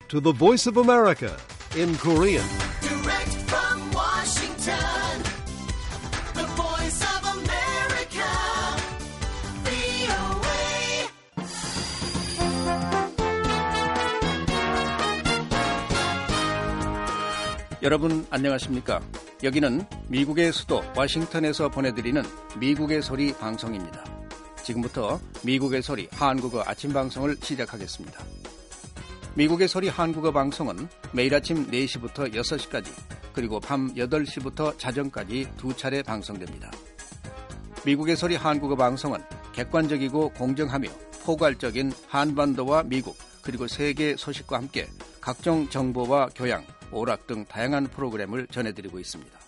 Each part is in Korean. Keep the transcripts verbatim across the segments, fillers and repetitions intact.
to the Voice of America in Korean. Direct from Washington, the Voice of America, 브이오에이. 여러분 안녕하십니까? 여기는 미국의 수도 워싱턴에서 보내드리는 미국의 소리 방송입니다. 지금부터 미국의 소리 한국어 아침 방송을 시작하겠습니다. 미국의 소리 한국어 방송은 매일 아침 네 시부터 여섯 시까지 그리고 밤 여덟 시부터 자정까지 두 차례 방송됩니다. 미국의 소리 한국어 방송은 객관적이고 공정하며 포괄적인 한반도와 미국 그리고 세계 소식과 함께 각종 정보와 교양, 오락 등 다양한 프로그램을 전해드리고 있습니다.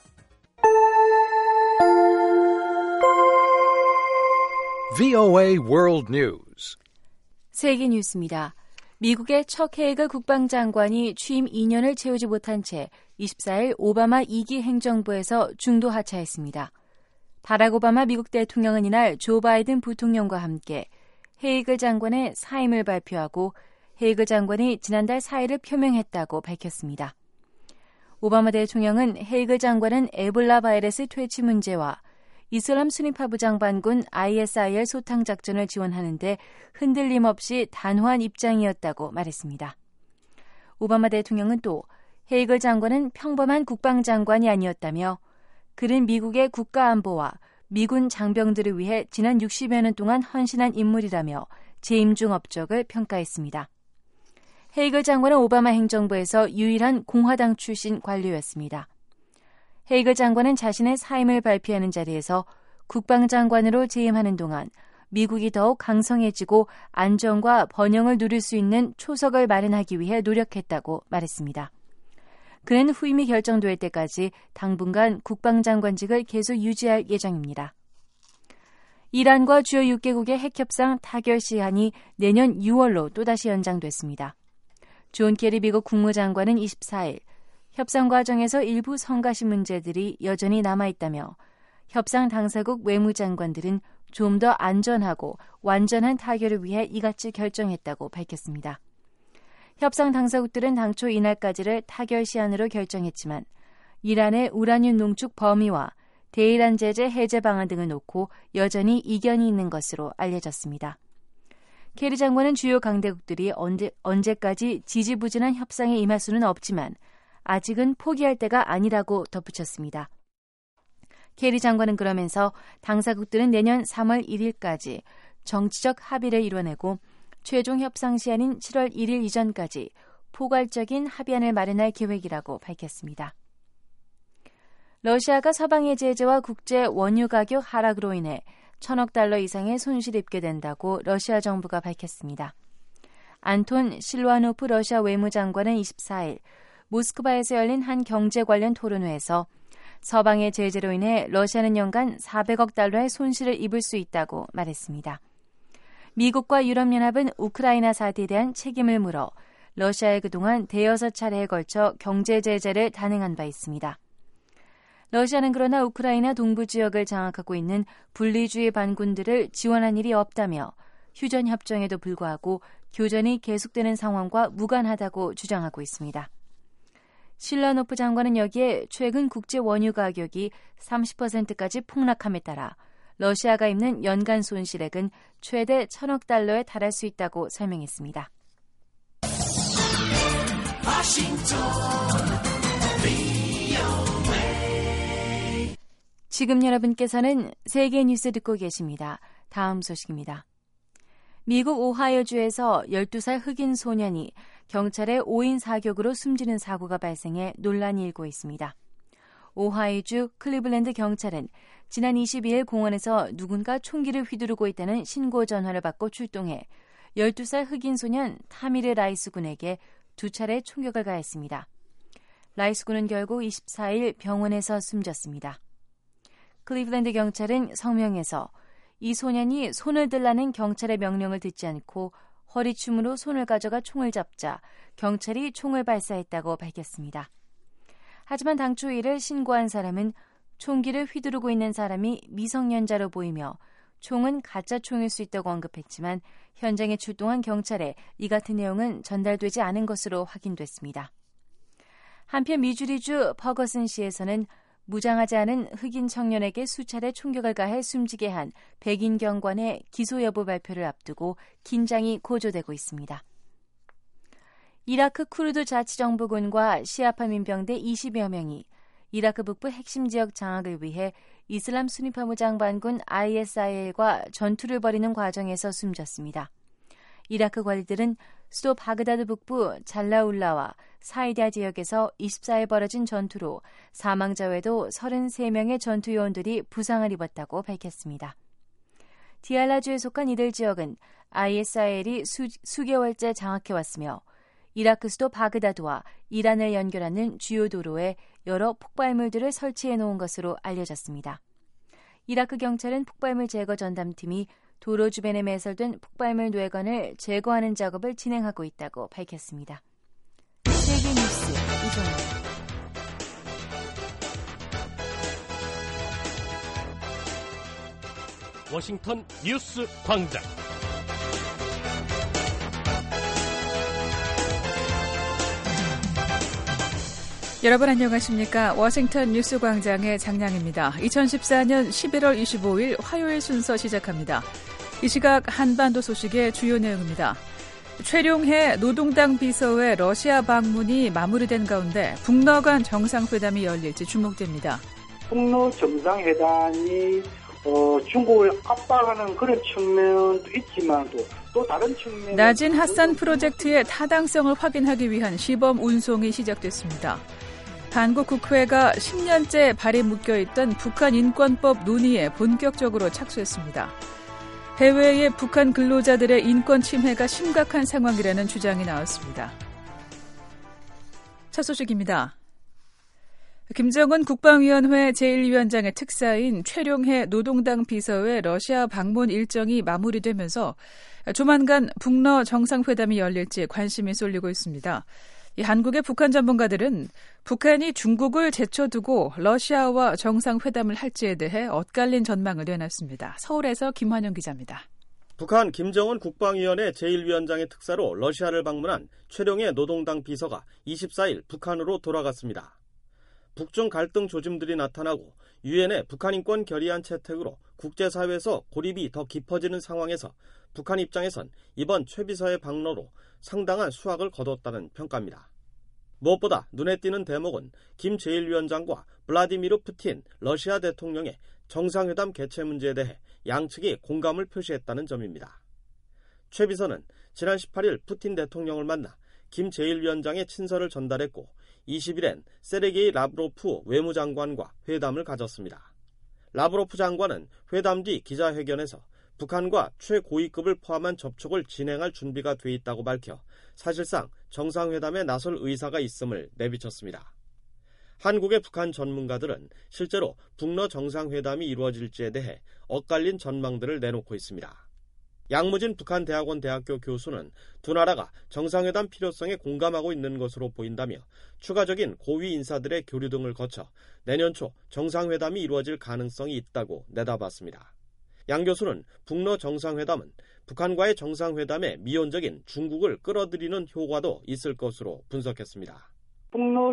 브이오에이 World News. 세계 뉴스입니다. 미국의 척 헤이그 국방장관이 취임 이 년을 채우지 못한 채 이십사 일 오바마 이 기 행정부에서 중도 하차했습니다. 바락 오바마 미국 대통령은 이날 조 바이든 부통령과 함께 헤이그 장관의 사임을 발표하고 헤이그 장관이 지난달 사 일을 표명했다고 밝혔습니다. 오바마 대통령은 헤이그 장관은 에볼라 바이러스 퇴치 문제와 이슬람 수니파 부장반군 아이에스아이엘 소탕 작전을 지원하는 데 흔들림 없이 단호한 입장이었다고 말했습니다. 오바마 대통령은 또 헤이그 장관은 평범한 국방장관이 아니었다며 그는 미국의 국가안보와 미군 장병들을 위해 지난 육십여 년 동안 헌신한 인물이라며 재임 중 업적을 평가했습니다. 헤이그 장관은 오바마 행정부에서 유일한 공화당 출신 관료였습니다. 헤이그 장관은 자신의 사임을 발표하는 자리에서 국방장관으로 재임하는 동안 미국이 더욱 강성해지고 안정과 번영을 누릴 수 있는 초석을 마련하기 위해 노력했다고 말했습니다. 그는 후임이 결정될 때까지 당분간 국방장관직을 계속 유지할 예정입니다. 이란과 주요 육 개국의 핵협상 타결 시한이 내년 유월로 또다시 연장됐습니다. 존 케리 미국 국무장관은 이십사 일 협상 과정에서 일부 성가신 문제들이 여전히 남아있다며 협상 당사국 외무장관들은 좀 더 안전하고 완전한 타결을 위해 이같이 결정했다고 밝혔습니다. 협상 당사국들은 당초 이날까지를 타결 시한으로 결정했지만 이란의 우라늄 농축 범위와 대이란 제재 해제 방안 등을 놓고 여전히 이견이 있는 것으로 알려졌습니다. 케리 장관은 주요 강대국들이 언제, 언제까지 지지부진한 협상에 임할 수는 없지만 아직은 포기할 때가 아니라고 덧붙였습니다. 케리 장관은 그러면서 당사국들은 내년 삼월 일일까지 정치적 합의를 이뤄내고 최종 협상 시한인 칠월 일일 이전까지 포괄적인 합의안을 마련할 계획이라고 밝혔습니다. 러시아가 서방의 제재와 국제 원유 가격 하락으로 인해 천억 달러 이상의 손실을 입게 된다고 러시아 정부가 밝혔습니다. 안톤 실와노프 러시아 외무장관은 이십사 일 모스크바에서 열린 한 경제 관련 토론회에서 서방의 제재로 인해 러시아는 연간 사백억 달러의 손실을 입을 수 있다고 말했습니다. 미국과 유럽연합은 우크라이나 사태에 대한 책임을 물어 러시아에 그동안 대여섯 차례에 걸쳐 경제 제재를 단행한 바 있습니다. 러시아는 그러나 우크라이나 동부 지역을 장악하고 있는 분리주의 반군들을 지원한 일이 없다며 휴전협정에도 불구하고 교전이 계속되는 상황과 무관하다고 주장하고 있습니다. 실라노프 장관은 여기에 최근 국제 원유 가격이 삼십 퍼센트까지 폭락함에 따라 러시아가 입는 연간 손실액은 최대 천억 달러에 달할 수 있다고 설명했습니다. 지금 여러분께서는 세계 뉴스 듣고 계십니다. 다음 소식입니다. 미국 오하이오주에서 열두 살 흑인 소년이 경찰의 오 인 사격으로 숨지는 사고가 발생해 논란이 일고 있습니다. 오하이오주 클리블랜드 경찰은 지난 이십이 일 공원에서 누군가 총기를 휘두르고 있다는 신고 전화를 받고 출동해 열두 살 흑인 소년 타미르 라이스 군에게 두 차례 총격을 가했습니다. 라이스 군은 결국 이십사 일 병원에서 숨졌습니다. 클리블랜드 경찰은 성명에서 이 소년이 손을 들라는 경찰의 명령을 듣지 않고 허리춤으로 손을 가져가 총을 잡자 경찰이 총을 발사했다고 밝혔습니다. 하지만 당초 이를 신고한 사람은 총기를 휘두르고 있는 사람이 미성년자로 보이며 총은 가짜 총일 수 있다고 언급했지만 현장에 출동한 경찰에 이 같은 내용은 전달되지 않은 것으로 확인됐습니다. 한편 미주리주 퍼거슨시에서는 무장하지 않은 흑인 청년에게 수차례 총격을 가해 숨지게 한 백인 경관의 기소 여부 발표를 앞두고 긴장이 고조되고 있습니다. 이라크 쿠르드 자치정부군과 시아파 민병대 이십여 명이 이라크 북부 핵심 지역 장악을 위해 이슬람 수니파 무장반군 아이에스아이엘과 전투를 벌이는 과정에서 숨졌습니다. 이라크 관리들은 수도 바그다드 북부 잘라울라와 사이디아 지역에서 이십사일 벌어진 전투로 사망자 외에도 서른세 명의 전투 요원들이 부상을 입었다고 밝혔습니다. 디알라주에 속한 이들 지역은 아이에스아이엘이 수, 수개월째 장악해왔으며 이라크 수도 바그다드와 이란을 연결하는 주요 도로에 여러 폭발물들을 설치해 놓은 것으로 알려졌습니다. 이라크 경찰은 폭발물 제거 전담팀이 도로 주변에 매설된 폭발물 뇌관을 제거하는 작업을 진행하고 있다고 밝혔습니다. 세계 뉴스 이종입니다. 워싱턴 뉴스 광장. 여러분 안녕하십니까? 워싱턴 뉴스 광장의 장량입니다. 이천십사년 십일월 이십오일 화요일 순서 시작합니다. 이 시각 한반도 소식의 주요 내용입니다. 최룡해 노동당 비서의 러시아 방문이 마무리된 가운데 북러 간 정상회담이 열릴지 주목됩니다. 북러 정상회담이 어, 중국을 압박하는 그런 측면도 있지만 또, 또 다른 측면 나진 핫산 프로젝트의 타당성을 확인하기 위한 시범 운송이 시작됐습니다. 한국 국회가 십 년째 발에 묶여있던 북한 인권법 논의에 본격적으로 착수했습니다. 해외의 북한 근로자들의 인권 침해가 심각한 상황이라는 주장이 나왔습니다. 첫 소식입니다. 김정은 국방위원회 제일 위원장의 특사인 최룡해 노동당 비서의 러시아 방문 일정이 마무리되면서 조만간 북러 정상회담이 열릴지 관심이 쏠리고 있습니다. 이 한국의 북한 전문가들은 북한이 중국을 제쳐두고 러시아와 정상회담을 할지에 대해 엇갈린 전망을 내놨습니다. 서울에서 김환영 기자입니다. 북한 김정은 국방위원회 제일 위원장의 특사로 러시아를 방문한 최룡해 노동당 비서가 이십사일 북한으로 돌아갔습니다. 북중 갈등 조짐들이 나타나고 유엔의 북한 인권 결의안 채택으로 국제사회에서 고립이 더 깊어지는 상황에서 북한 입장에선 이번 최 비서의 방로로 상당한 수확을 거뒀다는 평가입니다. 무엇보다 눈에 띄는 대목은 김 제일 위원장과 블라디미르 푸틴 러시아 대통령의 정상회담 개최 문제에 대해 양측이 공감을 표시했다는 점입니다. 최 비서는 지난 십팔일 푸틴 대통령을 만나 김 제일 위원장의 친서를 전달했고 이십일엔 세르게이 라브로프 외무장관과 회담을 가졌습니다. 라브로프 장관은 회담 뒤 기자회견에서 북한과 최고위급을 포함한 접촉을 진행할 준비가 돼 있다고 밝혀 사실상 정상회담에 나설 의사가 있음을 내비쳤습니다. 한국의 북한 전문가들은 실제로 북러 정상회담이 이루어질지에 대해 엇갈린 전망들을 내놓고 있습니다. 양무진 북한대학원 대학교 교수는 두 나라가 정상회담 필요성에 공감하고 있는 것으로 보인다며 추가적인 고위 인사들의 교류 등을 거쳐 내년 초 정상회담이 이루어질 가능성이 있다고 내다봤습니다. 양 교수는 북러 정상회담은 북한과의 정상회담에 미온적인 중국을 끌어들이는 효과도 있을 것으로 분석했습니다. 북러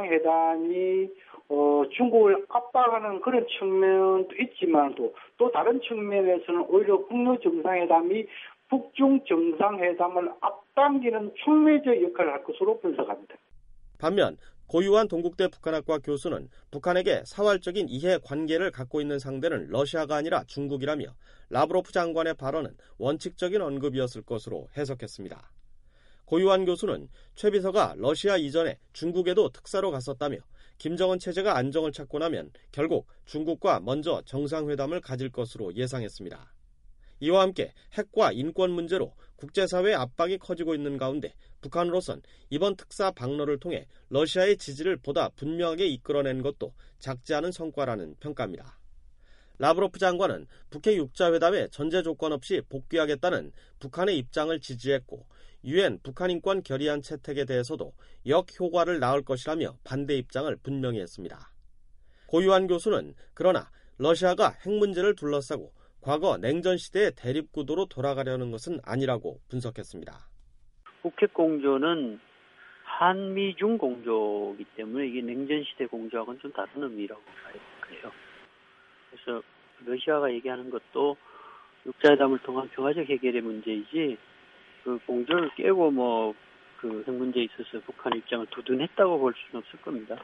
정상회담이 어, 중국을 압박하는 그런 측면도 있지만 또, 또 다른 측면에서는 오히려 북러 정상회담이 북중 정상회담을 앞당기는 촉매적 역할을 할 것으로 분석합니다. 반면 고유한 동국대 북한학과 교수는 북한에게 사활적인 이해 관계를 갖고 있는 상대는 러시아가 아니라 중국이라며 라브로프 장관의 발언은 원칙적인 언급이었을 것으로 해석했습니다. 고유한 교수는 최 비서가 러시아 이전에 중국에도 특사로 갔었다며 김정은 체제가 안정을 찾고 나면 결국 중국과 먼저 정상회담을 가질 것으로 예상했습니다. 이와 함께 핵과 인권 문제로 국제사회의 압박이 커지고 있는 가운데 북한으로선 이번 특사 방로를 통해 러시아의 지지를 보다 분명하게 이끌어낸 것도 작지 않은 성과라는 평가입니다. 라브로프 장관은 북핵 육자회담에 전제 조건 없이 복귀하겠다는 북한의 입장을 지지했고 유엔 북한 인권 결의안 채택에 대해서도 역효과를 낳을 것이라며 반대 입장을 분명히 했습니다. 고유한 교수는 그러나 러시아가 핵 문제를 둘러싸고 과거 냉전 시대의 대립구도로 돌아가려는 것은 아니라고 분석했습니다. 북핵 공조는 한미중 공조이기 때문에 이게 냉전 시대 공조하고는 좀 다른 의미라고 봐요. 그래서 러시아가 얘기하는 것도 육자회담을 통한 평화적 해결의 문제이지 그 공조를 깨고 뭐 그 핵 문제에 있어서 북한 입장을 두둔했다고 볼 수는 없을 겁니다.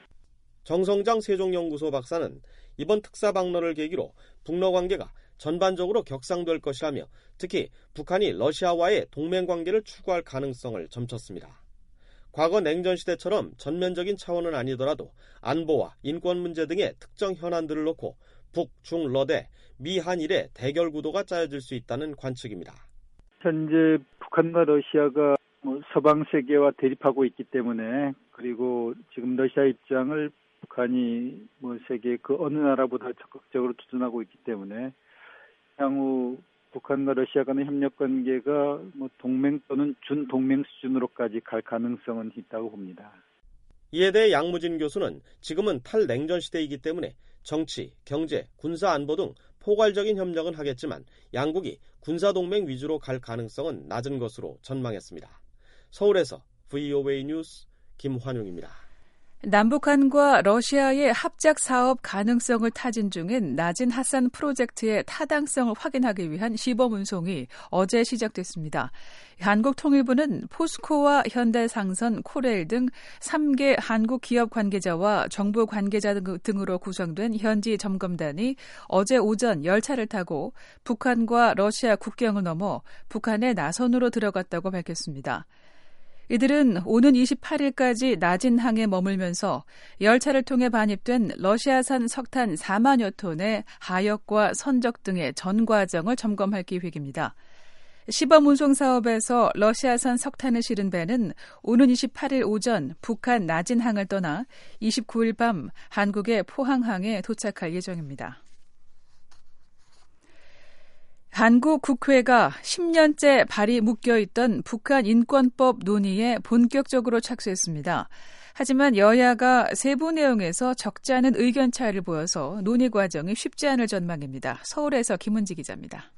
정성장 세종연구소 박사는 이번 특사 방문을 계기로 북러 관계가 전반적으로 격상될 것이라며 특히 북한이 러시아와의 동맹 관계를 추구할 가능성을 점쳤습니다. 과거 냉전 시대처럼 전면적인 차원은 아니더라도 안보와 인권 문제 등의 특정 현안들을 놓고 북, 중, 러대, 미, 한일의 대결 구도가 짜여질 수 있다는 관측입니다. 현재 북한과 러시아가 뭐 서방 세계와 대립하고 있기 때문에 그리고 지금 러시아 입장을 북한이 뭐 세계 그 어느 나라보다 적극적으로 투쟁하고 있기 때문에 향후 북한과 러시아 간의 협력 관계가 뭐 동맹 또는 준동맹 수준으로까지 갈 가능성은 있다고 봅니다. 이에 대해 양무진 교수는 지금은 탈냉전 시대이기 때문에 정치, 경제, 군사 안보 등 포괄적인 협력은 하겠지만 양국이 군사동맹 위주로 갈 가능성은 낮은 것으로 전망했습니다. 서울에서 브이오에이 뉴스 김환용입니다. 남북한과 러시아의 합작 사업 가능성을 타진 중인 나진 하산 프로젝트의 타당성을 확인하기 위한 시범 운송이 어제 시작됐습니다. 한국통일부는 포스코와 현대상선, 코레일 등 세 개 한국 기업 관계자와 정부 관계자 등으로 구성된 현지 점검단이 어제 오전 열차를 타고 북한과 러시아 국경을 넘어 북한의 나선으로 들어갔다고 밝혔습니다. 이들은 오는 이십팔일까지 나진항에 머물면서 열차를 통해 반입된 러시아산 석탄 사만여 톤의 하역과 선적 등의 전 과정을 점검할 계획입니다. 시범 운송 사업에서 러시아산 석탄을 실은 배는 오는 이십팔일 오전 북한 나진항을 떠나 이십구일 밤 한국의 포항항에 도착할 예정입니다. 한국 국회가 십 년째 발이 묶여있던 북한 인권법 논의에 본격적으로 착수했습니다. 하지만 여야가 세부 내용에서 적지 않은 의견 차이를 보여서 논의 과정이 쉽지 않을 전망입니다. 서울에서 김은지 기자입니다.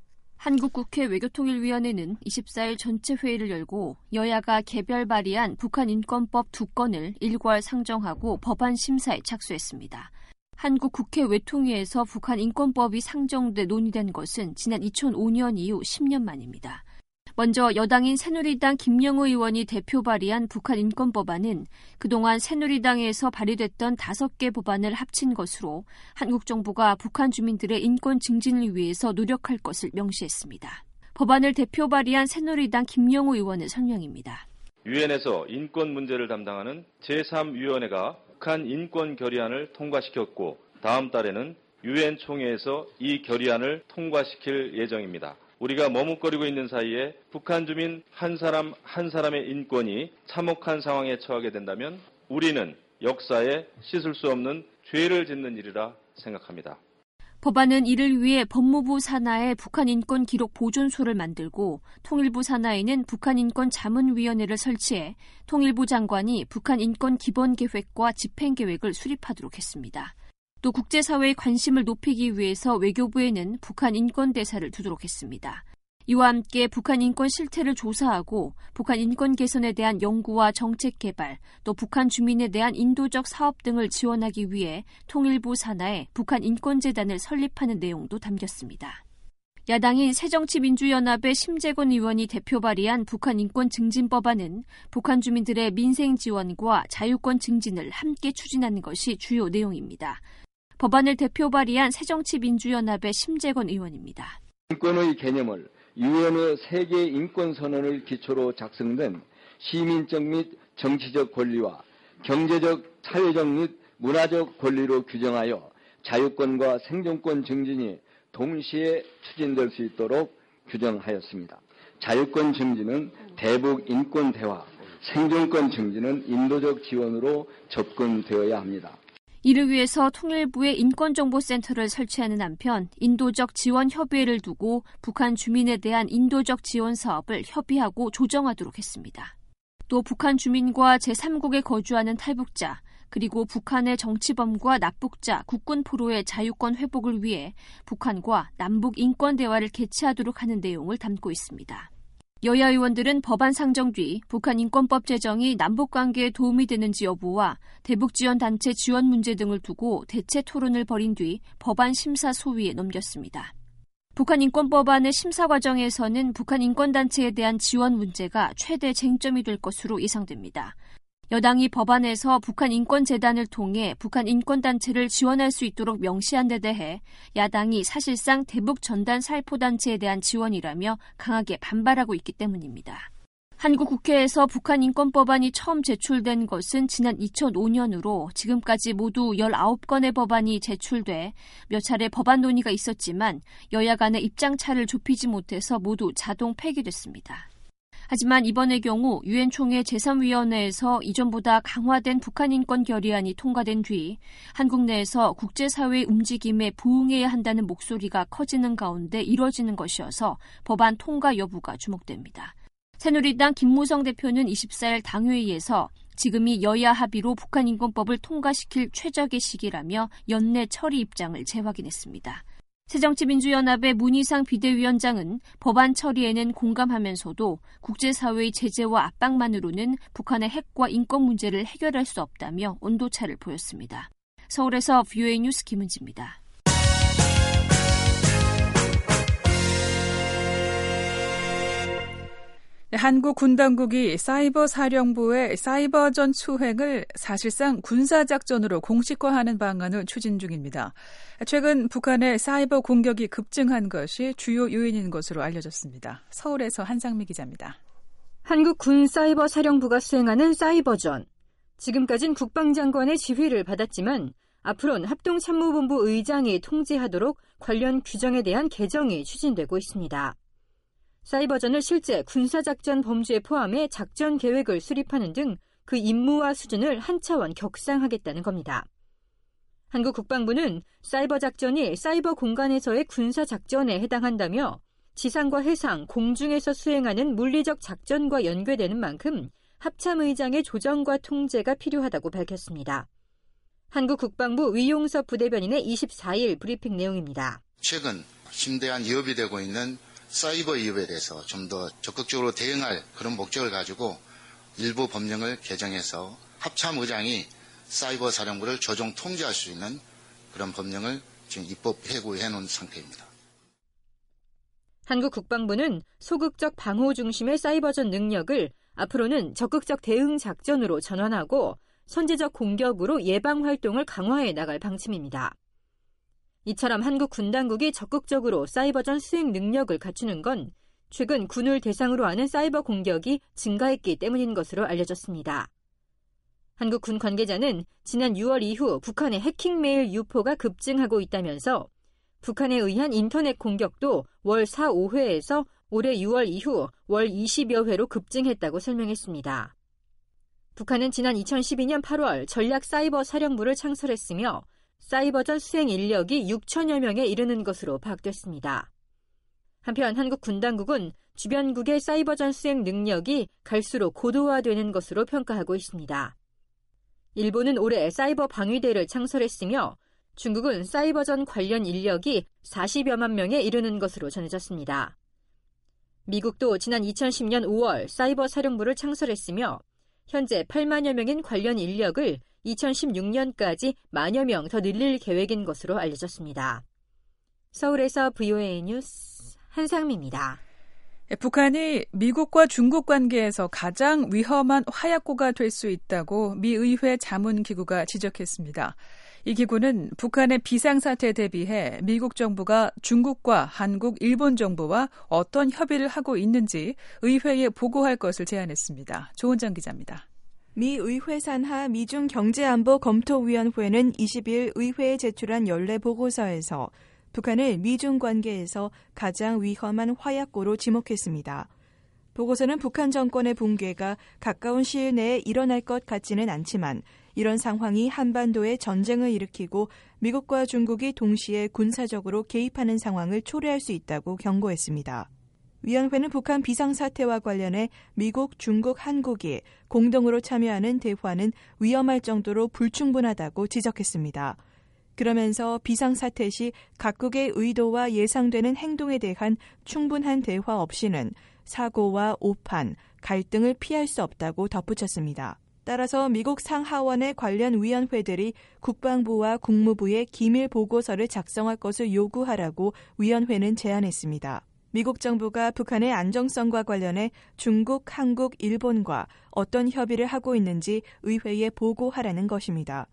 한국국회 외교통일위원회는 이십사일 전체 회의를 열고 여야가 개별 발의한 북한 인권법 두 건을 일괄 상정하고 법안 심사에 착수했습니다. 한국 국회 외통위에서 북한 인권법이 상정돼 논의된 것은 지난 이천오년 이후 십 년 만입니다. 먼저 여당인 새누리당 김영우 의원이 대표 발의한 북한 인권법안은 그동안 새누리당에서 발의됐던 다섯 개 법안을 합친 것으로 한국 정부가 북한 주민들의 인권 증진을 위해서 노력할 것을 명시했습니다. 법안을 대표 발의한 새누리당 김영우 의원의 설명입니다. 유엔에서 인권 문제를 담당하는 제삼 위원회가 북한 인권 결의안을 통과시켰고 다음 달에는 유엔 총회에서 이 결의안을 통과시킬 예정입니다. 우리가 머뭇거리고 있는 사이에 북한 주민 한 사람 한 사람의 인권이 참혹한 상황에 처하게 된다면 우리는 역사에 씻을 수 없는 죄를 짓는 일이라 생각합니다. 법안은 이를 위해 법무부 산하에 북한 인권 기록 보존소를 만들고 통일부 산하에는 북한 인권 자문위원회를 설치해 통일부 장관이 북한 인권 기본 계획과 집행 계획을 수립하도록 했습니다. 또 국제사회의 관심을 높이기 위해서 외교부에는 북한 인권 대사를 두도록 했습니다. 이와 함께 북한 인권 실태를 조사하고 북한 인권 개선에 대한 연구와 정책 개발, 또 북한 주민에 대한 인도적 사업 등을 지원하기 위해 통일부 산하에 북한 인권재단을 설립하는 내용도 담겼습니다. 야당인 새정치민주연합의 심재권 의원이 대표 발의한 북한 인권 증진법안은 북한 주민들의 민생 지원과 자유권 증진을 함께 추진하는 것이 주요 내용입니다. 법안을 대표 발의한 새정치민주연합의 심재권 의원입니다. 인권의 개념을 유엔의 세계 인권선언을 기초로 작성된 시민적 및 정치적 권리와 경제적, 사회적 및 문화적 권리로 규정하여 자유권과 생존권 증진이 동시에 추진될 수 있도록 규정하였습니다. 자유권 증진은 대북 인권 대화, 생존권 증진은 인도적 지원으로 접근되어야 합니다. 이를 위해서 통일부에 인권정보센터를 설치하는 한편 인도적 지원 협의회를 두고 북한 주민에 대한 인도적 지원 사업을 협의하고 조정하도록 했습니다. 또 북한 주민과 제삼국에 거주하는 탈북자, 그리고 북한의 정치범과 납북자, 국군 포로의 자유권 회복을 위해 북한과 남북 인권 대화를 개최하도록 하는 내용을 담고 있습니다. 여야 의원들은 법안 상정 뒤 북한 인권법 제정이 남북관계에 도움이 되는지 여부와 대북지원단체 지원 문제 등을 두고 대체 토론을 벌인 뒤 법안 심사 소위에 넘겼습니다. 북한 인권법안의 심사 과정에서는 북한 인권단체에 대한 지원 문제가 최대 쟁점이 될 것으로 예상됩니다. 여당이 법안에서 북한 인권재단을 통해 북한 인권단체를 지원할 수 있도록 명시한 데 대해 야당이 사실상 대북 전단 살포단체에 대한 지원이라며 강하게 반발하고 있기 때문입니다. 한국 국회에서 북한 인권법안이 처음 제출된 것은 지난 이천오 년으로 지금까지 모두 열아홉 건의 법안이 제출돼 몇 차례 법안 논의가 있었지만 여야 간의 입장 차를 좁히지 못해서 모두 자동 폐기됐습니다. 하지만 이번의 경우 유엔 총회 제삼 위원회에서 이전보다 강화된 북한 인권 결의안이 통과된 뒤 한국 내에서 국제사회의 움직임에 부응해야 한다는 목소리가 커지는 가운데 이뤄지는 것이어서 법안 통과 여부가 주목됩니다. 새누리당 김무성 대표는 이십사일 당회의에서 지금이 여야 합의로 북한 인권법을 통과시킬 최적의 시기라며 연내 처리 입장을 재확인했습니다. 새정치민주연합의 문희상 비대위원장은 법안 처리에는 공감하면서도 국제사회의 제재와 압박만으로는 북한의 핵과 인권 문제를 해결할 수 없다며 온도차를 보였습니다. 서울에서 브이오에이 뉴스 김은지입니다. 한국 군당국이 사이버 사령부의 사이버전 수행을 사실상 군사작전으로 공식화하는 방안을 추진 중입니다. 최근 북한의 사이버 공격이 급증한 것이 주요 요인인 것으로 알려졌습니다. 서울에서 한상미 기자입니다. 한국 군 사이버 사령부가 수행하는 사이버전. 지금까진 국방장관의 지휘를 받았지만 앞으로는 합동참모본부 의장이 통제하도록 관련 규정에 대한 개정이 추진되고 있습니다. 사이버전을 실제 군사작전 범주에 포함해 작전 계획을 수립하는 등 그 임무와 수준을 한 차원 격상하겠다는 겁니다. 한국 국방부는 사이버 작전이 사이버 공간에서의 군사작전에 해당한다며 지상과 해상, 공중에서 수행하는 물리적 작전과 연계되는 만큼 합참의장의 조정과 통제가 필요하다고 밝혔습니다. 한국 국방부 위용섭 부대변인의 이십사일 브리핑 내용입니다. 최근 심대한 위협이 되고 있는 사이버 위협에 대해서 좀 더 적극적으로 대응할 그런 목적을 가지고 일부 법령을 개정해서 합참의장이 사이버 사령부를 조정 통제할 수 있는 그런 법령을 지금 입법 회고해 놓은 상태입니다. 한국 국방부는 소극적 방호 중심의 사이버전 능력을 앞으로는 적극적 대응 작전으로 전환하고 선제적 공격으로 예방 활동을 강화해 나갈 방침입니다. 이처럼 한국 군당국이 적극적으로 사이버전 수행 능력을 갖추는 건 최근 군을 대상으로 하는 사이버 공격이 증가했기 때문인 것으로 알려졌습니다. 한국 군 관계자는 지난 유월 이후 북한의 해킹 메일 유포가 급증하고 있다면서 북한에 의한 인터넷 공격도 월 사, 오회에서 올해 유월 이후 월 이십여 회로 급증했다고 설명했습니다. 북한은 지난 이천십이년 팔월 전략 사이버 사령부를 창설했으며 사이버전 수행 인력이 육천여 명에 이르는 것으로 파악됐습니다. 한편 한국 군당국은 주변국의 사이버전 수행 능력이 갈수록 고도화되는 것으로 평가하고 있습니다. 일본은 올해 사이버 방위대를 창설했으며 중국은 사이버전 관련 인력이 사십여만 명에 이르는 것으로 전해졌습니다. 미국도 지난 이천십년 오월 사이버 사령부를 창설했으며 현재 팔만여 명인 관련 인력을 이천십육년까지 만여 명 더 늘릴 계획인 것으로 알려졌습니다. 서울에서 브이오에이 뉴스 한상미입니다. 북한이 미국과 중국 관계에서 가장 위험한 화약고가 될 수 있다고 미 의회 자문기구가 지적했습니다. 이 기구는 북한의 비상사태에 대비해 미국 정부가 중국과 한국, 일본 정부와 어떤 협의를 하고 있는지 의회에 보고할 것을 제안했습니다. 조은정 기자입니다. 미 의회 산하 미중 경제안보검토위원회는 이십일 의회에 제출한 연례 보고서에서 북한을 미중 관계에서 가장 위험한 화약고로 지목했습니다. 보고서는 북한 정권의 붕괴가 가까운 시일 내에 일어날 것 같지는 않지만 이런 상황이 한반도에 전쟁을 일으키고 미국과 중국이 동시에 군사적으로 개입하는 상황을 초래할 수 있다고 경고했습니다. 위원회는 북한 비상사태와 관련해 미국, 중국, 한국이 공동으로 참여하는 대화는 위험할 정도로 불충분하다고 지적했습니다. 그러면서 비상사태 시 각국의 의도와 예상되는 행동에 대한 충분한 대화 없이는 사고와 오판, 갈등을 피할 수 없다고 덧붙였습니다. 따라서 미국 상하원의 관련 위원회들이 국방부와 국무부에 기밀 보고서를 작성할 것을 요구하라고 위원회는 제안했습니다. 미국 정부가 북한의 안정성과 관련해 중국, 한국, 일본과 어떤 협의를 하고 있는지 의회에 보고하라는 것입니다.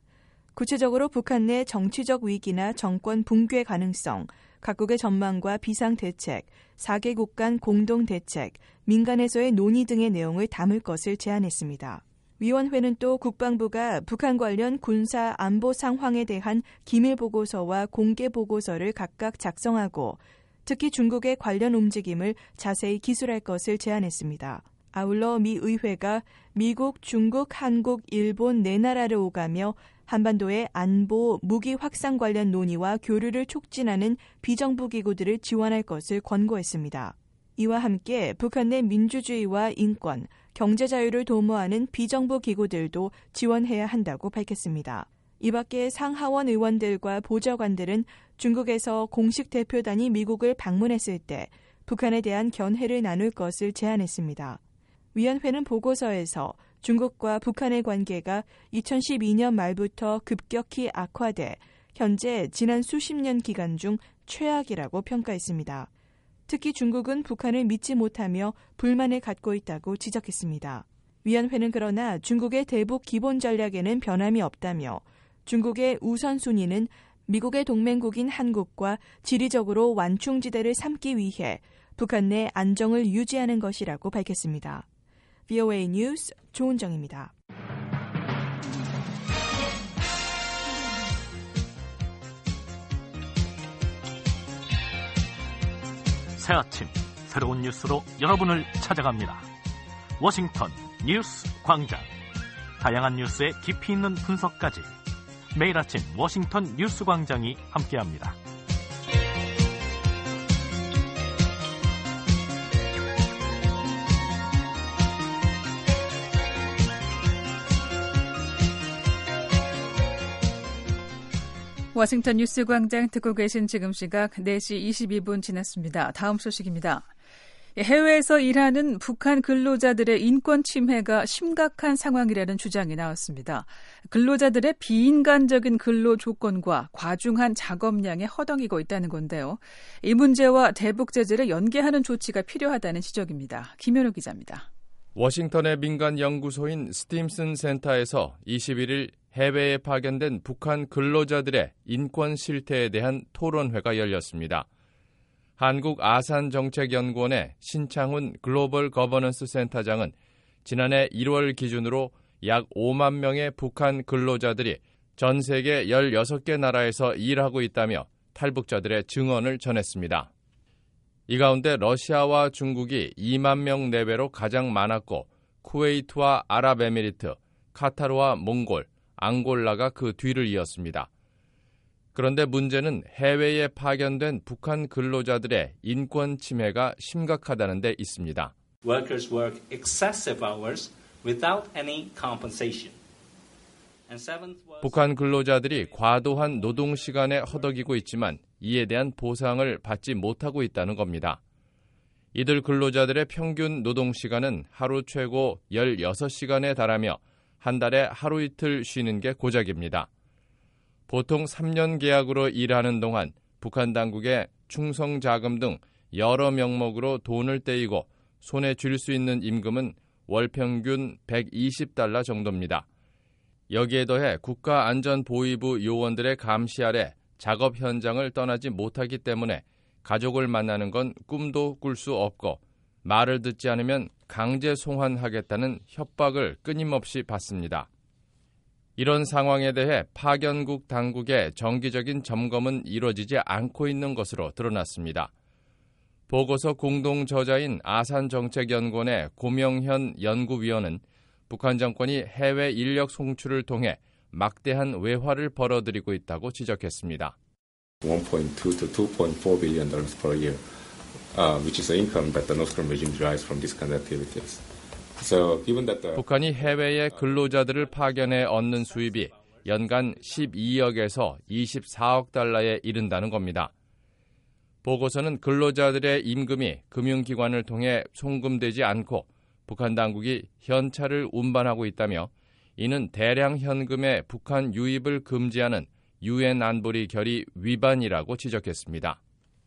구체적으로 북한 내 정치적 위기나 정권 붕괴 가능성, 각국의 전망과 비상대책, 사 개국 간 공동대책, 민간에서의 논의 등의 내용을 담을 것을 제안했습니다. 위원회는 또 국방부가 북한 관련 군사 안보 상황에 대한 기밀 보고서와 공개 보고서를 각각 작성하고 특히 중국의 관련 움직임을 자세히 기술할 것을 제안했습니다. 아울러 미 의회가 미국, 중국, 한국, 일본 네 나라를 오가며 한반도의 안보, 무기 확산 관련 논의와 교류를 촉진하는 비정부 기구들을 지원할 것을 권고했습니다. 이와 함께 북한 내 민주주의와 인권, 경제 자유를 도모하는 비정부 기구들도 지원해야 한다고 밝혔습니다. 이 밖에 상하원 의원들과 보좌관들은 중국에서 공식 대표단이 미국을 방문했을 때 북한에 대한 견해를 나눌 것을 제안했습니다. 위원회는 보고서에서 중국과 북한의 관계가 이천십이 년 말부터 급격히 악화돼 현재 지난 수십 년 기간 중 최악이라고 평가했습니다. 특히 중국은 북한을 믿지 못하며 불만을 갖고 있다고 지적했습니다. 위원회는 그러나 중국의 대북 기본 전략에는 변함이 없다며 중국의 우선순위는 미국의 동맹국인 한국과 지리적으로 완충지대를 삼기 위해 북한 내 안정을 유지하는 것이라고 밝혔습니다. 브이오에이 뉴스 조은정입니다. 새 아침 새로운 뉴스로 여러분을 찾아갑니다. 워싱턴 뉴스 광장. 다양한 뉴스의 깊이 있는 분석까지 매일 아침 워싱턴 뉴스 광장이 함께합니다. 워싱턴 뉴스 광장 듣고 계신 지금 시각 네 시 이십이 분 지났습니다. 다음 소식입니다. 해외에서 일하는 북한 근로자들의 인권 침해가 심각한 상황이라는 주장이 나왔습니다. 근로자들의 비인간적인 근로 조건과 과중한 작업량에 허덕이고 있다는 건데요. 이 문제와 대북 제재를 연계하는 조치가 필요하다는 지적입니다. 김현우 기자입니다. 워싱턴의 민간 연구소인 스팀슨 센터에서 이십일 일 해외에 파견된 북한 근로자들의 인권 실태에 대한 토론회가 열렸습니다. 한국 아산정책연구원의 신창훈 글로벌 거버넌스 센터장은 지난해 일월 기준으로 약 오만 명의 북한 근로자들이 전 세계 열여섯 개 나라에서 일하고 있다며 탈북자들의 증언을 전했습니다. 이 가운데 러시아와 중국이 이만 명 내외로 가장 많았고 쿠웨이트와 아랍에미리트, 카타르와 몽골, 앙골라가 그 뒤를 이었습니다. 그런데 문제는 해외에 파견된 북한 근로자들의 인권 침해가 심각하다는 데 있습니다. Workers work excessive hours without any compensation. 북한 근로자들이 과도한 노동 시간에 허덕이고 있지만 이에 대한 보상을 받지 못하고 있다는 겁니다. 이들 근로자들의 평균 노동 시간은 하루 최고 열여섯 시간에 달하며 한 달에 하루 이틀 쉬는 게 고작입니다. 보통 삼 년 계약으로 일하는 동안 북한 당국에 충성자금 등 여러 명목으로 돈을 떼이고 손에 쥘 수 있는 임금은 월 평균 백이십 달러 정도입니다. 여기에 더해 국가안전보위부 요원들의 감시 아래 작업 현장을 떠나지 못하기 때문에 가족을 만나는 건 꿈도 꿀 수 없고 말을 듣지 않으면 강제 송환하겠다는 협박을 끊임없이 받습니다. 이런 상황에 대해 파견국 당국의 정기적인 점검은 이루어지지 않고 있는 것으로 드러났습니다. 보고서 공동 저자인 아산정책연구원의 고명현 연구위원은 북한 정권이 해외 인력 송출을 통해 막대한 외화를 벌어들이고 있다고 지적했습니다. 원 포인트 투 to 투 포인트 포 billion dollars per year uh, which is the income that the North Korean regime derives from these kind of activities. So, given that the 북한이 해외에 근로자들을 파견해 얻는 수입이 연간 십이억에서 이십사억 달러에 이른다는 겁니다. 보고서는 근로자들의 임금이 금융기관을 통해 송금되지 않고 북한 당국이 현찰을 운반하고 있다며 이는 대량 현금의 북한 유입을 금지하는 유엔 안보리 결의 위반이라고 지적했습니다.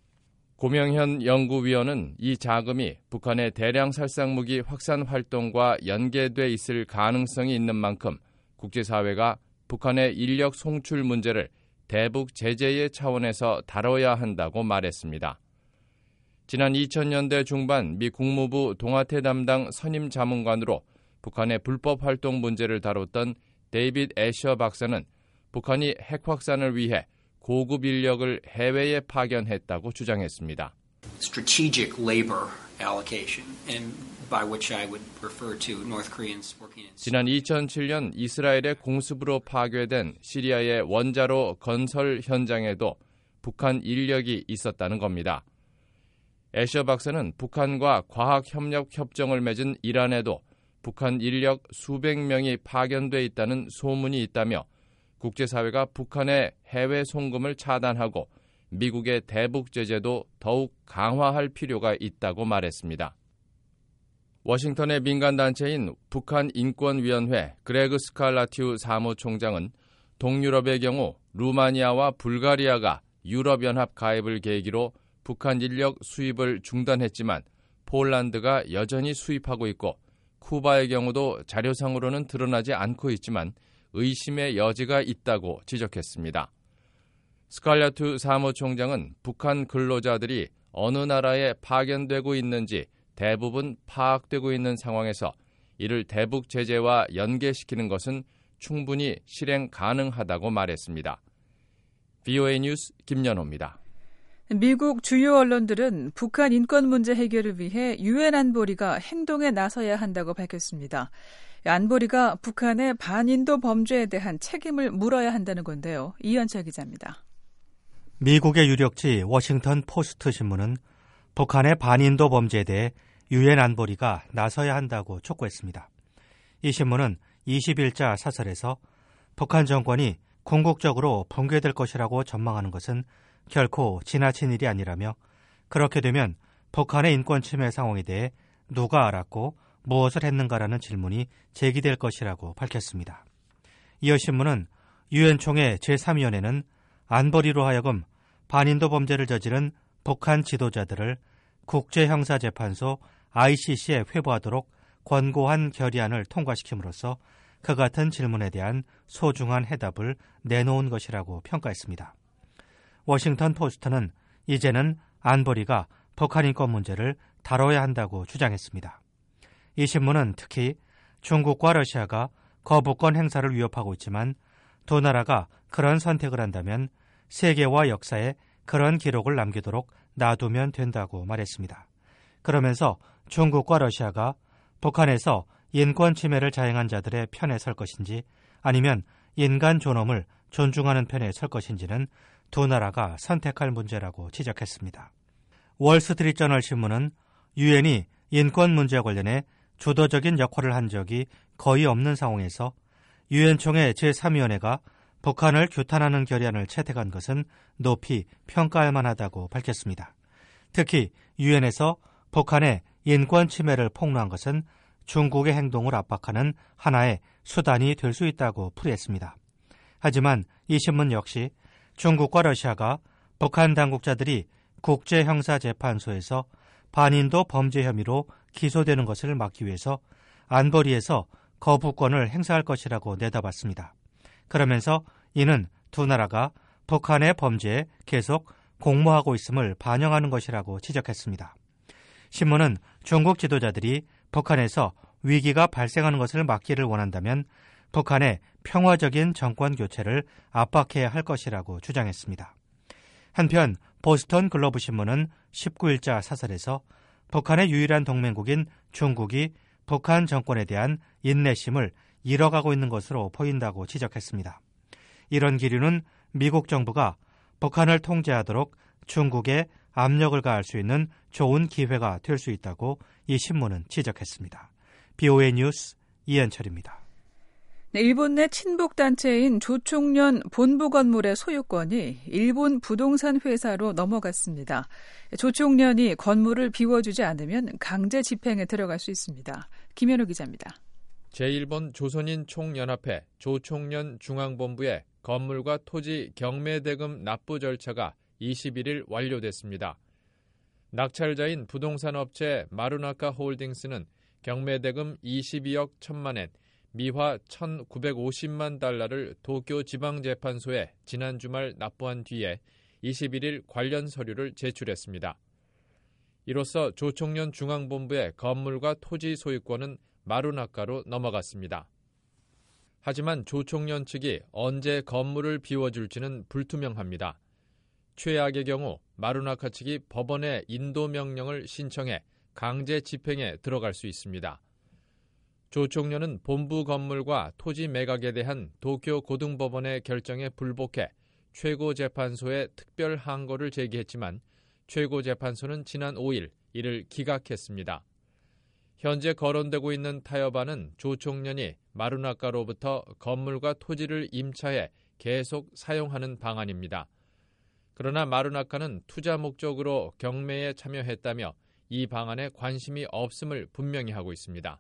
고명현 연구위원은 이 자금이 북한의 대량 살상무기 확산 활동과 연계돼 있을 가능성이 있는 만큼 국제사회가 북한의 인력 송출 문제를 대북 제재의 차원에서 다뤄야 한다고 말했습니다. 지난 이천 년대 중반 미 국무부 동아태 담당 선임 자문관으로 북한의 불법 활동 문제를 다뤘던 데이빗 애셔 박사는 북한이 핵 확산을 위해 고급 인력을 해외에 파견했다고 주장했습니다. Strategic labor allocation, and by which I would refer to North Koreans working in. 지난 이천칠 년 이스라엘의 공습으로 파괴된 시리아의 원자로 건설 현장에도 북한 인력이 있었다는 겁니다. 애셔 박사는 북한과 과학협력 협정을 맺은 이란에도 북한 인력 수백 명이 파견돼 있다는 소문이 있다며 국제사회가 북한의 해외 송금을 차단하고 미국의 대북 제재도 더욱 강화할 필요가 있다고 말했습니다. 워싱턴의 민간단체인 북한인권위원회 그레그 스칼라티우 사무총장은 동유럽의 경우 루마니아와 불가리아가 유럽연합 가입을 계기로 북한 인력 수입을 중단했지만 폴란드가 여전히 수입하고 있고 쿠바의 경우도 자료상으로는 드러나지 않고 있지만 의심의 여지가 있다고 지적했습니다. 스칼라투 사무총장은 북한 근로자들이 어느 나라에 파견되고 있는지 대부분 파악되고 있는 상황에서 이를 대북 제재와 연계시키는 것은 충분히 실행 가능하다고 말했습니다. 브이오에이 뉴스 김연호입니다. 미국 주요 언론들은 북한 인권 문제 해결을 위해 유엔 안보리가 행동에 나서야 한다고 밝혔습니다. 안보리가 북한의 반인도 범죄에 대한 책임을 물어야 한다는 건데요. 이현철 기자입니다. 미국의 유력지 워싱턴 포스트 신문은 북한의 반인도 범죄에 대해 유엔 안보리가 나서야 한다고 촉구했습니다. 이 신문은 이십일자 사설에서 북한 정권이 궁극적으로 붕괴될 것이라고 전망하는 것은 결코 지나친 일이 아니라며 그렇게 되면 북한의 인권 침해 상황에 대해 누가 알았고 무엇을 했는가라는 질문이 제기될 것이라고 밝혔습니다. 이어 신문은 유엔 총회 제삼위원회는 안보리로 하여금 반인도 범죄를 저지른 북한 지도자들을 국제형사재판소 아이씨씨에 회부하도록 권고한 결의안을 통과시킴으로써 그 같은 질문에 대한 소중한 해답을 내놓은 것이라고 평가했습니다. 워싱턴 포스트는 이제는 안보리가 북한 인권 문제를 다뤄야 한다고 주장했습니다. 이 신문은 특히 중국과 러시아가 거부권 행사를 위협하고 있지만 두 나라가 그런 선택을 한다면 세계와 역사에 그런 기록을 남기도록 놔두면 된다고 말했습니다. 그러면서 중국과 러시아가 북한에서 인권 침해를 자행한 자들의 편에 설 것인지 아니면 인간 존엄을 존중하는 편에 설 것인지는 두 나라가 선택할 문제라고 지적했습니다. 월스트리트저널 신문은 유엔이 인권 문제와 관련해 주도적인 역할을 한 적이 거의 없는 상황에서 유엔 총회 제삼위원회가 북한을 규탄하는 결의안을 채택한 것은 높이 평가할 만하다고 밝혔습니다. 특히 유엔에서 북한의 인권 침해를 폭로한 것은 중국의 행동을 압박하는 하나의 수단이 될 수 있다고 풀이했습니다. 하지만 이 신문 역시 중국과 러시아가 북한 당국자들이 국제형사재판소에서 반인도 범죄 혐의로 기소되는 것을 막기 위해서 안보리에서 거부권을 행사할 것이라고 내다봤습니다. 그러면서 이는 두 나라가 북한의 범죄에 계속 공모하고 있음을 반영하는 것이라고 지적했습니다. 신문은 중국 지도자들이 북한에서 위기가 발생하는 것을 막기를 원한다면 북한의 평화적인 정권 교체를 압박해야 할 것이라고 주장했습니다. 한편 보스턴 글로브 신문은 십구일자 사설에서 북한의 유일한 동맹국인 중국이 북한 정권에 대한 인내심을 잃어가고 있는 것으로 보인다고 지적했습니다. 이런 기류는 미국 정부가 북한을 통제하도록 중국에 압력을 가할 수 있는 좋은 기회가 될 수 있다고 이 신문은 지적했습니다. 비오에이 뉴스 이현철입니다. 네, 일본 내 친북단체인 조총련 본부 건물의 소유권이 일본 부동산 회사로 넘어갔습니다. 조총련이 건물을 비워주지 않으면 강제 집행에 들어갈 수 있습니다. 김현우 기자입니다. 제일 번 조선인 총연합회 조총련 중앙본부의 건물과 토지 경매대금 납부 절차가 이십일 일 완료됐습니다. 낙찰자인 부동산업체 마루나카 홀딩스는 경매대금 이십이억 천만엔, 미화 천구백오십만 달러를 도쿄지방재판소에 지난 주말 납부한 뒤에 이십일 일 관련 서류를 제출했습니다. 이로써 조총련 중앙본부의 건물과 토지 소유권은 마루나카로 넘어갔습니다. 하지만 조총련 측이 언제 건물을 비워줄지는 불투명합니다. 최악의 경우 마루나카 측이 법원에 인도 명령을 신청해 강제 집행에 들어갈 수 있습니다. 조총련은 본부 건물과 토지 매각에 대한 도쿄 고등법원의 결정에 불복해 최고재판소에 특별 항고를 제기했지만 최고재판소는 지난 오 일 이를 기각했습니다. 현재 거론되고 있는 타협안은 조총련이 마루나카로부터 건물과 토지를 임차해 계속 사용하는 방안입니다. 그러나 마루나카는 투자 목적으로 경매에 참여했다며 이 방안에 관심이 없음을 분명히 하고 있습니다.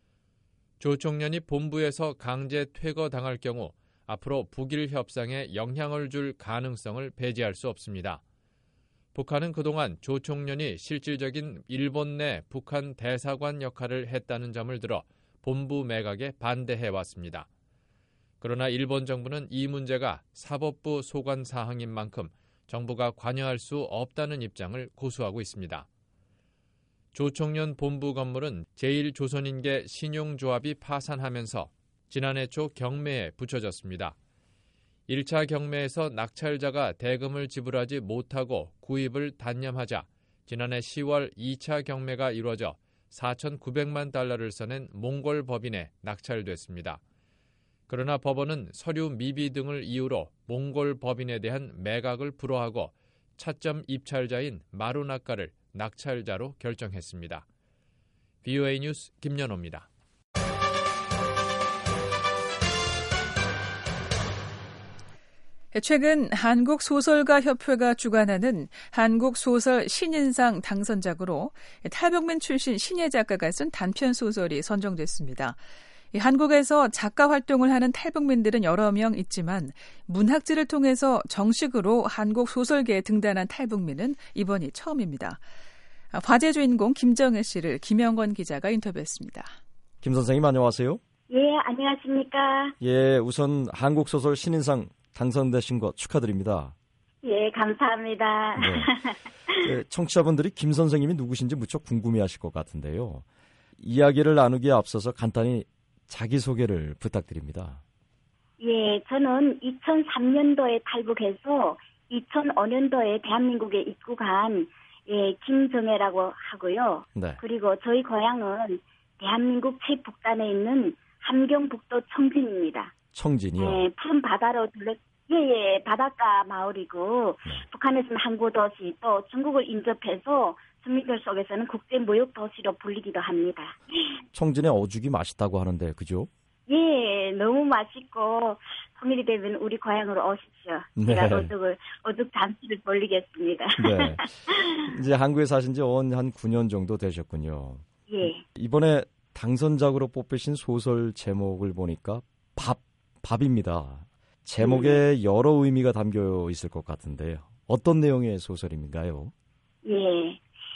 조총련이 본부에서 강제 퇴거당할 경우 앞으로 북일 협상에 영향을 줄 가능성을 배제할 수 없습니다. 북한은 그동안 조총련이 실질적인 일본 내 북한 대사관 역할을 했다는 점을 들어 본부 매각에 반대해왔습니다. 그러나 일본 정부는 이 문제가 사법부 소관 사항인 만큼 정부가 관여할 수 없다는 입장을 고수하고 있습니다. 조총련 본부 건물은 제일 조선인계 신용조합이 파산하면서 지난해 초 경매에 붙여졌습니다. 일 차 경매에서 낙찰자가 대금을 지불하지 못하고 구입을 단념하자 지난해 시월 이 차 경매가 이루어져 사천구백만 달러를 써낸 몽골 법인에 낙찰됐습니다. 그러나 법원은 서류 미비 등을 이유로 몽골 법인에 대한 매각을 불허하고 차점 입찰자인 마루나카를 낙찰자로 결정했습니다. 비오에이 뉴스 김연호입니다. 최근 한국소설가협회가 주관하는 한국소설 신인상 당선작으로 탈북민 출신 신예 작가가 쓴 단편소설이 선정됐습니다. 한국에서 작가 활동을 하는 탈북민들은 여러 명 있지만 문학지를 통해서 정식으로 한국 소설계에 등단한 탈북민은 이번이 처음입니다. 화제 주인공 김정혜 씨를 김영건 기자가 인터뷰했습니다. 김 선생님 안녕하세요. 예, 안녕하십니까. 예, 우선 한국소설 신인상 당선되신 거 축하드립니다. 예, 감사합니다. 네. 네, 청취자분들이 김 선생님이 누구신지 무척 궁금해하실 것 같은데요. 이야기를 나누기에 앞서서 간단히 자기소개를 부탁드립니다. 예, 저는 이천삼 년도에 탈북해서 이천오 년도에 대한민국에 입국한 예, 김정혜라고 하고요. 네. 그리고 저희 고향은 대한민국 최북단에 있는 함경북도 청진입니다. 청진이요? 예, 푸른 바다로 둘러, 예, 예, 바닷가 마을이고, 네. 북한에서는 항구도시, 또 중국을 인접해서 주민들 속에서는 국제무역도시로 불리기도 합니다. 청진의 어죽이 맛있다고 하는데, 그죠? 예, 너무 맛있고, 통일이 되면 우리 고향으로 오십시오. 네. 제가 어죽을, 어죽 잔치를 벌리겠습니다. 네. 이제 한국에 사신 지 한 구 년 정도 되셨군요. 예. 이번에 당선작으로 뽑히신 소설 제목을 보니까 밥, 밥입니다. 제목에 음. 여러 의미가 담겨 있을 것 같은데요. 어떤 내용의 소설인가요? 예.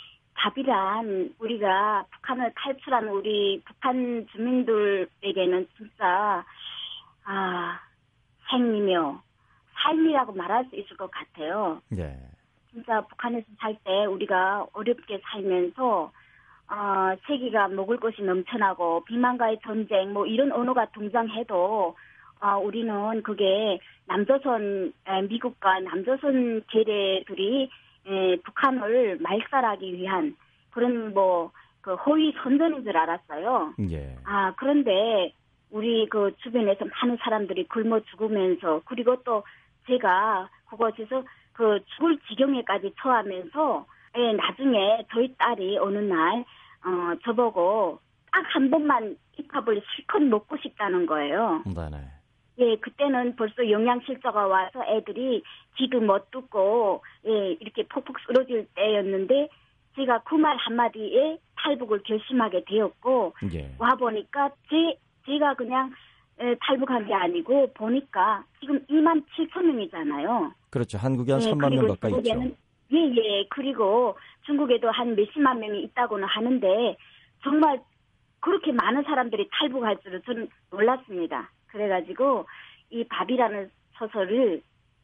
밥이란 우리가 북한을 탈출한 우리 북한 주민들에게는 진짜 아, 생이며 삶이라고 말할 수 있을 것 같아요. 네. 진짜 북한에서 살 때 우리가 어렵게 살면서 어, 세계가 먹을 것이 넘쳐나고 비만과의 전쟁 뭐 이런 언어가 등장해도 어, 우리는 그게 남조선 에, 미국과 남조선 계례들이 에, 북한을 말살하기 위한 그런 뭐 그 허위 선전인 줄 알았어요. 예. 아 그런데 우리 그 주변에서 많은 사람들이 굶어 죽으면서 그리고 또 제가 그곳에서 그 죽을 지경에까지 처하면서 예, 나중에 저희 딸이 어느 날 어, 저보고 딱 한 번만 힙합을 실컷 먹고 싶다는 거예요. 네네. 예, 그때는 벌써 영양실조가 와서 애들이 귀도 못 듣고 예, 이렇게 폭폭 쓰러질 때였는데 제가 그 말 한마디에 탈북을 결심하게 되었고 예. 와 보니까 제 제가 그냥 에, 탈북한 게 아니고 보니까 지금 이만 칠천 명이잖아요. 그렇죠. 한국에 한 예, 삼만 명 가까이 중국에는, 있죠. 예, 예. 그리고 중국에도 한 몇십만 명이 있다고는 하는데 정말 그렇게 많은 사람들이 탈북할 줄은 저는 몰랐습니다. 그래가지고 이 밥이라는 소설을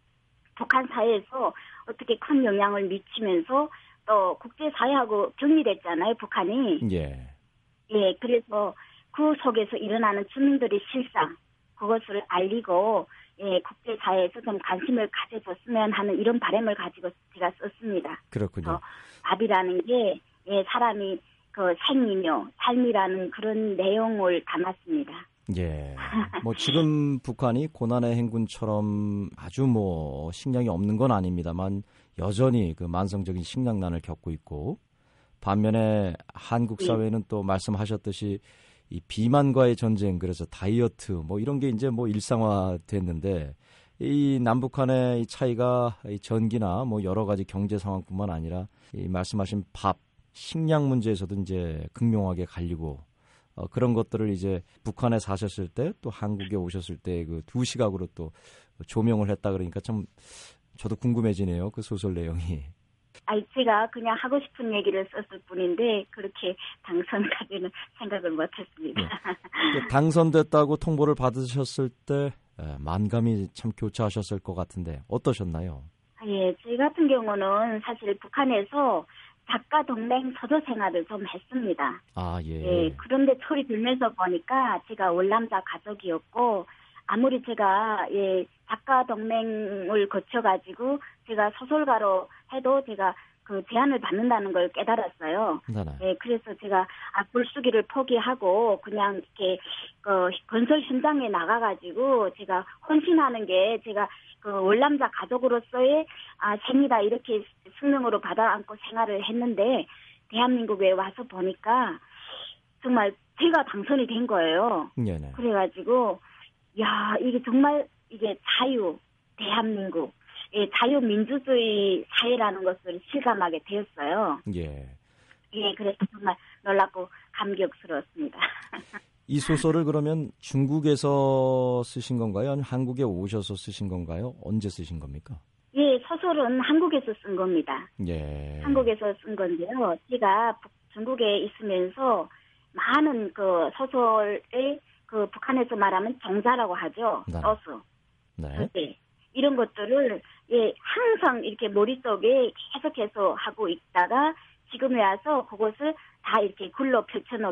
북한 사회에서 어떻게 큰 영향을 미치면서 또 국제사회하고 격리됐잖아요, 북한이. 예. 예, 그래서 그 속에서 일어나는 주민들의 실상, 그것을 알리고, 예, 국제사회에서 좀 관심을 가져줬으면 하는 이런 바람을 가지고 제가 썼습니다. 그렇군요. 밥이라는 게, 예, 사람이 그 생이며 삶이라는 그런 내용을 담았습니다. 예. 뭐 지금 북한이 고난의 행군처럼 아주 뭐 식량이 없는 건 아닙니다만 여전히 그 만성적인 식량난을 겪고 있고 반면에 한국 사회는 또 말씀하셨듯이 이 비만과의 전쟁 그래서 다이어트 뭐 이런 게 이제 뭐 일상화됐는데 이 남북한의 이 차이가 이 전기나 뭐 여러 가지 경제 상황뿐만 아니라 이 말씀하신 밥 식량 문제에서도 이제 극명하게 갈리고 어, 그런 것들을 이제 북한에 사셨을 때 또 한국에 오셨을 때 그 두 시각으로 또 조명을 했다 그러니까 참 저도 궁금해지네요. 그 소설 내용이. 아니, 제가 그냥 하고 싶은 얘기를 썼을 뿐인데 그렇게 당선까지는 생각을 못했습니다. 네. 당선됐다고 통보를 받으셨을 때 에, 만감이 참 교차하셨을 것 같은데 어떠셨나요? 예, 제 같은 경우는 사실 북한에서 작가 동맹 서도 생활을 좀 했습니다. 아, 예. 예, 그런데 소리 들면서 보니까 제가 월남자 가족이었고 아무리 제가 예, 작가 동맹을 거쳐가지고 제가 소설가로 해도 제가 그 제안을 받는다는 걸 깨달았어요. 네네. 예, 그래서 제가 아, 글쓰기를 포기하고 그냥 이렇게 그 건설 현장에 나가가지고 제가 헌신하는 게 제가 그 월남자 가족으로서의 아, 생이다 이렇게 숙명으로 받아안고 생활을 했는데 대한민국에 와서 보니까 정말 제가 당선이 된 거예요. 네네. 그래가지고 야 이게 정말 이게 자유 대한민국 예, 자유민주주의 사회라는 것을 실감하게 되었어요. 예. 예, 그래서 정말 놀랍고 감격스러웠습니다. 이 소설을 그러면 중국에서 쓰신 건가요? 아니면 한국에 오셔서 쓰신 건가요? 언제 쓰신 겁니까? 예, 소설은 한국에서 쓴 겁니다. 예. 한국에서 쓴 건데요. 제가 중국에 있으면서 많은 그 소설의 그 북한에서 말하면 정자라고 하죠. 네. 소스. 네. 네. 이런 것들을 예, 항상 이렇게 머릿속에 계속해서 하고 있다가 지금에 와서 그것을 다 이렇게 글로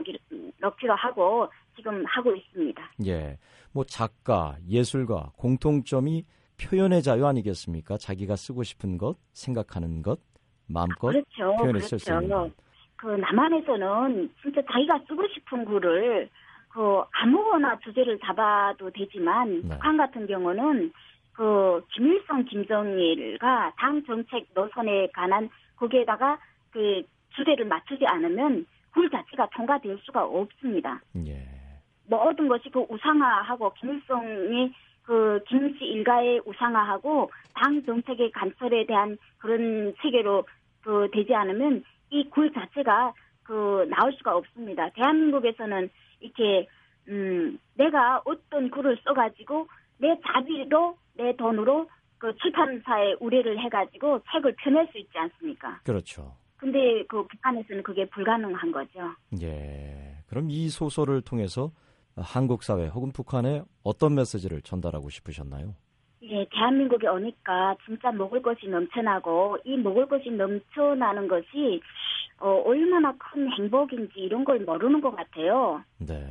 펼쳐놓기로 하고 지금 하고 있습니다. 예. 뭐 작가, 예술가 공통점이 표현의 자유 아니겠습니까? 자기가 쓰고 싶은 것, 생각하는 것, 마음껏 아, 그렇죠. 표현을 쓸 수 있는 것. 그 남한에서는 진짜 자기가 쓰고 싶은 글을 그 아무거나 주제를 잡아도 되지만 네. 북한 같은 경우는 그 김일성, 김정일과 당 정책 노선에 관한 거기에다가 그 주제를 맞추지 않으면 글 자체가 통과될 수가 없습니다. 예. 모든 것이 그 우상화하고 김일성이 그 김씨 일가의 우상화하고 당 정책의 간설에 대한 그런 체계로 그 되지 않으면 이 글 자체가 그 나올 수가 없습니다. 대한민국에서는 이렇게 음 내가 어떤 글을 써가지고 내 자비로 내 돈으로 그 출판사에 의뢰를 해가지고 책을 펴낼 수 있지 않습니까? 그렇죠. 근데 그 북한에서는 그게 불가능한 거죠. 예. 그럼 이 소설을 통해서 한국 사회 혹은 북한에 어떤 메시지를 전달하고 싶으셨나요? 예, 대한민국에 오니까 진짜 먹을 것이 넘쳐나고 이 먹을 것이 넘쳐나는 것이 어, 얼마나 큰 행복인지 이런 걸 모르는 것 같아요. 네.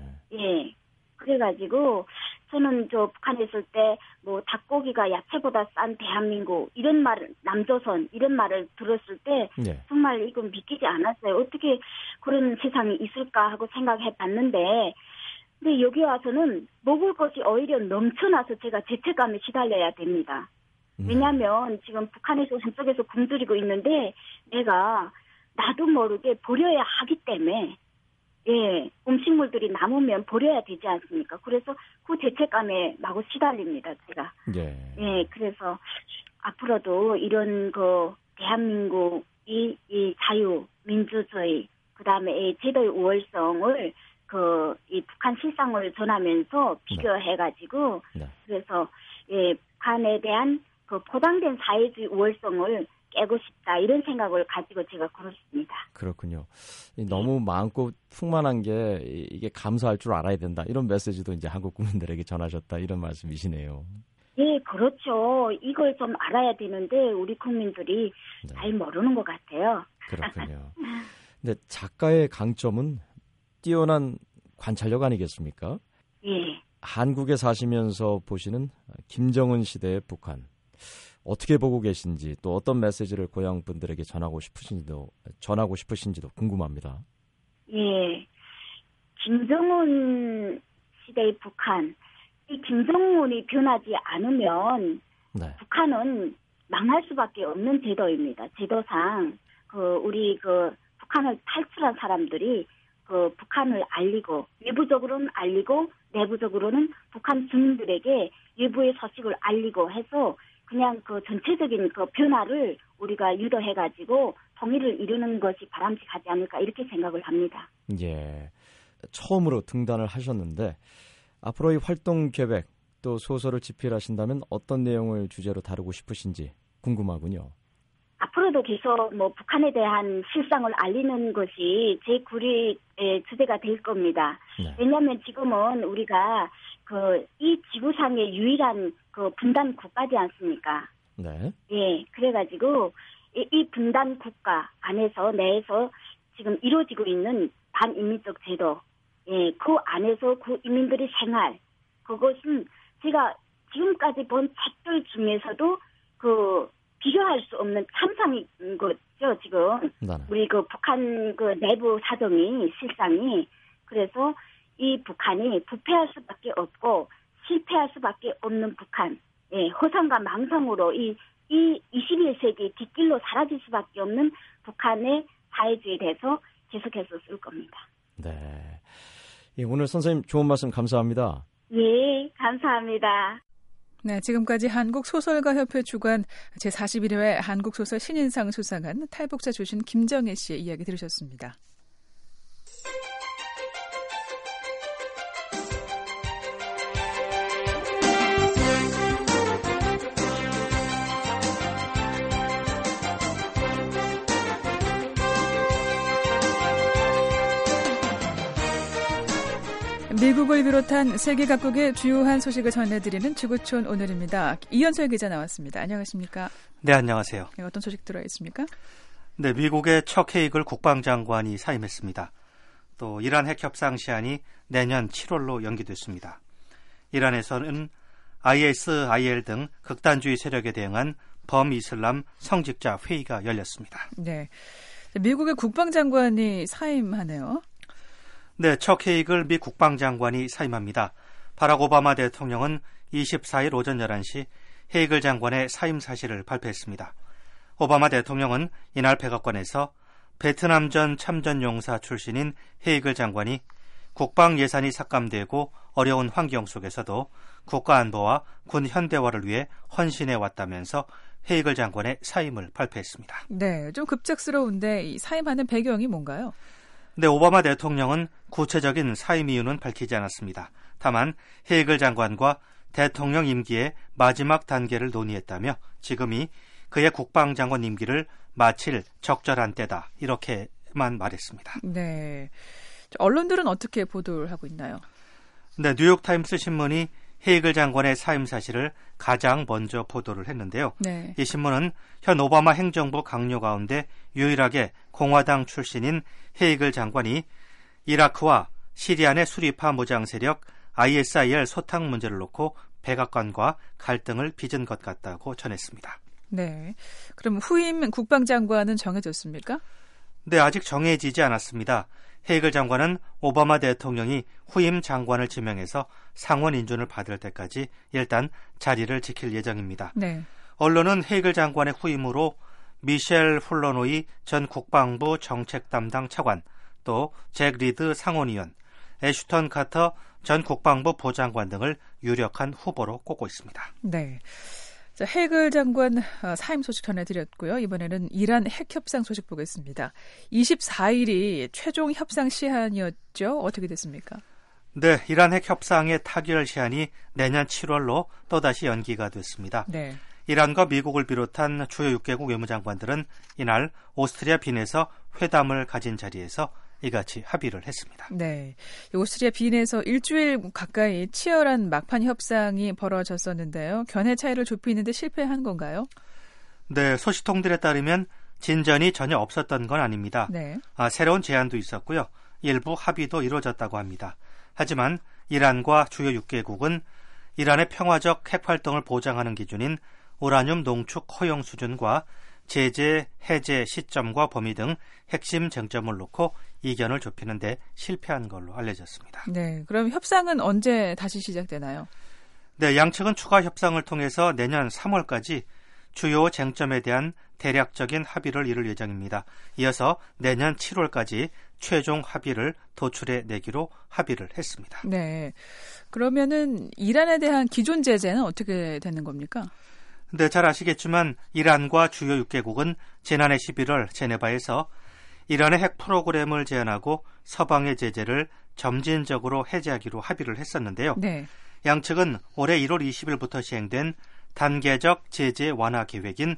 예. 그래가지고 저는 저 북한에 있을 때 뭐 닭고기가 야채보다 싼 대한민국 이런 말 남조선 이런 말을 들었을 때 네. 정말 이건 믿기지 않았어요. 어떻게 그런 세상이 있을까 하고 생각해봤는데 근데 여기 와서는 먹을 것이 오히려 넘쳐나서 제가 죄책감에 시달려야 됩니다. 왜냐하면 지금 북한에서 한쪽에서 굶주리고 있는데 내가 나도 모르게 버려야 하기 때문에 예, 음식물들이 남으면 버려야 되지 않습니까? 그래서 그 대책감에 마구 시달립니다, 제가. 예. 예, 그래서 앞으로도 이런 그 대한민국이 이 자유, 민주주의, 그 다음에 이 제도의 우월성을 그 이 북한 실상을 전하면서 비교해가지고 네. 그래서 예, 북한에 대한 그 포장된 사회주의 우월성을 깨고 싶다 이런 생각을 가지고 제가 그렇습니다. 그렇군요. 너무 많고 풍만한 게 이게 감사할 줄 알아야 된다 이런 메시지도 이제 한국 국민들에게 전하셨다 이런 말씀이시네요. 예, 그렇죠. 이걸 좀 알아야 되는데 우리 국민들이 네. 잘 모르는 것 같아요. 그렇군요. 근데 작가의 강점은 뛰어난 관찰력 아니겠습니까? 예. 한국에 사시면서 보시는 김정은 시대의 북한 어떻게 보고 계신지 또 어떤 메시지를 고향 분들에게 전하고 싶으신지도 전하고 싶으신지도 궁금합니다. 예, 김정은 시대의 북한 이 김정은이 변하지 않으면 네. 북한은 망할 수밖에 없는 제도입니다. 제도상 그 우리 그 북한을 탈출한 사람들이 그 북한을 알리고 외부적으로는 알리고 내부적으로는 북한 주민들에게 외부의 소식을 알리고 해서 그냥 그 전체적인 그 변화를 우리가 유도해가지고 통일을 이루는 것이 바람직하지 않을까 이렇게 생각을 합니다. 예, 처음으로 등단을 하셨는데 앞으로의 활동 계획 또 소설을 집필하신다면 어떤 내용을 주제로 다루고 싶으신지 궁금하군요. 앞으로도 계속 뭐 북한에 대한 실상을 알리는 것이 제 구리의 주제가 될 겁니다. 네. 왜냐하면 지금은 우리가 그 이 지구상의 유일한 그 분단 국가지 않습니까? 네. 예, 그래가지고 이, 이 분단 국가 안에서 내에서 지금 이루어지고 있는 반인민적 제도, 예, 그 안에서 그 인민들의 생활, 그것은 제가 지금까지 본 책들 중에서도 그 비교할 수 없는 참상인 거죠, 지금. 네. 우리 그 북한 그 내부 사정이, 실상이. 그래서 이 북한이 부패할 수밖에 없고 실패할 수밖에 없는 북한. 예, 허상과 망상으로 이, 이 이십일 세기 뒷길로 사라질 수밖에 없는 북한의 사회주의에 대해서 계속해서 쓸 겁니다. 네. 예, 오늘 선생님 좋은 말씀 감사합니다. 예, 감사합니다. 네, 지금까지 한국소설가협회 주관 제사십일 회 한국소설 신인상 수상한 탈북자 출신 김정혜 씨의 이야기 들으셨습니다. 미국을 비롯한 세계 각국의 주요한 소식을 전해드리는 지구촌 오늘입니다. 이현철 기자 나왔습니다. 안녕하십니까? 네, 안녕하세요. 네, 어떤 소식 들어있습니까? 네, 미국의 척 헤이글 국방장관이 사임했습니다. 또 이란 핵협상 시한이 내년 칠월로 연기됐습니다. 이란에서는 아이에스, 아이엘 등 극단주의 세력에 대응한 범이슬람 성직자 회의가 열렸습니다. 네, 미국의 국방장관이 사임하네요. 네, 척 헤이글 미 국방장관이 사임합니다. 바락 오바마 대통령은 이십사 일 오전 열한 시 헤이글 장관의 사임 사실을 발표했습니다. 오바마 대통령은 이날 백악관에서 베트남전 참전용사 출신인 헤이글 장관이 국방 예산이 삭감되고 어려운 환경 속에서도 국가안보와 군 현대화를 위해 헌신해 왔다면서 헤이글 장관의 사임을 발표했습니다. 네, 좀 급작스러운데 이 사임하는 배경이 뭔가요? 네, 오바마 대통령은 구체적인 사임 이유는 밝히지 않았습니다. 다만 헤이글 장관과 대통령 임기의 마지막 단계를 논의했다며 지금이 그의 국방장관 임기를 마칠 적절한 때다 이렇게만 말했습니다. 네, 언론들은 어떻게 보도를 하고 있나요? 네, 뉴욕타임스 신문이 헤이글 장관의 사임 사실을 가장 먼저 보도를 했는데요. 네. 이 신문은 현 오바마 행정부 강요 가운데 유일하게 공화당 출신인 헤이글 장관이 이라크와 시리아 내 수리파 무장 세력 아이에스아이엘 소탕 문제를 놓고 백악관과 갈등을 빚은 것 같다고 전했습니다. 네, 그럼 후임 국방장관은 정해졌습니까? 네, 아직 정해지지 않았습니다. 헤이글 장관은 오바마 대통령이 후임 장관을 지명해서 상원 인준을 받을 때까지 일단 자리를 지킬 예정입니다. 네. 언론은 헤이글 장관의 후임으로 미셸 훌러노이 전 국방부 정책 담당 차관, 또 잭 리드 상원의원, 애슈턴 카터 전 국방부 보좌관 등을 유력한 후보로 꼽고 있습니다. 네. 자, 헤이글 장관 사임 소식 전해드렸고요. 이번에는 이란 핵협상 소식 보겠습니다. 이십사 일이 최종 협상 시한이었죠. 어떻게 됐습니까? 네, 이란 핵협상의 타결 시한이 내년 칠월로 또다시 연기가 됐습니다. 네. 이란과 미국을 비롯한 주요 육 개국 외무장관들은 이날 오스트리아 빈에서 회담을 가진 자리에서 이같이 합의를 했습니다. 네, 오스트리아 빈에서 일주일 가까이 치열한 막판 협상이 벌어졌었는데요. 견해 차이를 좁히는데 실패한 건가요? 네, 소식통들에 따르면 진전이 전혀 없었던 건 아닙니다. 네. 아, 새로운 제안도 있었고요. 일부 합의도 이루어졌다고 합니다. 하지만 이란과 주요 육 개국은 이란의 평화적 핵활동을 보장하는 기준인 우라늄 농축 허용 수준과 제재 해제 시점과 범위 등 핵심 쟁점을 놓고 이견을 좁히는데 실패한 걸로 알려졌습니다. 네, 그럼 협상은 언제 다시 시작되나요? 네, 양측은 추가 협상을 통해서 내년 삼월까지 주요 쟁점에 대한 대략적인 합의를 이룰 예정입니다. 이어서 내년 칠월까지 최종 합의를 도출해 내기로 합의를 했습니다. 네, 그러면은 이란에 대한 기존 제재는 어떻게 되는 겁니까? 네, 잘 아시겠지만 이란과 주요 육 개국은 지난해 십일월 제네바에서 이란의 핵 프로그램을 제한하고 서방의 제재를 점진적으로 해제하기로 합의를 했었는데요. 네. 양측은 올해 일월 이십일부터 시행된 단계적 제재 완화 계획인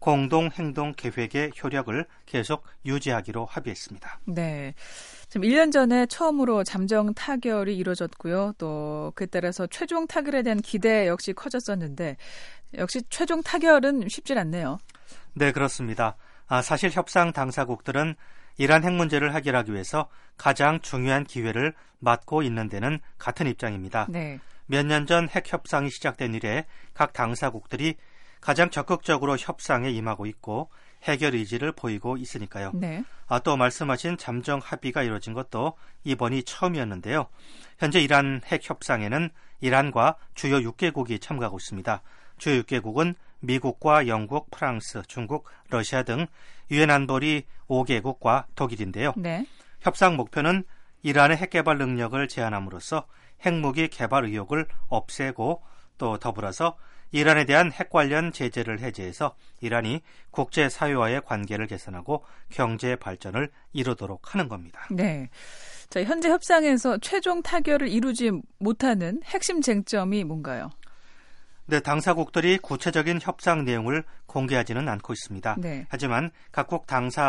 공동행동계획의 효력을 계속 유지하기로 합의했습니다. 네. 지금 일 년 전에 처음으로 잠정 타결이 이루어졌고요. 또 그에 따라서 최종 타결에 대한 기대 역시 커졌었는데 역시 최종 타결은 쉽질 않네요. 네, 그렇습니다. 아, 사실 협상 당사국들은 이란 핵 문제를 해결하기 위해서 가장 중요한 기회를 맞고 있는 데는 같은 입장입니다. 네. 몇 년 전 핵 협상이 시작된 이래 각 당사국들이 가장 적극적으로 협상에 임하고 있고 해결 의지를 보이고 있으니까요. 네. 아, 또 말씀하신 잠정 합의가 이루어진 것도 이번이 처음이었는데요. 현재 이란 핵 협상에는 이란과 주요 육 개국이 참가하고 있습니다. 주요 육 개국은 미국과 영국, 프랑스, 중국, 러시아 등 유엔 안보리 오 개국과 독일인데요. 네. 협상 목표는 이란의 핵 개발 능력을 제한함으로써 핵무기 개발 의욕을 없애고 또 더불어서 이란에 대한 핵 관련 제재를 해제해서 이란이 국제사회와의 관계를 개선하고 경제 발전을 이루도록 하는 겁니다. 네. 자, 현재 협상에서 최종 타결을 이루지 못하는 핵심 쟁점이 뭔가요? 네, 당사국들이 구체적인 협상 내용을 공개하지는 않고 있습니다. 네. 하지만 각국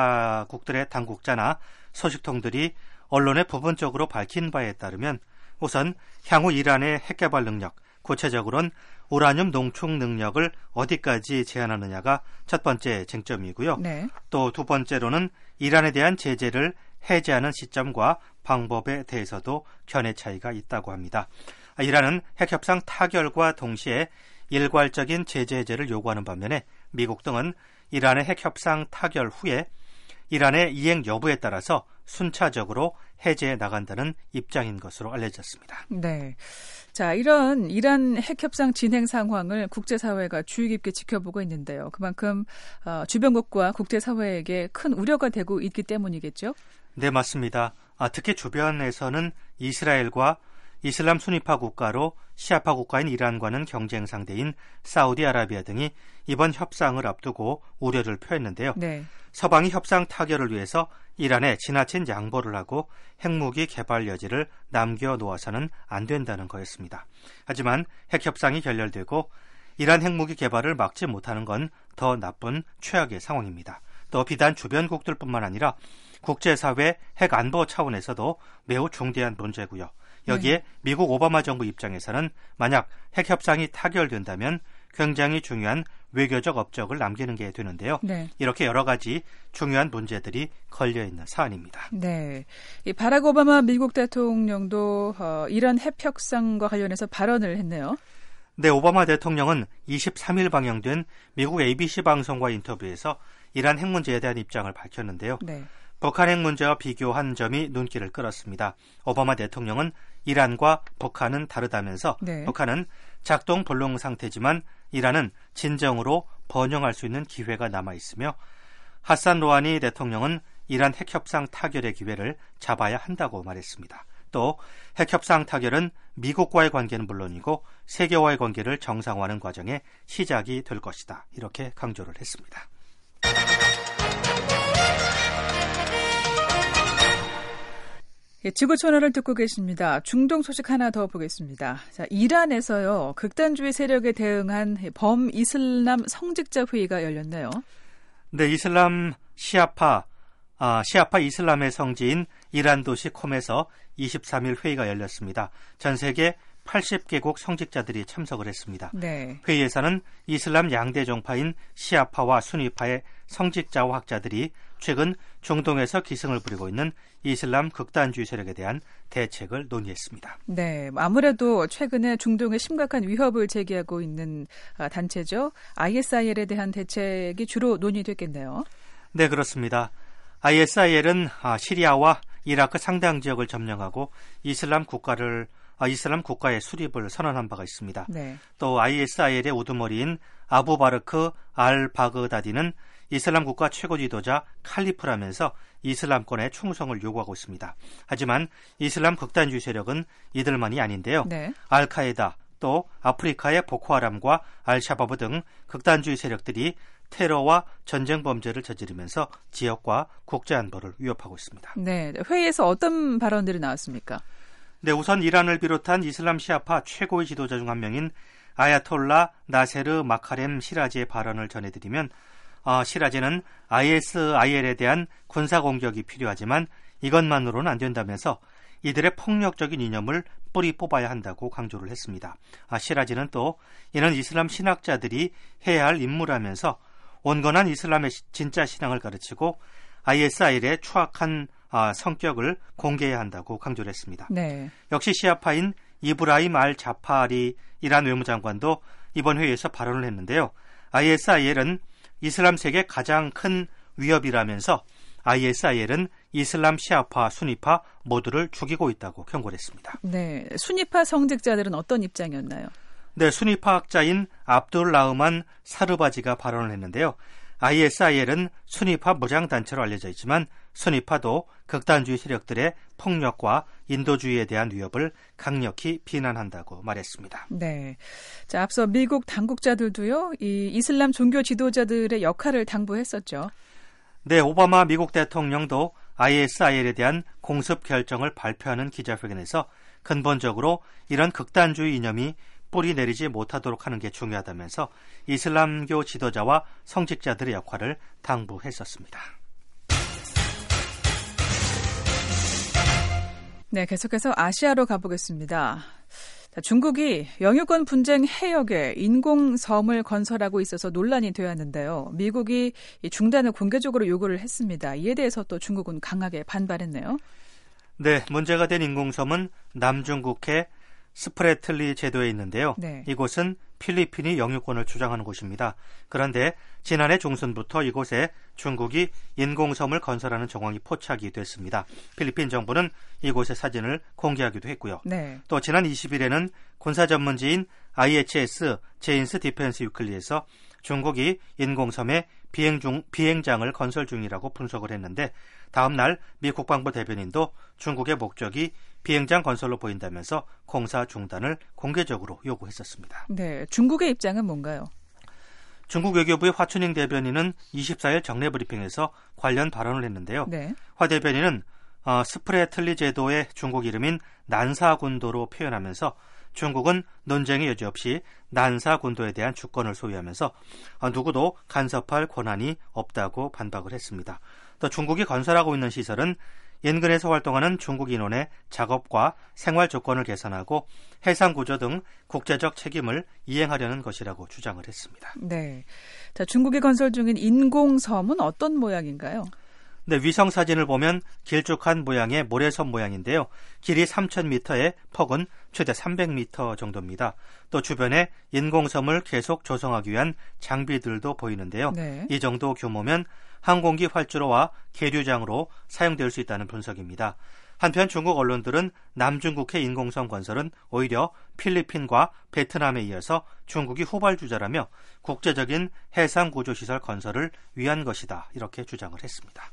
당사국들의 당국자나 소식통들이 언론에 부분적으로 밝힌 바에 따르면 우선 향후 이란의 핵개발 능력, 구체적으로는 우라늄 농축 능력을 어디까지 제한하느냐가 첫 번째 쟁점이고요. 네. 또 두 번째로는 이란에 대한 제재를 해제하는 시점과 방법에 대해서도 견해 차이가 있다고 합니다. 이란은 핵협상 타결과 동시에 일괄적인 제재 해제를 요구하는 반면에 미국 등은 이란의 핵협상 타결 후에 이란의 이행 여부에 따라서 순차적으로 해제해 나간다는 입장인 것으로 알려졌습니다. 네. 자, 이런 이란 핵협상 진행 상황을 국제사회가 주의 깊게 지켜보고 있는데요. 그만큼 어, 주변국과 국제사회에게 큰 우려가 되고 있기 때문이겠죠? 네, 맞습니다. 아, 특히 주변에서는 이스라엘과 이슬람 순위파 국가로 시아파 국가인 이란과는 경쟁 상대인 사우디아라비아 등이 이번 협상을 앞두고 우려를 표했는데요. 네. 서방이 협상 타결을 위해서 이란에 지나친 양보를 하고 핵무기 개발 여지를 남겨놓아서는 안 된다는 거였습니다. 하지만 핵협상이 결렬되고 이란 핵무기 개발을 막지 못하는 건 더 나쁜 최악의 상황입니다. 또 비단 주변국들뿐만 아니라 국제사회 핵안보 차원에서도 매우 중대한 문제고요. 여기에 네. 미국 오바마 정부 입장에서는 만약 핵협상이 타결된다면 굉장히 중요한 외교적 업적을 남기는 게 되는데요. 네. 이렇게 여러 가지 중요한 문제들이 걸려있는 사안입니다. 네, 이 바락 오바마 미국 대통령도 어, 이란 핵협상과 관련해서 발언을 했네요. 네, 오바마 대통령은 이십삼 일 방영된 미국 에이비씨 방송과 인터뷰에서 이란 핵 문제에 대한 입장을 밝혔는데요. 네. 북한 핵 문제와 비교한 점이 눈길을 끌었습니다. 오바마 대통령은 이란과 북한은 다르다면서 네. 북한은 작동 불능 상태지만 이란은 진정으로 번영할 수 있는 기회가 남아있으며 하산 로하니 대통령은 이란 핵협상 타결의 기회를 잡아야 한다고 말했습니다. 또 핵협상 타결은 미국과의 관계는 물론이고 세계와의 관계를 정상화하는 과정의 시작이 될 것이다. 이렇게 강조를 했습니다. 예, 지구촌화를 듣고 계십니다. 중동 소식 하나 더 보겠습니다. 자, 이란에서요, 극단주의 세력에 대응한 범이슬람 성직자 회의가 열렸네요. 네, 이슬람 시아파, 아, 시아파 이슬람의 성지인 이란 도시 콤에서 이십삼 일 회의가 열렸습니다. 전 세계 팔십 개국 성직자들이 참석을 했습니다. 네. 회의에서는 이슬람 양대 종파인 시아파와 수니파의 성직자와 학자들이 최근 중동에서 기승을 부리고 있는 이슬람 극단주의 세력에 대한 대책을 논의했습니다. 네, 아무래도 최근에 중동에 심각한 위협을 제기하고 있는 단체죠. 아이에스아이엘에 대한 대책이 주로 논의됐겠네요. 네, 그렇습니다. 아이에스아이엘은 시리아와 이라크 상당 지역을 점령하고 이슬람 국가를 이슬람 국가의 수립을 선언한 바가 있습니다. 네. 또 아이에스아이엘의 우두머리인 아부바르크 알 바그다디는 이슬람 국가 최고 지도자 칼리프라면서 이슬람권의 충성을 요구하고 있습니다. 하지만 이슬람 극단주의 세력은 이들만이 아닌데요. 네. 알카에다 또 아프리카의 보코하람과 알샤바브 등 극단주의 세력들이 테러와 전쟁 범죄를 저지르면서 지역과 국제 안보를 위협하고 있습니다. 네, 회의에서 어떤 발언들이 나왔습니까? 네, 우선 이란을 비롯한 이슬람 시아파 최고의 지도자 중 한 명인 아야톨라 나세르 마카렘 시라지의 발언을 전해드리면 어, 시라지는 아이에스아이엘에 대한 군사공격이 필요하지만 이것만으로는 안 된다면서 이들의 폭력적인 이념을 뿌리 뽑아야 한다고 강조를 했습니다. 아, 시라지는 또 이는 이슬람 신학자들이 해야 할 임무라면서 온건한 이슬람의 진짜 신앙을 가르치고 아이에스아이엘의 추악한 아, 성격을 공개해야 한다고 강조를 했습니다. 네. 역시 시아파인 이브라임 알 자파리 이란 외무장관도 이번 회의에서 발언을 했는데요. 아이에스아이엘은 이슬람 세계 가장 큰 위협이라면서 아이에스아이엘은 이슬람 시아파, 수니파 모두를 죽이고 있다고 경고를 했습니다. 네, 수니파 성직자들은 어떤 입장이었나요? 네, 수니파 학자인 압둘 라흐만 사르바지가 발언을 했는데요. 아이에스아이엘은 수니파 무장단체로 알려져 있지만 수니파도 극단주의 세력들의 폭력과 인도주의에 대한 위협을 강력히 비난한다고 말했습니다. 네, 자 앞서 미국 당국자들도요, 이 이슬람 종교 지도자들의 역할을 당부했었죠. 네, 오바마 미국 대통령도 아이에스아이엘에 대한 공습 결정을 발표하는 기자회견에서 근본적으로 이런 극단주의 이념이 뿌리 내리지 못하도록 하는 게 중요하다면서 이슬람교 지도자와 성직자들의 역할을 당부했었습니다. 네, 계속해서 아시아로 가보겠습니다. 중국이 영유권 분쟁 해역에 인공섬을 건설하고 있어서 논란이 되었는데요. 미국이 중단을 공개적으로 요구를 했습니다. 이에 대해서 또 중국은 강하게 반발했네요. 네, 문제가 된 인공섬은 남중국해 스프레틀리 제도에 있는데요. 네. 이곳은 필리핀이 영유권을 주장하는 곳입니다. 그런데 지난해 중순부터 이곳에 중국이 인공섬을 건설하는 정황이 포착이 됐습니다. 필리핀 정부는 이곳의 사진을 공개하기도 했고요. 네. 또 지난 이십 일에는 군사 전문지인 아이에이치에스 제인스 디펜스 위클리에서 중국이 인공섬에 비행 중, 비행장을 건설 중이라고 분석을 했는데 다음 날 미 국방부 대변인도 중국의 목적이 비행장 건설로 보인다면서 공사 중단을 공개적으로 요구했었습니다. 네, 중국의 입장은 뭔가요? 중국 외교부의 화춘잉 대변인은 이십사 일 정례 브리핑에서 관련 발언을 했는데요. 네. 화 대변인은 어, 스프레틀리 제도의 중국 이름인 난사군도로 표현하면서 중국은 논쟁의 여지 없이 난사군도에 대한 주권을 소유하면서 어, 누구도 간섭할 권한이 없다고 반박을 했습니다. 또 중국이 건설하고 있는 시설은 인근에서 활동하는 중국 인원의 작업과 생활 조건을 개선하고 해상 구조 등 국제적 책임을 이행하려는 것이라고 주장을 했습니다. 네, 자 중국이 건설 중인 인공섬은 어떤 모양인가요? 근데 위성 사진을 보면 길쭉한 모양의 모래섬 모양인데요. 길이 삼천 미터에 폭은 최대 삼백 미터 정도입니다. 또 주변에 인공섬을 계속 조성하기 위한 장비들도 보이는데요. 네. 이 정도 규모면 항공기 활주로와 계류장으로 사용될 수 있다는 분석입니다. 한편 중국 언론들은 남중국해 인공섬 건설은 오히려 필리핀과 베트남에 이어서 중국이 후발주자라며 국제적인 해상구조시설 건설을 위한 것이다, 이렇게 주장을 했습니다.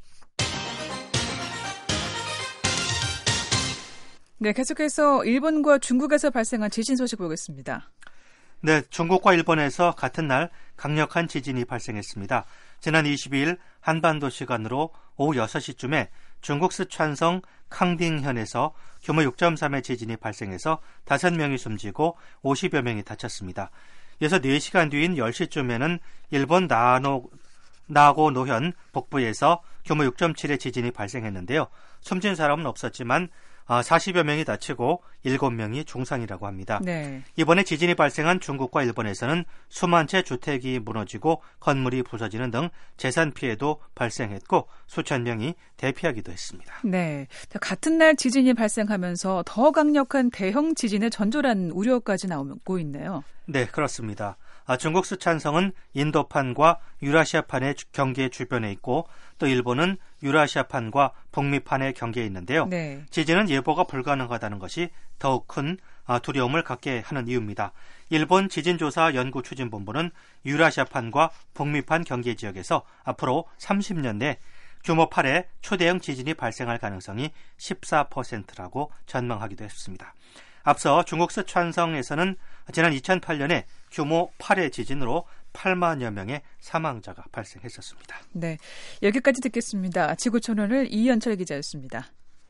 네, 계속해서 일본과 중국에서 발생한 지진 소식 보겠습니다. 네, 중국과 일본에서 같은 날 강력한 지진이 발생했습니다. 지난 이십이일 한반도 시간으로 오후 여섯 시쯤에 중국 스촨성 캉딩현에서 규모 육 점 삼의 지진이 발생해서 다섯 명이 숨지고 오십여 명이 다쳤습니다. 이어서 네 시간 뒤인 열 시쯤에는 일본 나노, 나고노현 북부에서 규모 육 점 칠의 지진이 발생했는데요. 숨진 사람은 없었지만 사십여 명이 다치고 일곱 명이 중상이라고 합니다. 네. 이번에 지진이 발생한 중국과 일본에서는 수만 채 주택이 무너지고 건물이 부서지는 등 재산 피해도 발생했고 수천 명이 대피하기도 했습니다. 네, 같은 날 지진이 발생하면서 더 강력한 대형 지진의 전조라는 우려까지 나오고 있네요. 네, 그렇습니다. 중국 스촨성은 인도판과 유라시아판의 경계 주변에 있고 또 일본은 유라시아판과 북미판의 경계에 있는데요. 네. 지진은 예보가 불가능하다는 것이 더욱 큰 두려움을 갖게 하는 이유입니다. 일본 지진조사연구추진본부는 유라시아판과 북미판 경계 지역에서 앞으로 삼십 년 내 규모 팔의 초대형 지진이 발생할 가능성이 십사 퍼센트라고 전망하기도 했습니다. 앞서 중국 스촨성에서는 지난 이천팔 년에 규모 팔의 지진으로 팔만여 명의 사망자가 발생했었습니다. 네, 여기까지 듣겠습니다. 지구촌원을 이현철 기자였습니다.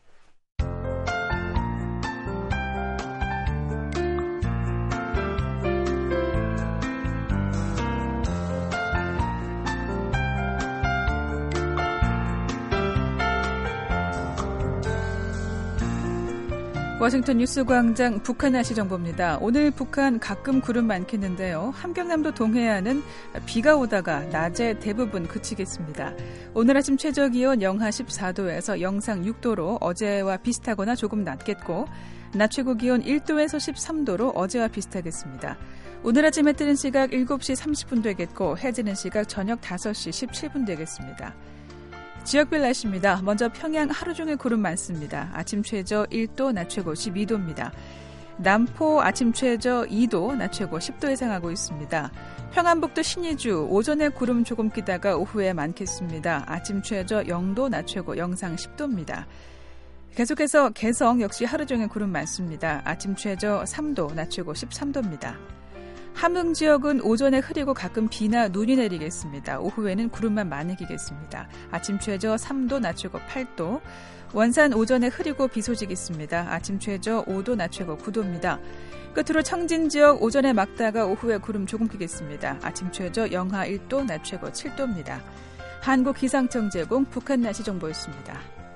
워싱턴 뉴스광장 북한 날씨 정보입니다. 오늘 북한 가끔 구름 많겠는데요. 함경남도 동해안은 비가 오다가 낮에 대부분 그치겠습니다. 오늘 아침 최저기온 영하 십사 도에서 영상 육 도로 어제와 비슷하거나 조금 낮겠고 낮 최고기온 일 도에서 십삼 도로 어제와 비슷하겠습니다. 오늘 아침 해 뜨는 시각 일곱 시 삼십 분 되겠고 해 지는 시각 저녁 다섯 시 십칠 분 되겠습니다. 지역별 날씨입니다. 먼저 평양 하루 종일 구름 많습니다. 아침 최저 일 도, 낮 최고 십이 도입니다. 남포 아침 최저 이 도, 낮 최고 십 도 예상하고 있습니다. 평안북도 신의주 오전에 구름 조금 끼다가 오후에 많겠습니다. 아침 최저 영 도, 낮 최고 영상 십 도입니다. 계속해서 개성 역시 하루 종일 구름 많습니다. 아침 최저 삼 도, 낮 최고 십삼 도입니다. 함흥 지역은 오전에 흐리고 가끔 비나 눈이 내리겠습니다. 오후에는 구름만 많이 끼겠습니다. 아침 최저 삼 도, 낮 최고 팔 도. 원산 오전에 흐리고 비 소식 있습니다. 아침 최저 오 도, 낮 최고 구 도입니다. 끝으로 청진 지역 오전에 막다가 오후에 구름 조금 끼겠습니다. 아침 최저 영하 일 도, 낮 최고 칠 도입니다. 한국기상청 제공 북한 날씨 정보였습니다.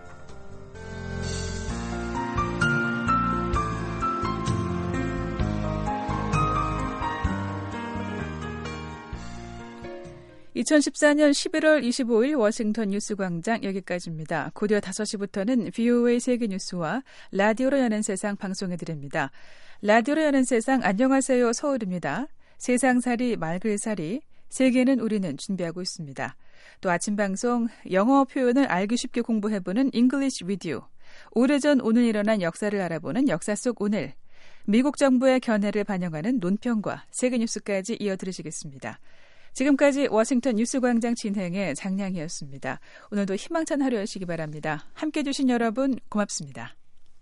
이천십사 년 십일월 이십오일 워싱턴 뉴스광장 여기까지입니다. 곧이어 다섯 시부터는 브이오에이 세계뉴스와 라디오로 여는 세상 방송해드립니다. 라디오로 여는 세상 안녕하세요 서울입니다. 세상살이 말글살이 세계는 우리는 준비하고 있습니다. 또 아침 방송 영어 표현을 알기 쉽게 공부해보는 English Video, 오래전 오늘 일어난 역사를 알아보는 역사 속 오늘, 미국 정부의 견해를 반영하는 논평과 세계뉴스까지 이어 들으시겠습니다. 지금까지 워싱턴 뉴스광장 진행의 장량이었습니다. 오늘도 희망찬 하루 여시기 바랍니다. 함께해 주신 여러분 고맙습니다.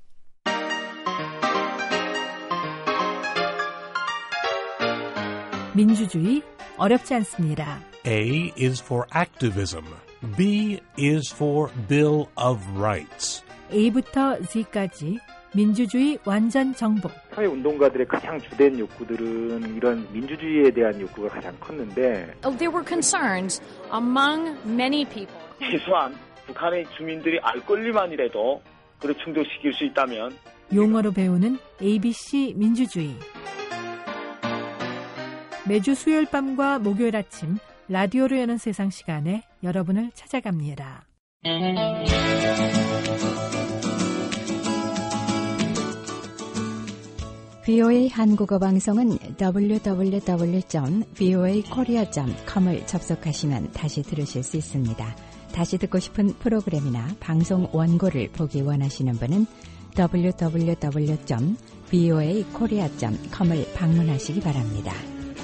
민주주의 어렵지 않습니다. A is for activism. B is for Bill of Rights. A부터 Z까지 민주주의 완전 정복. 사회운동가들의 가장 주된 욕구들은 이런 민주주의에 대한 욕구가 가장 컸는데 There were concerns among many people. 최소한 북한의 주민들이 알 권리만이라도 그를 충족시킬 수 있다면 용어로 배우는 에이비씨 민주주의. 매주 수요일 밤과 목요일 아침 라디오로 여는 세상 시간에 여러분을 찾아갑니다. 브이오에이 한국어 방송은 더블유 더블유 더블유 점 브이오에이 코리아 점 컴을 접속하시면 다시 들으실 수 있습니다. 다시 듣고 싶은 프로그램이나 방송 원고를 보기 원하시는 분은 더블유 더블유 더블유 점 브이오에이 코리아 점 컴을 방문하시기 바랍니다.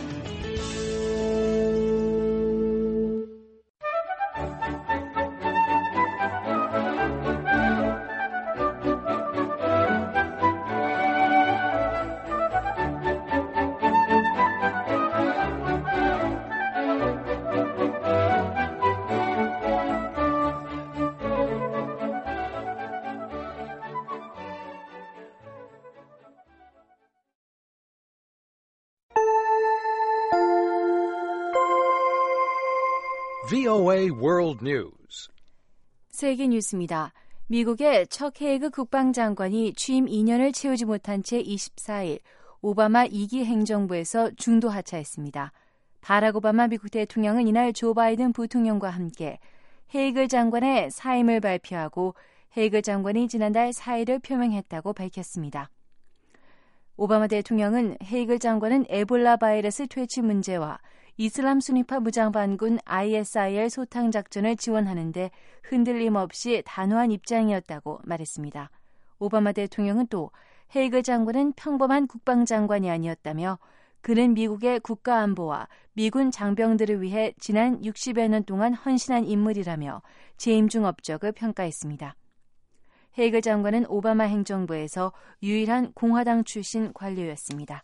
브이오에이 World News. 세계 뉴스입니다. 미국의 척 헤이그 국방장관이 취임 이 년을 채우지 못한 채 이십사 일 오바마 이 기 행정부에서 중도 하차했습니다. 바락 오바마 미국 대통령은 이날 조 바이든 부통령과 함께 헤이그 장관의 사임을 발표하고 헤이그 장관이 지난달 사 일을 표명했다고 밝혔습니다. 오바마 대통령은 헤이그 장관은 에볼라 바이러스 퇴치 문제와 이슬람 순위파 무장반군 아이에스아이엘 소탕 작전을 지원하는 데 흔들림 없이 단호한 입장이었다고 말했습니다. 오바마 대통령은 또 헤이그 장관은 평범한 국방장관이 아니었다며 그는 미국의 국가안보와 미군 장병들을 위해 지난 육십여 년 동안 헌신한 인물이라며 재임 중 업적을 평가했습니다. 헤이그 장관은 오바마 행정부에서 유일한 공화당 출신 관료였습니다.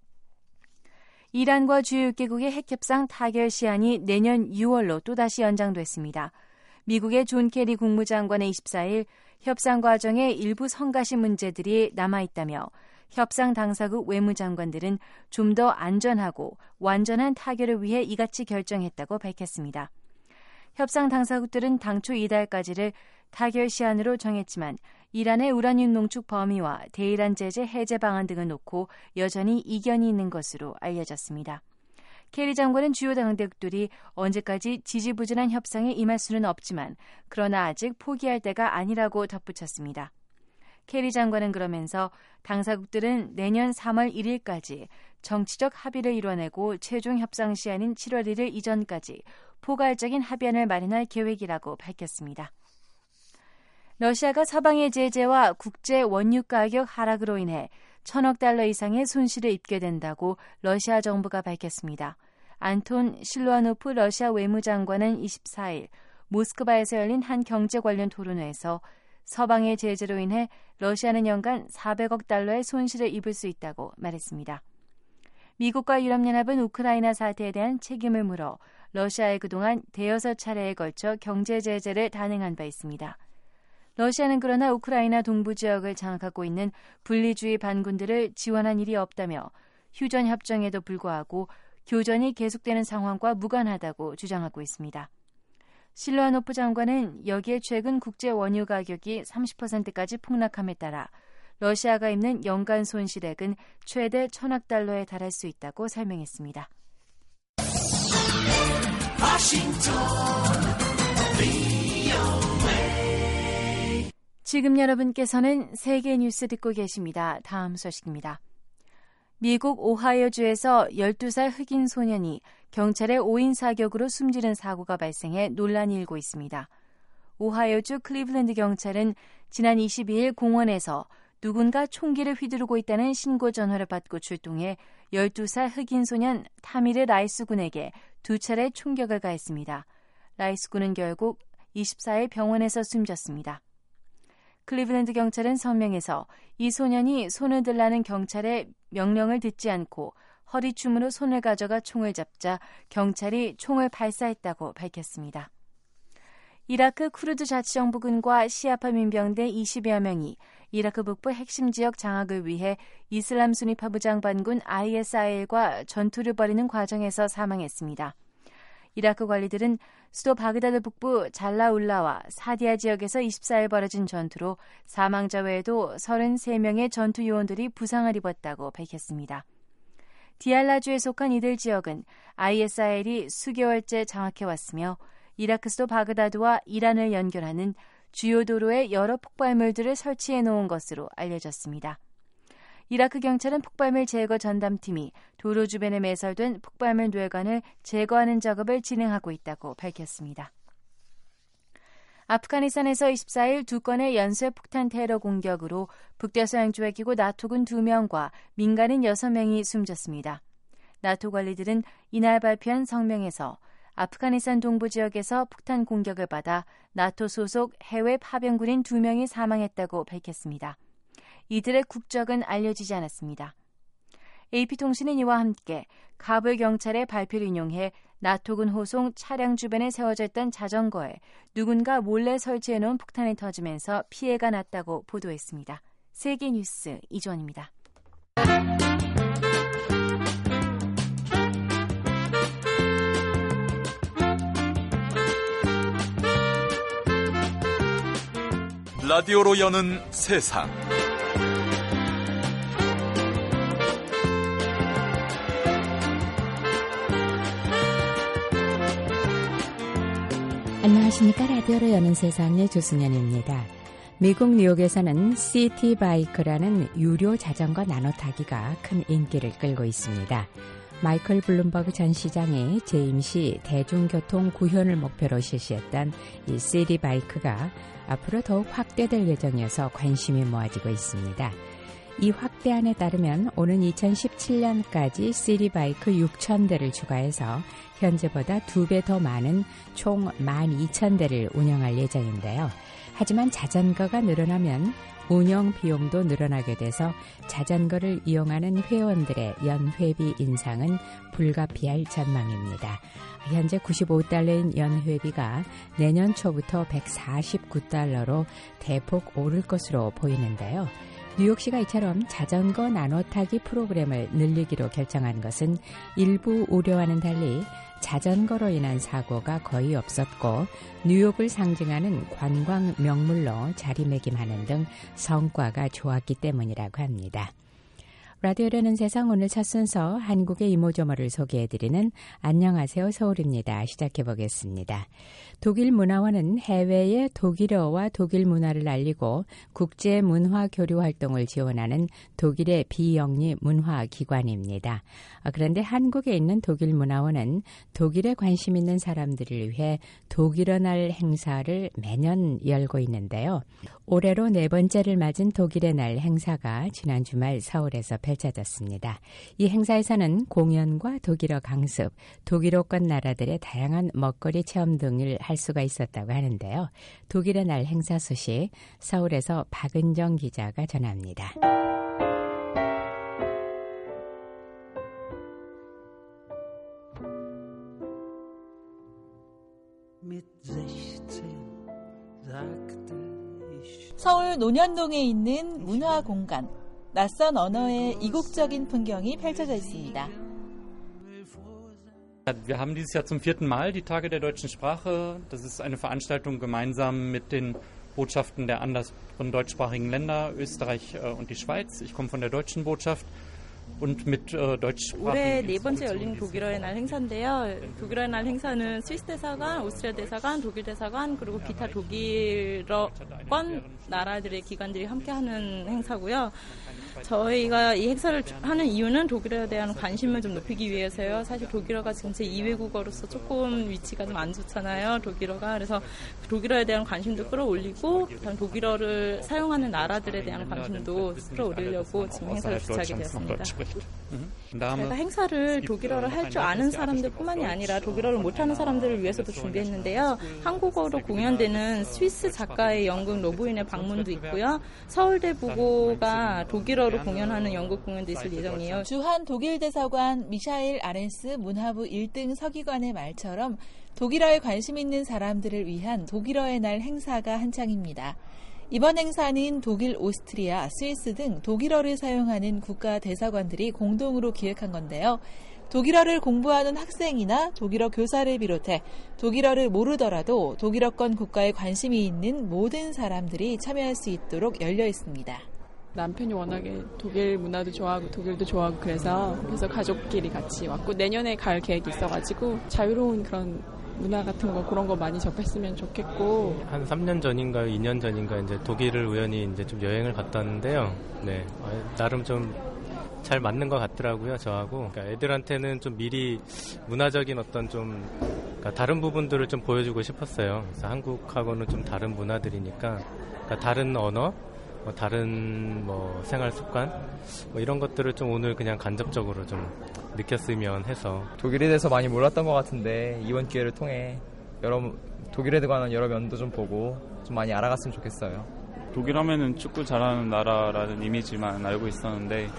이란과 주요 육 개국의 핵협상 타결 시한이 내년 유월로 또다시 연장됐습니다. 미국의 존 케리 국무장관은 이십사 일 협상 과정에 일부 성가시 문제들이 남아있다며 협상 당사국 외무장관들은 좀 더 안전하고 완전한 타결을 위해 이같이 결정했다고 밝혔습니다. 협상 당사국들은 당초 이달까지를 타결 시한으로 정했지만 이란의 우라늄 농축 범위와 대이란 제재 해제 방안 등을 놓고 여전히 이견이 있는 것으로 알려졌습니다. 케리 장관은 주요 당대국들이 언제까지 지지부진한 협상에 임할 수는 없지만 그러나 아직 포기할 때가 아니라고 덧붙였습니다. 케리 장관은 그러면서 당사국들은 내년 삼월 일일까지 정치적 합의를 이뤄내고 최종 협상 시한인 칠월 일일 이전까지 포괄적인 합의안을 마련할 계획이라고 밝혔습니다. 러시아가 서방의 제재와 국제 원유 가격 하락으로 인해 천억 달러 이상의 손실을 입게 된다고 러시아 정부가 밝혔습니다. 안톤 실루아노프 러시아 외무장관은 이십사 일 모스크바에서 열린 한 경제 관련 토론회에서 서방의 제재로 인해 러시아는 연간 사백억 달러의 손실을 입을 수 있다고 말했습니다. 미국과 유럽연합은 우크라이나 사태에 대한 책임을 물어 러시아에 그동안 대여섯 차례에 걸쳐 경제 제재를 단행한 바 있습니다. 러시아는 그러나 우크라이나 동부 지역을 장악하고 있는 분리주의 반군들을 지원한 일이 없다며 휴전 협정에도 불구하고 교전이 계속되는 상황과 무관하다고 주장하고 있습니다. 실루아노프 장관은 여기에 최근 국제 원유 가격이 삼십 퍼센트까지 폭락함에 따라 러시아가 입는 연간 손실액은 최대 천억 달러에 달할 수 있다고 설명했습니다. 지금 여러분께서는 세계 뉴스 듣고 계십니다. 다음 소식입니다. 미국 오하이오주에서 열두 살 흑인 소년이 경찰의 오인 사격으로 숨지는 사고가 발생해 논란이 일고 있습니다. 오하이오주 클리블랜드 경찰은 지난 이십이 일 공원에서 누군가 총기를 휘두르고 있다는 신고 전화를 받고 출동해 열두 살 흑인 소년 타미르 라이스 군에게 두 차례 총격을 가했습니다. 라이스 군은 결국 이십사 일 병원에서 숨졌습니다. 클리블랜드 경찰은 성명에서 이 소년이 손을 들라는 경찰의 명령을 듣지 않고 허리춤으로 손을 가져가 총을 잡자 경찰이 총을 발사했다고 밝혔습니다. 이라크 쿠르드 자치정부군과 시아파 민병대 이십여 명이 이라크 북부 핵심 지역 장악을 위해 이슬람 순위파 무장반군 아이에스아이엘과 전투를 벌이는 과정에서 사망했습니다. 이라크 관리들은 수도 바그다드 북부 잘라울라와 사디아 지역에서 이십사 일 벌어진 전투로 사망자 외에도 서른세 명의 전투 요원들이 부상을 입었다고 밝혔습니다. 디알라주에 속한 이들 지역은 아이에스아이엘이 수개월째 장악해왔으며 이라크 수도 바그다드와 이란을 연결하는 주요 도로에 여러 폭발물들을 설치해 놓은 것으로 알려졌습니다. 이라크 경찰은 폭발물 제거 전담팀이 도로 주변에 매설된 폭발물 뇌관을 제거하는 작업을 진행하고 있다고 밝혔습니다. 아프가니스탄에서 이십사일 두 건의 연쇄 폭탄 테러 공격으로 북대서양 조약기구 나토군 두 명과 민간인 여섯 명이 숨졌습니다. 나토 관리들은 이날 발표한 성명에서 아프가니스탄 동부 지역에서 폭탄 공격을 받아 나토 소속 해외 파병군인 두 명이 사망했다고 밝혔습니다. 이들의 국적은 알려지지 않았습니다. 에이피통신은 이와 함께 카불 경찰의 발표를 인용해 나토군 호송 차량 주변에 세워져 있던 자전거에 누군가 몰래 설치해놓은 폭탄이 터지면서 피해가 났다고 보도했습니다. 세계뉴스 이주원입니다. 라디오로 여는 세상. 안녕하십니까. 라디오로 여는 세상의 조승연입니다. 미국 뉴욕에서는 시티바이크라는 유료 자전거 나노타기가 큰 인기를 끌고 있습니다. 마이클 블룸버그 전 시장이 재임 시 대중교통 구현을 목표로 실시했던 이 시티바이크가 앞으로 더욱 확대될 예정이어서 관심이 모아지고 있습니다. 이 확대안에 따르면 오는 이천십칠 년까지 시티바이크 육천 대를 추가해서 현재보다 두 배 더 많은 총 만 이천 대를 운영할 예정인데요. 하지만 자전거가 늘어나면 운영 비용도 늘어나게 돼서 자전거를 이용하는 회원들의 연회비 인상은 불가피할 전망입니다. 현재 구십오 달러인 연회비가 내년 초부터 백사십구 달러로 대폭 오를 것으로 보이는데요. 뉴욕시가 이처럼 자전거 나노타기 프로그램을 늘리기로 결정한 것은 일부 우려와는 달리 자전거로 인한 사고가 거의 없었고 뉴욕을 상징하는 관광 명물로 자리매김하는 등 성과가 좋았기 때문이라고 합니다. 라디오라는 세상 오늘 첫 순서 한국의 이모저모를 소개해드리는 안녕하세요 서울입니다. 시작해보겠습니다. 독일문화원은 해외의 독일어와 독일 문화를 알리고 국제 문화 교류 활동을 지원하는 독일의 비영리 문화기관입니다. 그런데 한국에 있는 독일문화원은 독일에 관심 있는 사람들을 위해 독일어 날 행사를 매년 열고 있는데요. 올해로 네 번째를 맞은 독일의 날 행사가 지난 주말 서울에서 펼쳐졌습니다. 이 행사에서는 공연과 독일어 강습, 독일어권 나라들의 다양한 먹거리 체험 등을 할 수가 있었다고 하는데요. 독일의 날 행사 소식 서울에서 박은정 기자가 전합니다. 서울 논현동에 있는 문화공간. 낯선 언어의 이국적인 풍경이 펼쳐져 있습니다. Wir haben dieses Jahr zum vierten Mal die Tage der deutschen Sprache. Das ist eine Veranstaltung gemeinsam mit den Botschaften der anderen deutschsprachigen Länder, Österreich und die Schweiz. Ich komme von der deutschen Botschaft. 올해 네 번째 열린 독일어의 날 행사인데요. 독일어의 날 행사는 스위스 대사관, 오스트리아 대사관, 독일 대사관 그리고 기타 독일어권 나라들의 기관들이 함께하는 행사고요. 저희가 이 행사를 하는 이유는 독일어에 대한 관심을 좀 높이기 위해서요. 사실 독일어가 지금 제이 외국어로서 조금 위치가 좀 안 좋잖아요. 독일어가. 그래서 독일어에 대한 관심도 끌어올리고 독일어를 사용하는 나라들에 대한 관심도 끌어올리려고 지금 행사를 주최하게 되었습니다. 저희가 행사를 독일어를 할 줄 아는 사람들뿐만이 아니라 독일어를 못하는 사람들을 위해서도 준비했는데요. 한국어로 공연되는 스위스 작가의 연극 로브인의 방문도 있고요. 서울대부고가 독일어로 공연하는 연극 공연도 있을 예정이에요. 주한 독일 대사관 미샤엘 아렌스 문화부 일 등 서기관의 말처럼 독일어에 관심 있는 사람들을 위한 독일어의 날 행사가 한창입니다. 이번 행사는 독일, 오스트리아, 스위스 등 독일어를 사용하는 국가 대사관들이 공동으로 기획한 건데요. 독일어를 공부하는 학생이나 독일어 교사를 비롯해 독일어를 모르더라도 독일어권 국가에 관심이 있는 모든 사람들이 참여할 수 있도록 열려 있습니다. 남편이 워낙에 독일 문화도 좋아하고 독일도 좋아하고 그래서 그래서 가족끼리 같이 왔고 내년에 갈 계획이 있어가지고 자유로운 그런 문화 같은 거 그런 거 많이 접했으면 좋겠고. 한 삼 년 전인가 이 년 전인가 이제 독일을 우연히 이제 좀 여행을 갔다 왔는데요. 네, 나름 좀 잘 맞는 것 같더라고요, 저하고. 그러니까 애들한테는 좀 미리 문화적인 어떤 좀 그러니까 다른 부분들을 좀 보여주고 싶었어요. 그래서 한국하고는 좀 다른 문화들이니까 그러니까 다른 언어, 뭐 다른 뭐 생활 습관 뭐 이런 것들을 좀 오늘 그냥 간접적으로 좀 느꼈으면 해서. 독일에 대해서 많이 몰랐던 것 같은데 이번 기회를 통해 여러 독일에 관한 여러 면도 좀 보고 좀 많이 알아갔으면 좋겠어요. 독일 하면은 축구 잘하는 나라라는 이미지만 알고 있었는데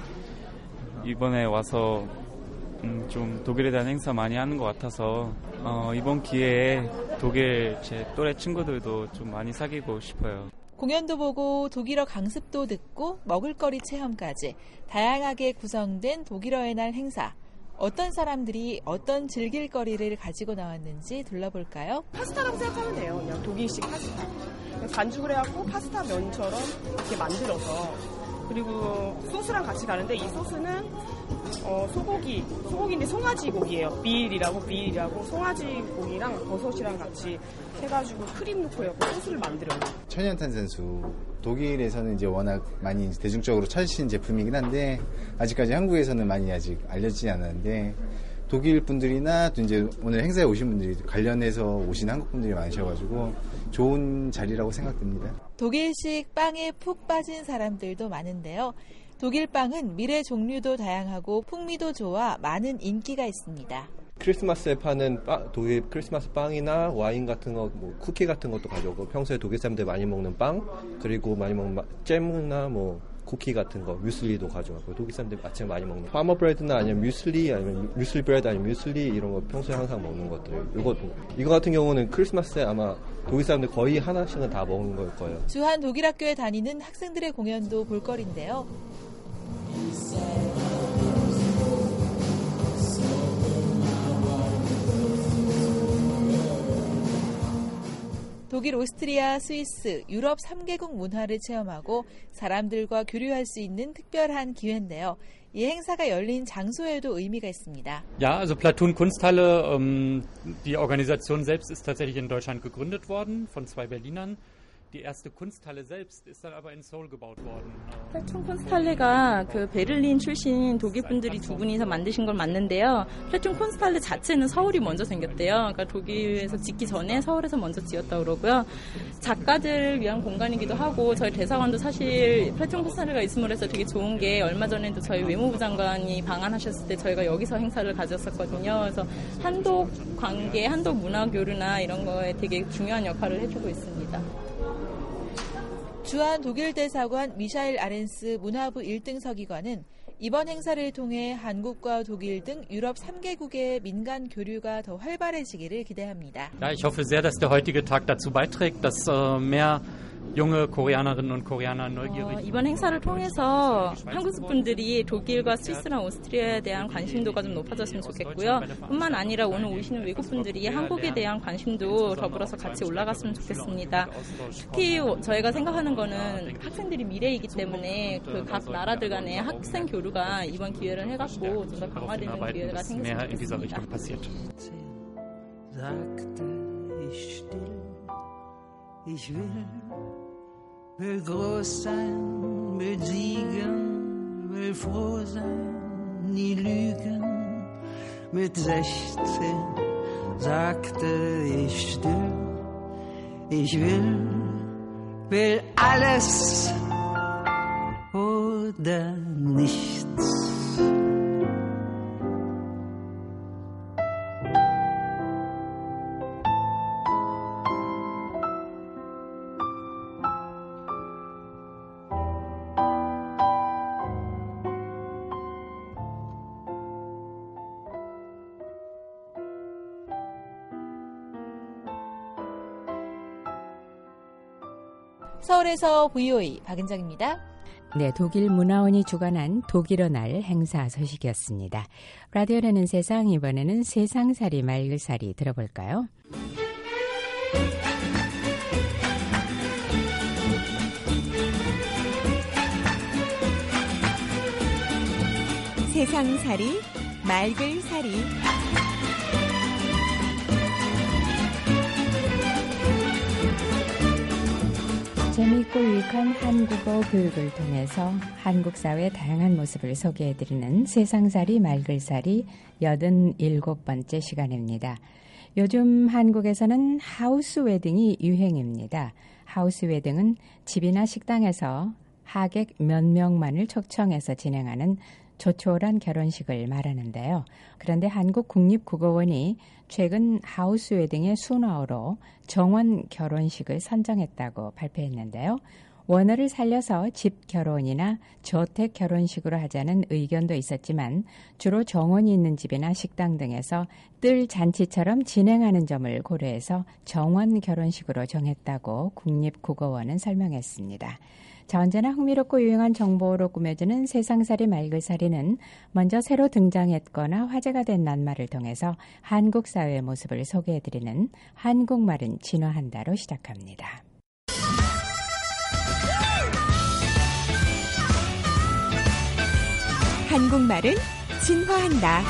이번에 와서 음, 좀 독일에 대한 행사 많이 하는 것 같아서 어, 이번 기회에 독일 제 또래 친구들도 좀 많이 사귀고 싶어요. 공연도 보고 독일어 강습도 듣고 먹을거리 체험까지 다양하게 구성된 독일어의 날 행사. 어떤 사람들이 어떤 즐길거리를 가지고 나왔는지 둘러볼까요? 파스타라고 생각하면 돼요. 그냥 독일식 파스타. 반죽을 해갖고 파스타 면처럼 이렇게 만들어서 그리고 소스랑 같이 가는데 이 소스는 어, 소고기, 소고기인데 송아지 고기예요. 비일이라고 비일이라고 송아지 고기랑 버섯이랑 같이 해가지고 크림 넣고 해갖고 소스를 만들어요. 천연탄산수 독일에서는 이제 워낙 많이 대중적으로 찾으신 제품이긴 한데 아직까지 한국에서는 많이 아직 알려지지 않았는데 독일 분들이나 또 이제 오늘 행사에 오신 분들이 관련해서 오신 한국 분들이 많으셔가지고 좋은 자리라고 생각됩니다. 독일식 빵에 푹 빠진 사람들도 많은데요. 독일 빵은 밀의 종류도 다양하고 풍미도 좋아 많은 인기가 있습니다. 크리스마스에 파는 빵, 독일 크리스마스 빵이나 와인 같은 거, 뭐 쿠키 같은 것도 가져오고 평소에 독일 사람들 많이 먹는 빵 그리고 많이 먹는 잼이나 뭐 쿠키 같은 거, 뮤슬리도 가져가고 독일 사람들 아침에 많이 먹는 파머 브레드나 아니면 뮤슬리 아니면 뮤슬 브레드 아니면 뮤슬리 이런 거 평소에 항상 먹는 것들. 이거 이거 같은 경우는 크리스마스에 아마 독일 사람들 거의 하나씩은 다 먹는 걸 거예요. 주한 독일 학교에 다니는 학생들의 공연도 볼거리인데요. 독일, 오스트리아, 스위스, 유럽 삼 개국 문화를 체험하고 사람들과 교류할 수 있는 특별한 기회인데요. 이 행사가 열린 장소에도 의미가 있습니다. Ja, also Platoon Kunsthalle, ähm, die Organisation selbst ist tatsächlich in Deutschland gegründet worden von zwei Berlinern. Die erste Kunsthalle selbst ist dann aber in Seoul gebaut worden. 플래툰 콘스탈레가 그 베를린 출신 독일 분들이 두 분이서 만드신 걸 맞는데요. 플래툰 콘스탈레 자체는 서울이 먼저 생겼대요. 그러니까 독일에서 짓기 전에 서울에서 먼저 지었다고 그러고요. 작가들을 위한 공간이기도 하고 저희 대사관도 사실 플래툰 콘스탈레가 있음으로 해서 되게 좋은 게 얼마 전에도 저희 외무부 장관이 방한하셨을 때 저희가 여기서 행사를 가졌었거든요. 그래서 한독 관계, 한독 문화 교류나 이런 거에 되게 중요한 역할을 해주고 있습니다. 주한 독일 대사관 미샤일 아렌스 문화부 일 등 서기관은 이번 행사를 통해 한국과 독일 등 유럽 삼 개국의 민간 교류가 더 활발해지기를 기대합니다. Ja, ich hoffe sehr, dass der heutige Tag dazu beiträgt, dass äh, mehr junge Koreanerinnen und Koreaner neugierig. 어, 이번 행사를 통해서 한국 분들이 독일과 스위스나 오스트리아에 대한 관심도가 좀 높아졌으면 좋겠고요. 뿐만 아니라 오늘 오시는 외국 분들이 한국에 대한 관심도 더불어서 같이 올라갔으면 좋겠습니다. 특히 저희가 생각하는 거는 학생들이 미래이기 때문에 그 각 나라들 간의 학생 교류가 이번 기회를 해갖고 좀 더 강화되는 기회가 생겼으면 좋겠습니다. Will groß sein, will siegen, will froh sein, nie lügen. Mit sechzehn sagte ich still, ich will, will alles oder nichts. 서울에서 브이오에이 박은정입니다. 네, 독일 문화원이 주관한 독일어 날 행사 소식이었습니다. 라디오라는 세상, 이번에는 세상살이 말글살이 들어볼까요? 세상살이 말글살이 쉽고 유익한 한국어 교육을 통해서 한국 사회의 다양한 모습을 소개해드리는 세상살이 말글살이 여든일곱 번째 시간입니다. 요즘 한국에서는 하우스 웨딩이 유행입니다. 하우스 웨딩은 집이나 식당에서 하객 몇 명만을 초청해서 진행하는 조촐한 결혼식을 말하는데요. 그런데 한국국립국어원이 최근 하우스 웨딩의 순화어로 정원 결혼식을 선정했다고 발표했는데요. 원어를 살려서 집 결혼이나 저택 결혼식으로 하자는 의견도 있었지만 주로 정원이 있는 집이나 식당 등에서 뜰 잔치처럼 진행하는 점을 고려해서 정원 결혼식으로 정했다고 국립국어원은 설명했습니다. 자, 언제나 흥미롭고 유용한 정보로 꾸며주는 세상살이 말글살이는 먼저 새로 등장했거나 화제가 된 낱말을 통해서 한국 사회의 모습을 소개해드리는 한국말은 진화한다로 시작합니다. 한국말은 진화한다.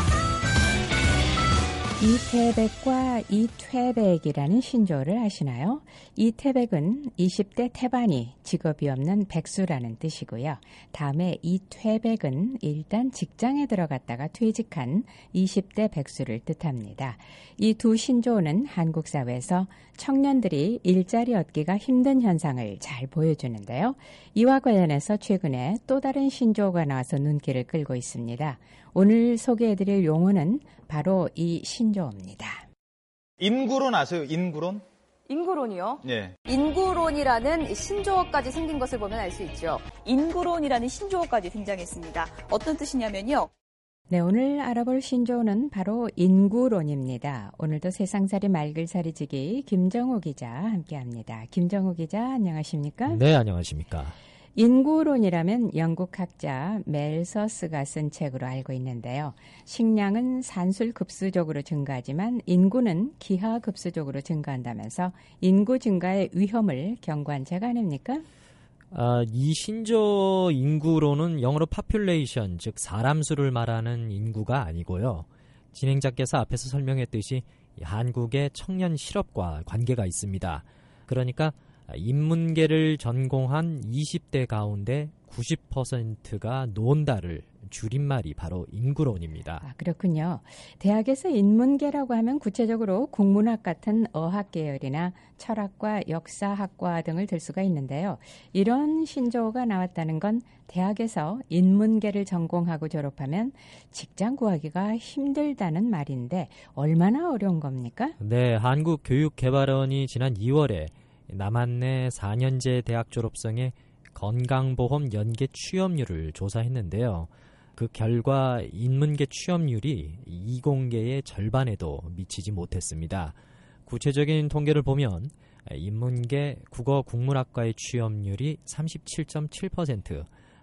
이태백과 이퇴백이라는 신조어를 아시나요? 이태백은 이십 대 태반이 직업이 없는 백수라는 뜻이고요. 다음에 이퇴백은 일단 직장에 들어갔다가 퇴직한 이십 대 백수를 뜻합니다. 이 두 신조어는 한국 사회에서 청년들이 일자리 얻기가 힘든 현상을 잘 보여주는데요. 이와 관련해서 최근에 또 다른 신조어가 나와서 눈길을 끌고 있습니다. 오늘 소개해드릴 용어는 바로 이 신조어입니다. 인구론 아세요? 인구론? 인구론이요? 네. 인구론이라는 신조어까지 생긴 것을 보면 알 수 있죠. 인구론이라는 신조어까지 등장했습니다. 어떤 뜻이냐면요. 네, 오늘 알아볼 신조어는 바로 인구론입니다. 오늘도 세상살이 말글살이지기 김정호 기자 함께합니다. 김정호 기자 안녕하십니까? 네, 안녕하십니까? 인구론이라면 영국 학자 멜서스가 쓴 책으로 알고 있는데요. 식량은 산술급수적으로 증가하지만 인구는 기하급수적으로 증가한다면서 인구 증가의 위험을 경고한 책 아닙니까? 아, 이 신조어 인구론은 영어로 population, 즉 사람 수를 말하는 인구가 아니고요. 진행자께서 앞에서 설명했듯이 한국의 청년 실업과 관계가 있습니다. 그러니까 인문계를 전공한 이십 대 가운데 구십 퍼센트가 논다를 줄임말이 바로 인구론입니다. 아, 그렇군요. 대학에서 인문계라고 하면 구체적으로 국문학 같은 어학 계열이나 철학과 역사학과 등을 들 수가 있는데요. 이런 신조어가 나왔다는 건 대학에서 인문계를 전공하고 졸업하면 직장 구하기가 힘들다는 말인데 얼마나 어려운 겁니까? 네, 한국교육개발원이 지난 이월에 남한내 사 년제 대학 졸업생의 건강보험 연계 취업률을 조사했는데요. 그 결과 인문계 취업률이 이공계의 절반에도 미치지 못했습니다. 구체적인 통계를 보면 인문계 국어국문학과의 취업률이 삼십칠 점 칠 퍼센트,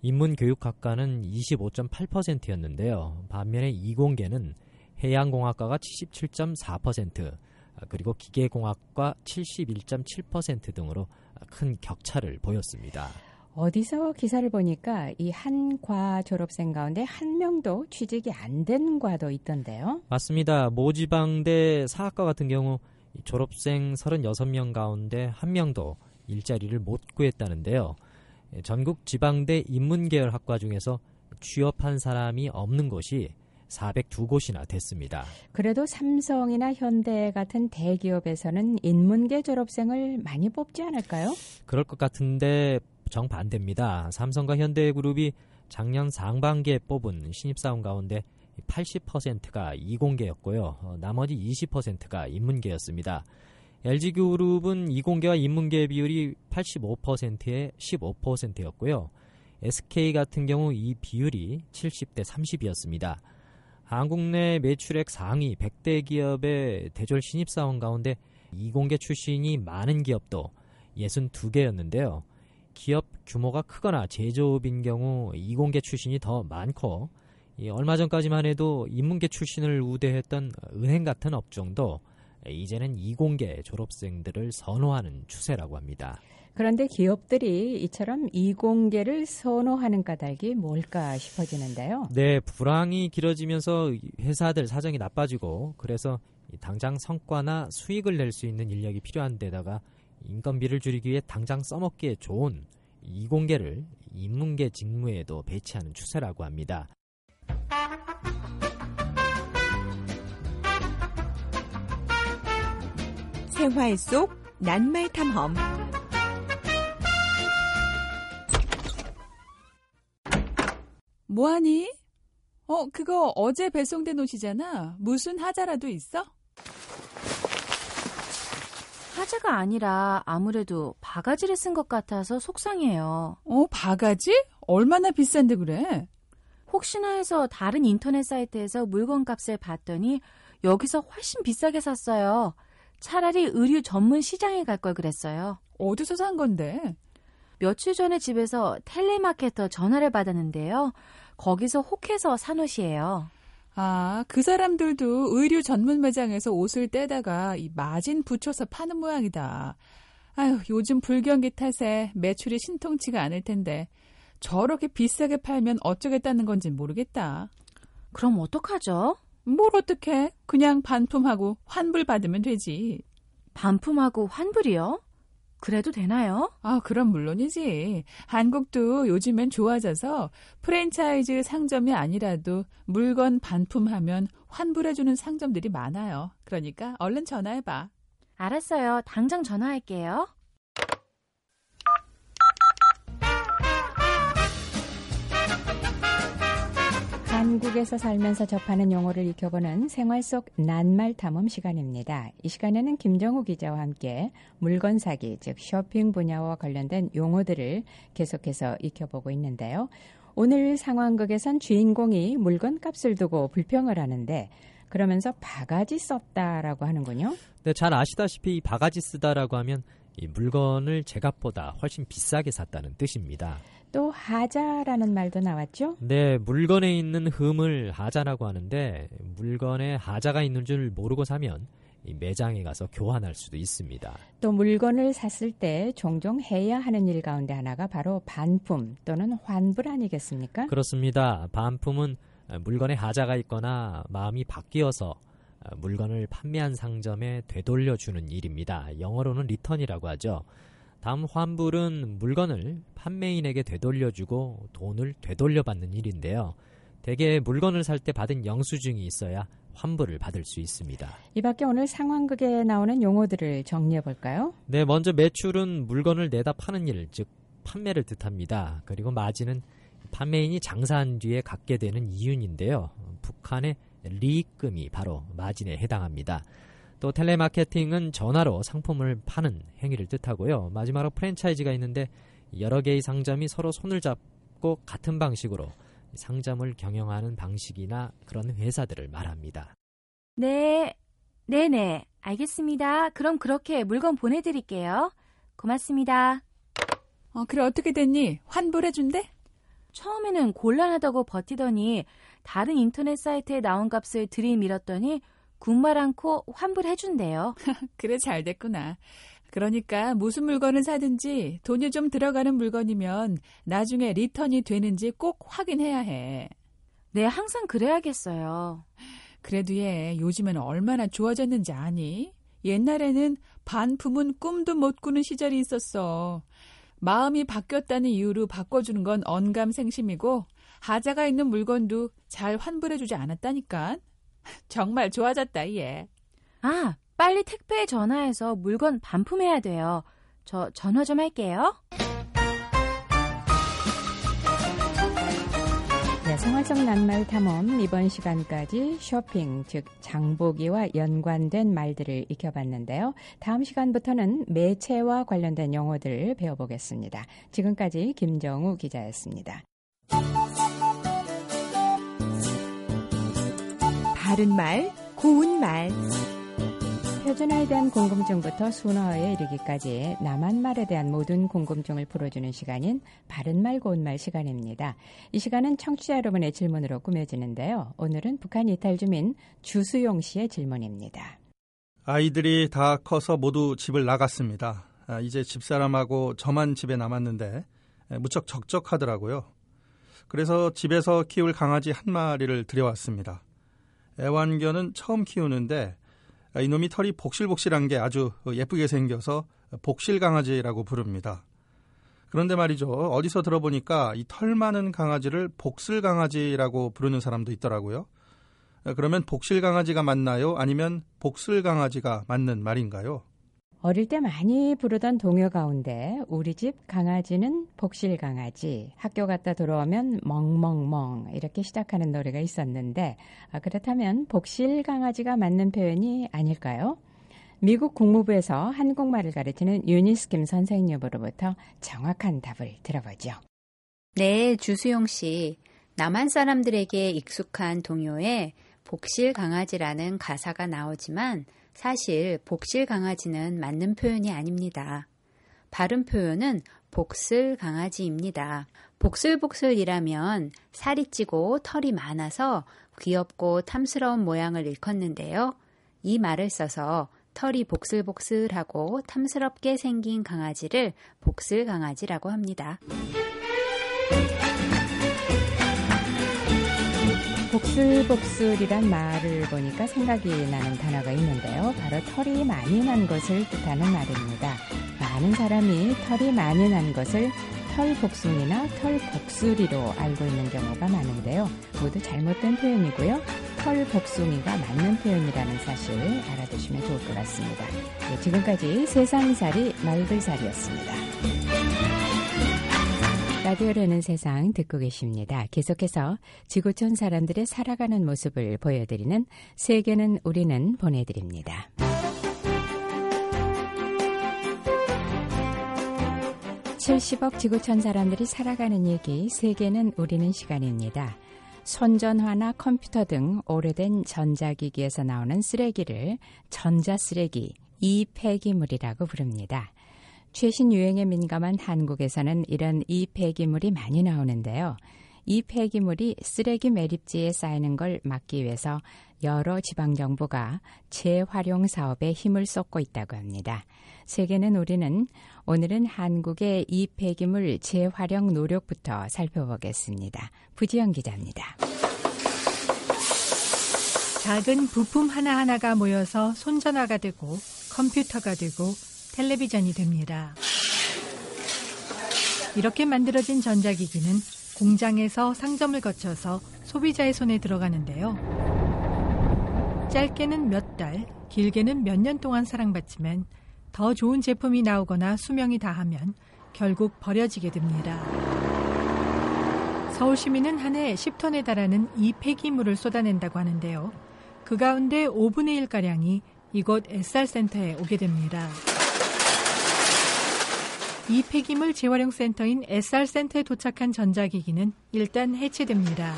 인문교육학과는 이십오 점 팔 퍼센트였는데요. 반면에 이공계는 해양공학과가 칠십칠 점 사 퍼센트, 그리고 기계공학과 칠십일 점 칠 퍼센트 등으로 큰 격차를 보였습니다. 어디서 기사를 보니까 이 한 과 졸업생 가운데 한 명도 취직이 안 된 과도 있던데요. 맞습니다. 모지방대 사학과 같은 경우 졸업생 서른여섯 명 가운데 한 명도 일자리를 못 구했다는데요. 전국 지방대 인문계열 학과 중에서 취업한 사람이 없는 곳이 사백이 곳이나 됐습니다. 그래도 삼성이나 현대 같은 대기업에서는 인문계 졸업생을 많이 뽑지 않을까요? 그럴 것 같은데 정반대입니다. 삼성과 현대그룹이 작년 상반기에 뽑은 신입사원 가운데 팔십 퍼센트가 이공계였고요. 나머지 이십 퍼센트가 인문계였습니다. 엘지그룹은 이공계와 인문계 비율이 팔십오 퍼센트에 십오 퍼센트였고요. 에스케이 같은 경우 이 비율이 칠십 대 삼십이었습니다. 한국 내 매출액 상위 백 대 기업의 대졸 신입사원 가운데 이공계 출신이 많은 기업도 육십이 개였는데요. 기업 규모가 크거나 제조업인 경우 이공계 출신이 더 많고, 얼마 전까지만 해도 인문계 출신을 우대했던 은행 같은 업종도 이제는 이공계 졸업생들을 선호하는 추세라고 합니다. 그런데 기업들이 이처럼 이공계를 선호하는 까닭이 뭘까 싶어지는데요. 네, 불황이 길어지면서 회사들 사정이 나빠지고, 그래서 당장 성과나 수익을 낼 수 있는 인력이 필요한 데다가 인건비를 줄이기 위해 당장 써먹기에 좋은 이공계를 인문계 직무에도 배치하는 추세라고 합니다. 생활 속 낱말 탐험. 뭐하니? 어, 그거 어제 배송된 옷이잖아. 무슨 하자라도 있어? 하자가 아니라 아무래도 바가지를 쓴 것 같아서 속상해요. 어, 바가지? 얼마나 비싼데 그래? 혹시나 해서 다른 인터넷 사이트에서 물건 값을 봤더니 여기서 훨씬 비싸게 샀어요. 차라리 의류 전문 시장에 갈 걸 그랬어요. 어디서 산 건데? 며칠 전에 집에서 텔레마케터 전화를 받았는데요. 거기서 혹해서 산 옷이에요. 아, 그 사람들도 의류 전문 매장에서 옷을 떼다가 이 마진 붙여서 파는 모양이다. 아유, 요즘 불경기 탓에 매출이 신통치가 않을 텐데 저렇게 비싸게 팔면 어쩌겠다는 건지 모르겠다. 그럼 어떡하죠? 뭘 어떡해? 그냥 반품하고 환불 받으면 되지. 반품하고 환불이요? 그래도 되나요? 아, 그럼 물론이지. 한국도 요즘엔 좋아져서 프랜차이즈 상점이 아니라도 물건 반품하면 환불해주는 상점들이 많아요. 그러니까 얼른 전화해봐. 알았어요. 당장 전화할게요. 한국에서 살면서 접하는 용어를 익혀보는 생활 속 낱말 탐험 시간입니다. 이 시간에는 김정우 기자와 함께 물건 사기, 즉 쇼핑 분야와 관련된 용어들을 계속해서 익혀보고 있는데요. 오늘 상황극에선 주인공이 물건 값을 두고 불평을 하는데 그러면서 바가지 썼다라고 하는군요. 네, 잘 아시다시피 바가지 쓰다라고 하면 이 물건을 제값보다 훨씬 비싸게 샀다는 뜻입니다. 또 하자라는 말도 나왔죠? 네, 물건에 있는 흠을 하자라고 하는데 물건에 하자가 있는 줄 모르고 사면 이 매장에 가서 교환할 수도 있습니다. 또 물건을 샀을 때 종종 해야 하는 일 가운데 하나가 바로 반품 또는 환불 아니겠습니까? 그렇습니다. 반품은 물건에 하자가 있거나 마음이 바뀌어서 물건을 판매한 상점에 되돌려주는 일입니다. 영어로는 리턴이라고 하죠. 다음 환불은 물건을 판매인에게 되돌려주고 돈을 되돌려받는 일인데요. 대개 물건을 살 때 받은 영수증이 있어야 환불을 받을 수 있습니다. 이 밖에 오늘 상황극에 나오는 용어들을 정리해 볼까요? 네, 먼저 매출은 물건을 내다 파는 일, 즉 판매를 뜻합니다. 그리고 마진은 판매인이 장사한 뒤에 갖게 되는 이윤인데요. 북한의 리익금이 바로 마진에 해당합니다. 또 텔레마케팅은 전화로 상품을 파는 행위를 뜻하고요. 마지막으로 프랜차이즈가 있는데 여러 개의 상점이 서로 손을 잡고 같은 방식으로 상점을 경영하는 방식이나 그런 회사들을 말합니다. 네, 네네, 알겠습니다. 그럼 그렇게 물건 보내드릴게요. 고맙습니다. 어, 그래 어떻게 됐니? 환불해준대? 처음에는 곤란하다고 버티더니 다른 인터넷 사이트에 나온 값을 들이밀었더니 군말 않고 환불해준대요. 그래 잘 됐구나. 그러니까 무슨 물건을 사든지 돈이 좀 들어가는 물건이면 나중에 리턴이 되는지 꼭 확인해야 해. 네, 항상 그래야겠어요. 그래도 얘 요즘에는 얼마나 좋아졌는지 아니? 옛날에는 반품은 꿈도 못 꾸는 시절이 있었어. 마음이 바뀌었다는 이유로 바꿔주는 건 언감생심이고 하자가 있는 물건도 잘 환불해주지 않았다니까. 정말 좋아졌다 얘. 아, 빨리 택배에 전화해서 물건 반품해야 돼요. 저 전화 좀 할게요. 네, 생활 속 낱말 탐험 이번 시간까지 쇼핑, 즉 장보기와 연관된 말들을 익혀봤는데요. 다음 시간부터는 매체와 관련된 용어들을 배워보겠습니다. 지금까지 김정우 기자였습니다. 바른 말, 고운 말. 표준어에 대한 궁금증부터 순어에 이르기까지 남한말에 대한 모든 궁금증을 풀어주는 시간인 바른말 고운말 시간입니다. 이 시간은 청취자 여러분의 질문으로 꾸며지는데요. 오늘은 북한 이탈 주민 주수용 씨의 질문입니다. 아이들이 다 커서 모두 집을 나갔습니다. 아, 이제 집사람하고 저만 집에 남았는데 무척 적적하더라고요. 그래서 집에서 키울 강아지 한 마리를 들여왔습니다. 애완견은 처음 키우는데 이놈이 털이 복실복실한 게 아주 예쁘게 생겨서 복실 강아지라고 부릅니다. 그런데 말이죠. 어디서 들어보니까 이 털 많은 강아지를 복슬 강아지라고 부르는 사람도 있더라고요. 그러면 복실 강아지가 맞나요? 아니면 복슬 강아지가 맞는 말인가요? 어릴 때 많이 부르던 동요 가운데 우리 집 강아지는 복실 강아지, 학교 갔다 돌아오면 멍멍멍 이렇게 시작하는 노래가 있었는데 아, 그렇다면 복실 강아지가 맞는 표현이 아닐까요? 미국 국무부에서 한국말을 가르치는 유니스 김 선생님으로부터 정확한 답을 들어보죠. 네, 주수용 씨. 남한 사람들에게 익숙한 동요에 복실 강아지라는 가사가 나오지만 사실 복실 강아지는 맞는 표현이 아닙니다. 바른 표현은 복슬 강아지입니다. 복슬복슬이라면 살이 찌고 털이 많아서 귀엽고 탐스러운 모양을 일컫는데요. 이 말을 써서 털이 복슬복슬하고 탐스럽게 생긴 강아지를 복슬 강아지라고 합니다. 복슬복슬이란 말을 보니까 생각이 나는 단어가 있는데요. 바로 털이 많이 난 것을 뜻하는 말입니다. 많은 사람이 털이 많이 난 것을 털복숭이나 털복슬이로 알고 있는 경우가 많은데요. 모두 잘못된 표현이고요. 털복숭이가 맞는 표현이라는 사실 알아두시면 좋을 것 같습니다. 네, 지금까지 세상살이 말글살이었습니다. 라디오라는 세상 듣고 계십니다. 계속해서 지구촌 사람들의 살아가는 모습을 보여드리는 세계는 우리는 보내드립니다. 칠십억 지구촌 사람들이 살아가는 얘기 세계는 우리는 시간입니다. 손전화나 컴퓨터 등 오래된 전자기기에서 나오는 쓰레기를 전자쓰레기, 이폐기물이라고 부릅니다. 최신 유행에 민감한 한국에서는 이런 이폐기물이 많이 나오는데요. 이 폐기물이 쓰레기 매립지에 쌓이는 걸 막기 위해서 여러 지방정부가 재활용 사업에 힘을 쏟고 있다고 합니다. 세계는 우리는 오늘은 한국의 이 폐기물 재활용 노력부터 살펴보겠습니다. 부지영 기자입니다. 작은 부품 하나하나가 모여서 손전화가 되고 컴퓨터가 되고 텔레비전이 됩니다. 이렇게 만들어진 전자기기는 공장에서 상점을 거쳐서 소비자의 손에 들어가는데요. 짧게는 몇 달, 길게는 몇 년 동안 사랑받지만 더 좋은 제품이 나오거나 수명이 다하면 결국 버려지게 됩니다. 서울 시민은 한 해 십 톤에 달하는 이 폐기물을 쏟아낸다고 하는데요. 그 가운데 오분의 일가량이 이곳 에스알센터에 오게 됩니다. 이 폐기물 재활용 센터인 에스알센터에 도착한 전자기기는 일단 해체됩니다.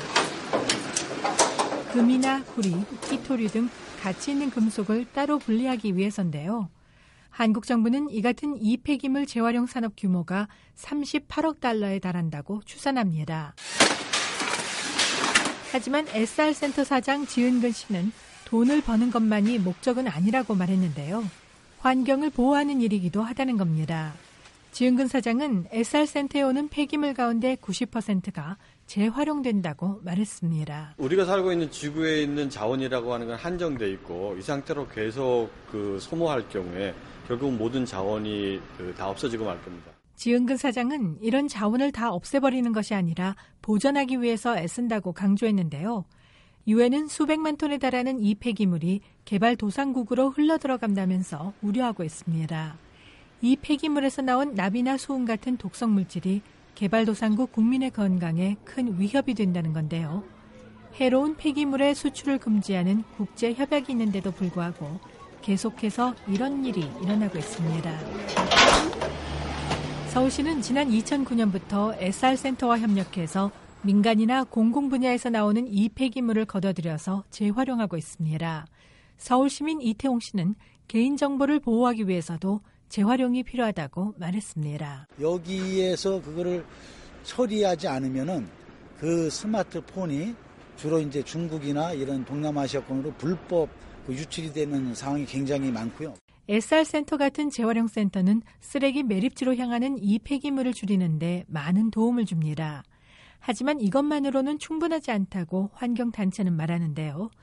금이나 구리, 티토류 등 가치 있는 금속을 따로 분리하기 위해서인데요. 한국 정부는 이 같은 이 폐기물 재활용 산업 규모가 삼십팔억 달러에 달한다고 추산합니다. 하지만 에스알센터 사장 지은근 씨는 돈을 버는 것만이 목적은 아니라고 말했는데요. 환경을 보호하는 일이기도 하다는 겁니다. 지은근 사장은 에스알센터에 오는 폐기물 가운데 구십 퍼센트가 재활용된다고 말했습니다. 우리가 살고 있는 지구에 있는 자원이라고 하는 건 한정돼 있고 이 상태로 계속 그 소모할 경우에 결국 모든 자원이 그 다 없어지고 말 겁니다. 지은근 사장은 이런 자원을 다 없애버리는 것이 아니라 보존하기 위해서 애쓴다고 강조했는데요. 유엔은 수백만 톤에 달하는 이 폐기물이 개발도상국으로 흘러들어간다면서 우려하고 있습니다. 이 폐기물에서 나온 납이나 수은 같은 독성 물질이 개발도상국 국민의 건강에 큰 위협이 된다는 건데요. 해로운 폐기물의 수출을 금지하는 국제협약이 있는데도 불구하고 계속해서 이런 일이 일어나고 있습니다. 서울시는 지난 이천구 년부터 에스알센터와 협력해서 민간이나 공공 분야에서 나오는 이 폐기물을 걷어들여서 재활용하고 있습니다. 서울시민 이태홍 씨는 개인정보를 보호하기 위해서도 재활용이 필요하다고 말했습니다. 여기에서 그거를 처리하지 않으면은 그 스마트폰이 주로 이제 중국이나 이런 동남아시아권으로 불법 유출이 되는 상황이 굉장히 많고요. 에스알센터 같은 재활용 센터는 쓰레기 매립지로 향하는 이 폐기물을 줄이는데 많은 도움을 줍니다. 하지만 이것만으로는 충분하지 않다고 환경단체는 말하는데요.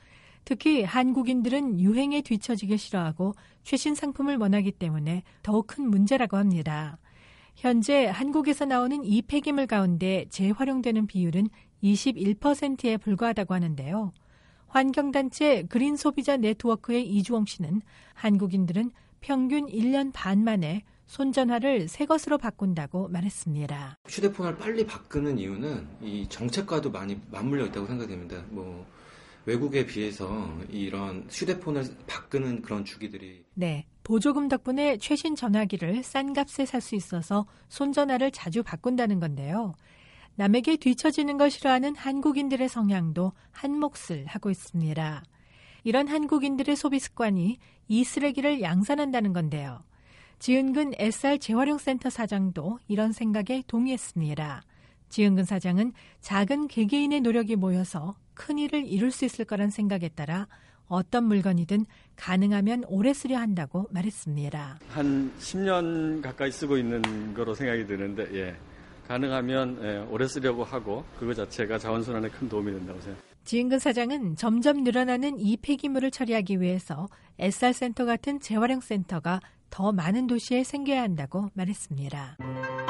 특히 한국인들은 유행에 뒤처지기 싫어하고 최신 상품을 원하기 때문에 더욱 큰 문제라고 합니다. 현재 한국에서 나오는 이 폐기물 가운데 재활용되는 비율은 이십일 퍼센트에 불과하다고 하는데요. 환경단체 그린 소비자 네트워크의 이주홍 씨는 한국인들은 평균 일 년 반 만에 손전화를 새 것으로 바꾼다고 말했습니다. 휴대폰을 빨리 바꾸는 이유는 이 정책과도 많이 맞물려 있다고 생각됩니다. 뭐 외국에 비해서 이런 휴대폰을 바꾸는 그런 주기들이 네, 보조금 덕분에 최신 전화기를 싼 값에 살 수 있어서 손전화를 자주 바꾼다는 건데요. 남에게 뒤처지는 걸 싫어하는 한국인들의 성향도 한몫을 하고 있습니다. 이런 한국인들의 소비 습관이 이 쓰레기를 양산한다는 건데요. 지은근 에스알 재활용센터 사장도 이런 생각에 동의했습니다. 지은근 사장은 작은 개개인의 노력이 모여서 큰 일을 이룰 수 있을 거란 생각에 따라 어떤 물건이든 가능하면 오래 쓰려 한다고 말했습니다. 한 십 년 가까이 쓰고 있는 거로 생각이 드는데 예. 가능하면 예, 오래 쓰려고 하고 그거 자체가 자원순환에 큰 도움이 된다고 생각합니다. 지은근 사장은 점점 늘어나는 이 폐기물을 처리하기 위해서 에스알 센터 같은 재활용 센터가 더 많은 도시에 생겨야 한다고 말했습니다.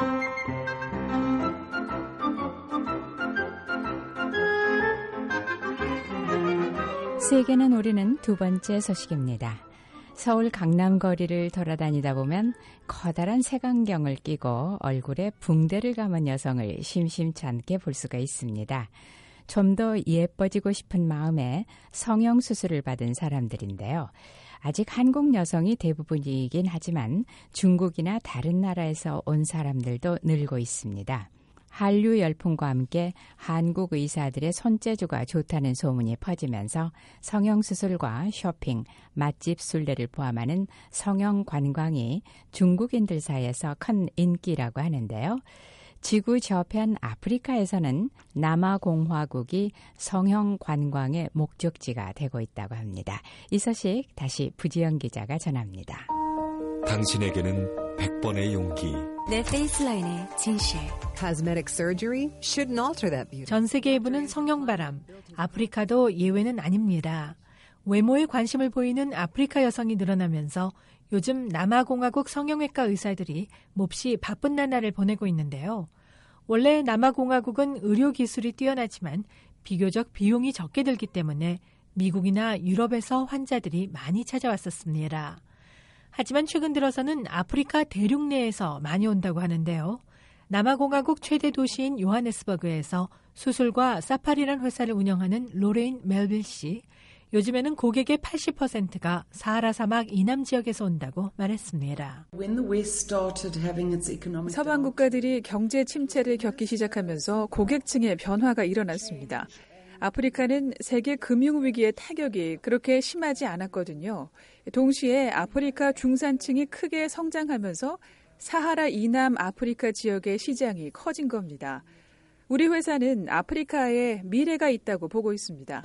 세계는 우리는 두 번째 소식입니다. 서울 강남 거리를 돌아다니다 보면 커다란 색안경을 끼고 얼굴에 붕대를 감은 여성을 심심찮게 볼 수가 있습니다. 좀 더 예뻐지고 싶은 마음에 성형수술을 받은 사람들인데요. 아직 한국 여성이 대부분이긴 하지만 중국이나 다른 나라에서 온 사람들도 늘고 있습니다. 한류 열풍과 함께 한국 의사들의 손재주가 좋다는 소문이 퍼지면서 성형수술과 쇼핑, 맛집 순례를 포함하는 성형 관광이 중국인들 사이에서 큰 인기라고 하는데요. 지구 저편 아프리카에서는 남아공화국이 성형 관광의 목적지가 되고 있다고 합니다. 이 소식 다시 부지영 기자가 전합니다. 당신에게는 백 번의 용기. 내 페이스라인의 진실. Cosmetic surgery shouldn't alter that beauty. 전 세계에 부는 성형바람. 아프리카도 예외는 아닙니다. 외모에 관심을 보이는 아프리카 여성이 늘어나면서 요즘 남아공화국 성형외과 의사들이 몹시 바쁜 나날을 보내고 있는데요. 원래 남아공화국은 의료기술이 뛰어나지만 비교적 비용이 적게 들기 때문에 미국이나 유럽에서 환자들이 많이 찾아왔었습니다. 하지만 최근 들어서는 아프리카 대륙 내에서 많이 온다고 하는데요. 남아공화국 최대 도시인 요하네스버그에서 수술과 사파리란 회사를 운영하는 로레인 멜빌 씨, 요즘에는 고객의 팔십 퍼센트가 사하라 사막 이남 지역에서 온다고 말했습니다. 서방 국가들이 경제 침체를 겪기 시작하면서 고객층의 변화가 일어났습니다. 아프리카는 세계 금융위기의 타격이 그렇게 심하지 않았거든요. 동시에 아프리카 중산층이 크게 성장하면서 사하라 이남 아프리카 지역의 시장이 커진 겁니다. 우리 회사는 아프리카에 미래가 있다고 보고 있습니다.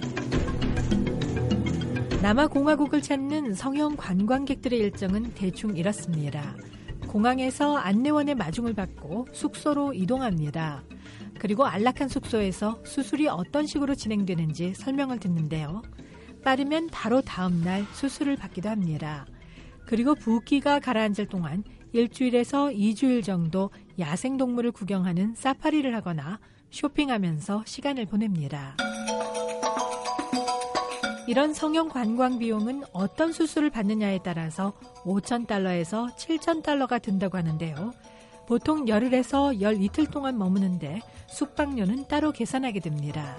남아공화국을 찾는 성형 관광객들의 일정은 대충 이렇습니다. 공항에서 안내원의 마중을 받고 숙소로 이동합니다. 그리고 안락한 숙소에서 수술이 어떤 식으로 진행되는지 설명을 듣는데요. 빠르면 바로 다음 날 수술을 받기도 합니다. 그리고 붓기가 가라앉을 동안 일주일에서 이주일 정도 야생동물을 구경하는 사파리를 하거나 쇼핑하면서 시간을 보냅니다. 이런 성형 관광 비용은 어떤 수술을 받느냐에 따라서 오천 달러에서 칠천 달러가 든다고 하는데요. 보통 열흘에서 열 이틀 동안 머무는데 숙박료는 따로 계산하게 됩니다.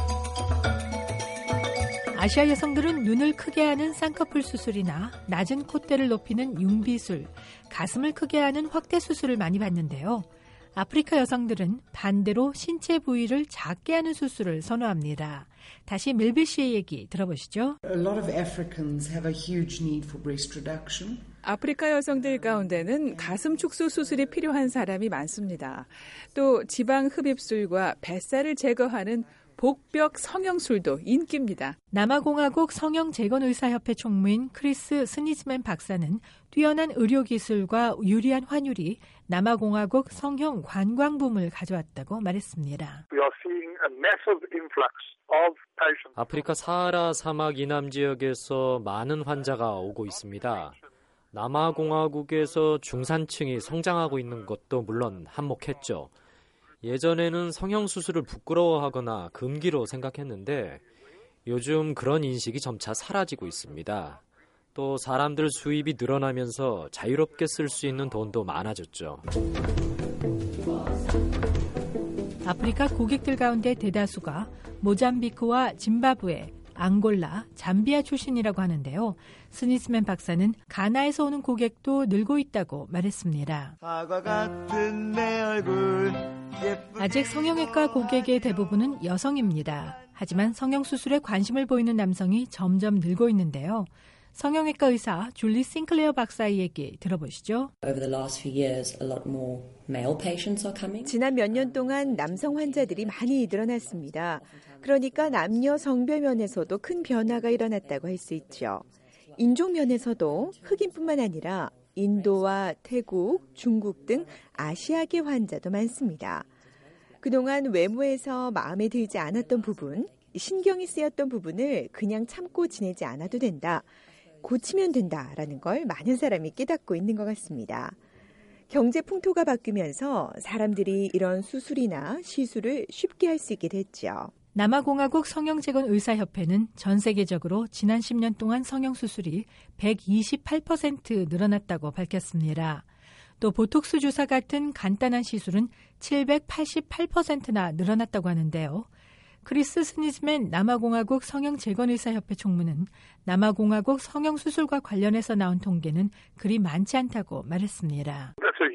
아시아 여성들은 눈을 크게 하는 쌍꺼풀 수술이나 낮은 콧대를 높이는 융비술, 가슴을 크게 하는 확대 수술을 많이 받는데요. 아프리카 여성들은 반대로 신체 부위를 작게 하는 수술을 선호합니다. 다시 밀비 씨의 얘기 들어보시죠. A lot of Africans have a huge need for breast reduction. 아프리카 여성들 가운데는 가슴 축소 수술이 필요한 사람이 많습니다. 또 지방 흡입술과 뱃살을 제거하는 복벽 성형술도 인기입니다. 남아공화국 성형재건의사협회 총무인 크리스 스니즈맨 박사는 뛰어난 의료기술과 유리한 환율이 남아공화국 성형 관광붐을 가져왔다고 말했습니다. 아프리카 사하라 사막 이남 지역에서 많은 환자가 오고 있습니다. 남아공화국에서 중산층이 성장하고 있는 것도 물론 한몫했죠. 예전에는 성형수술을 부끄러워하거나 금기로 생각했는데 요즘 그런 인식이 점차 사라지고 있습니다. 또 사람들 수입이 늘어나면서 자유롭게 쓸 수 있는 돈도 많아졌죠. 아프리카 고객들 가운데 대다수가 모잠비크와 짐바브웨, 앙골라, 잠비아 출신이라고 하는데요. 스니스맨 박사는 가나에서 오는 고객도 늘고 있다고 말했습니다. 사과 같은 내 얼굴 아직 성형외과 고객의 대부분은 여성입니다. 하지만 성형수술에 관심을 보이는 남성이 점점 늘고 있는데요. 성형외과 의사 줄리 싱클레어 박사의 얘기 들어보시죠. 지난 몇 년 동안 남성 환자들이 많이 늘어났습니다. 그러니까 남녀 성별 면에서도 큰 변화가 일어났다고 할 수 있죠. 인종 면에서도 흑인뿐만 아니라 인도와 태국, 중국 등 아시아계 환자도 많습니다. 그동안 외모에서 마음에 들지 않았던 부분, 신경이 쓰였던 부분을 그냥 참고 지내지 않아도 된다. 고치면 된다라는 걸 많은 사람이 깨닫고 있는 것 같습니다. 경제 풍토가 바뀌면서 사람들이 이런 수술이나 시술을 쉽게 할 수 있게 됐죠. 남아공화국 성형재건의사협회는 전 세계적으로 지난 십 년 동안 성형수술이 백이십팔 퍼센트 늘어났다고 밝혔습니다. 또 보톡스 주사 같은 간단한 시술은 칠백팔십팔 퍼센트나 늘어났다고 하는데요. 크리스 스니즈맨 남아공화국 성형재건의사협회 총무는 남아공화국 성형수술과 관련해서 나온 통계는 그리 많지 않다고 말했습니다.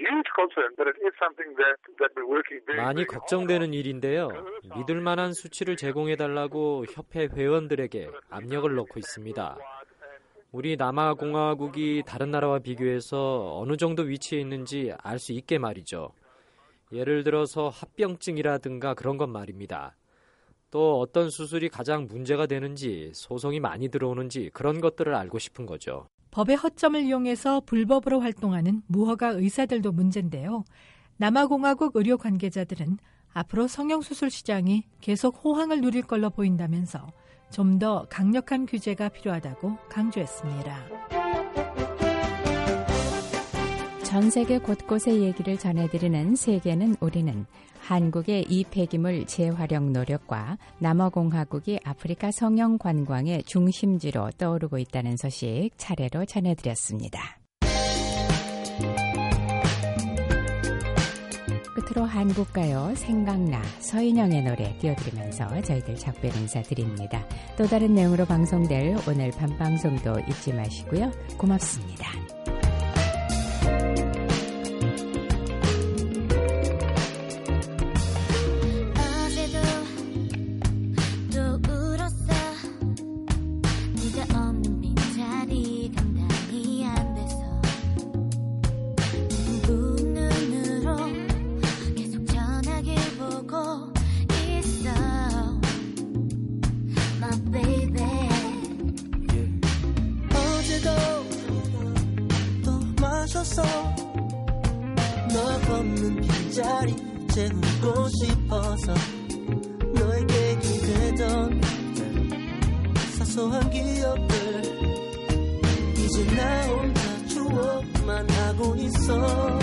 많이 걱정되는 일인데요. 믿을 만한 수치를 제공해달라고 협회 회원들에게 압력을 넣고 있습니다. 우리 남아공화국이 다른 나라와 비교해서 어느 정도 위치에 있는지 알 수 있게 말이죠. 예를 들어서 합병증이라든가 그런 것 말입니다. 또 어떤 수술이 가장 문제가 되는지, 소송이 많이 들어오는지 그런 것들을 알고 싶은 거죠. 법의 허점을 이용해서 불법으로 활동하는 무허가 의사들도 문제인데요. 남아공화국 의료 관계자들은 앞으로 성형수술 시장이 계속 호황을 누릴 걸로 보인다면서 좀 더 강력한 규제가 필요하다고 강조했습니다. 전 세계 곳곳의 얘기를 전해드리는 세계는 우리는 한국의 이 폐기물 재활용 노력과 남아공화국이 아프리카 성형 관광의 중심지로 떠오르고 있다는 소식 차례로 전해드렸습니다. 끝으로 한국가요 생각나 서인영의 노래 띄워드리면서 저희들 작별 인사드립니다. 또 다른 내용으로 방송될 오늘 밤방송도 잊지 마시고요. 고맙습니다. 너 걷는 빈자리 채우고 싶어서 너에게 기대던 사소한 기억들 이제 나 혼자 추억만 하고 있어.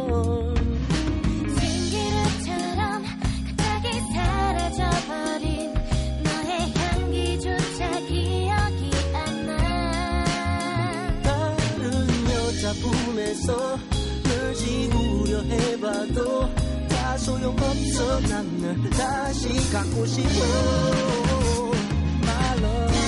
신기루처럼 갑자기 사라져버린 너의 향기조차 기억이 안 나. 다른 여자 품에서 널 지우려 해봐도 다 소용없어. 난 널 다시 갖고 싶어. My love.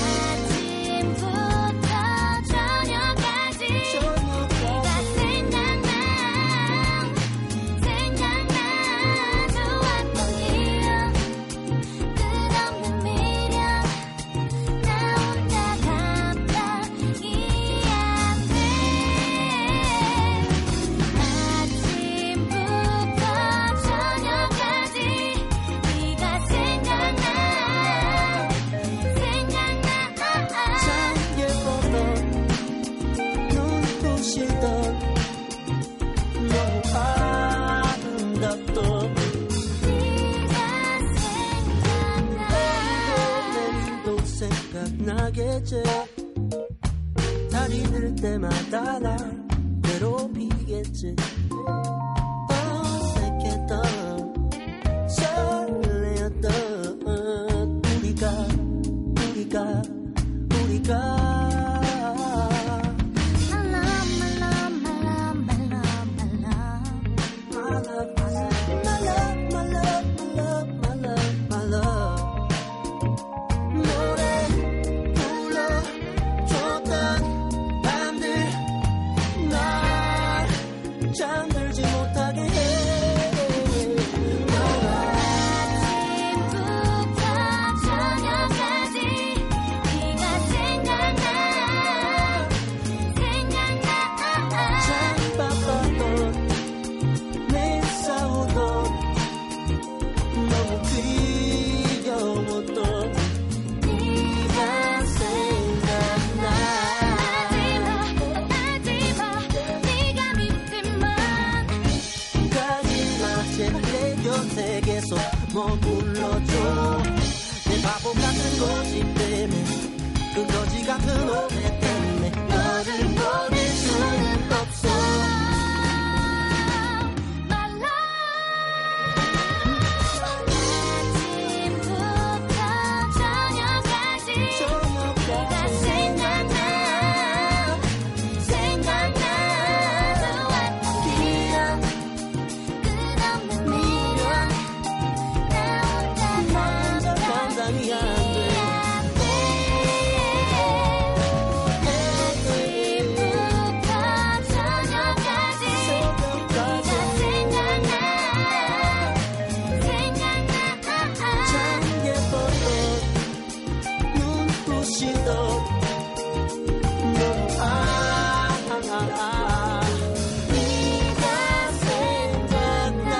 생각나 눈부시던 너무 아름답던 내일도 생각나겠지 달이 들 때마다 날 괴롭히겠지 어색했던 설레었던 우리가 우리가 우리가 잠들지 못하게 해 아침부터 저녁까지 네가 생각나 생각나 잠바빴던 내 싸우던 너무 귀여웠던 네가 생각나 내 곁에 머물러줘 내 바보 같은 거짓 때문에 그 거지 같은 오해 때문에 너를 보낼 수는 없어 아침부터 저녁까지 네가 생각나 생각나 기억 끝없는 감당이 안 돼. 아침부터 저녁까지 네가 생각나 생각나 참 예뻤던 눈부시던 너무 아, 아, 아, 아. 네가 생각나.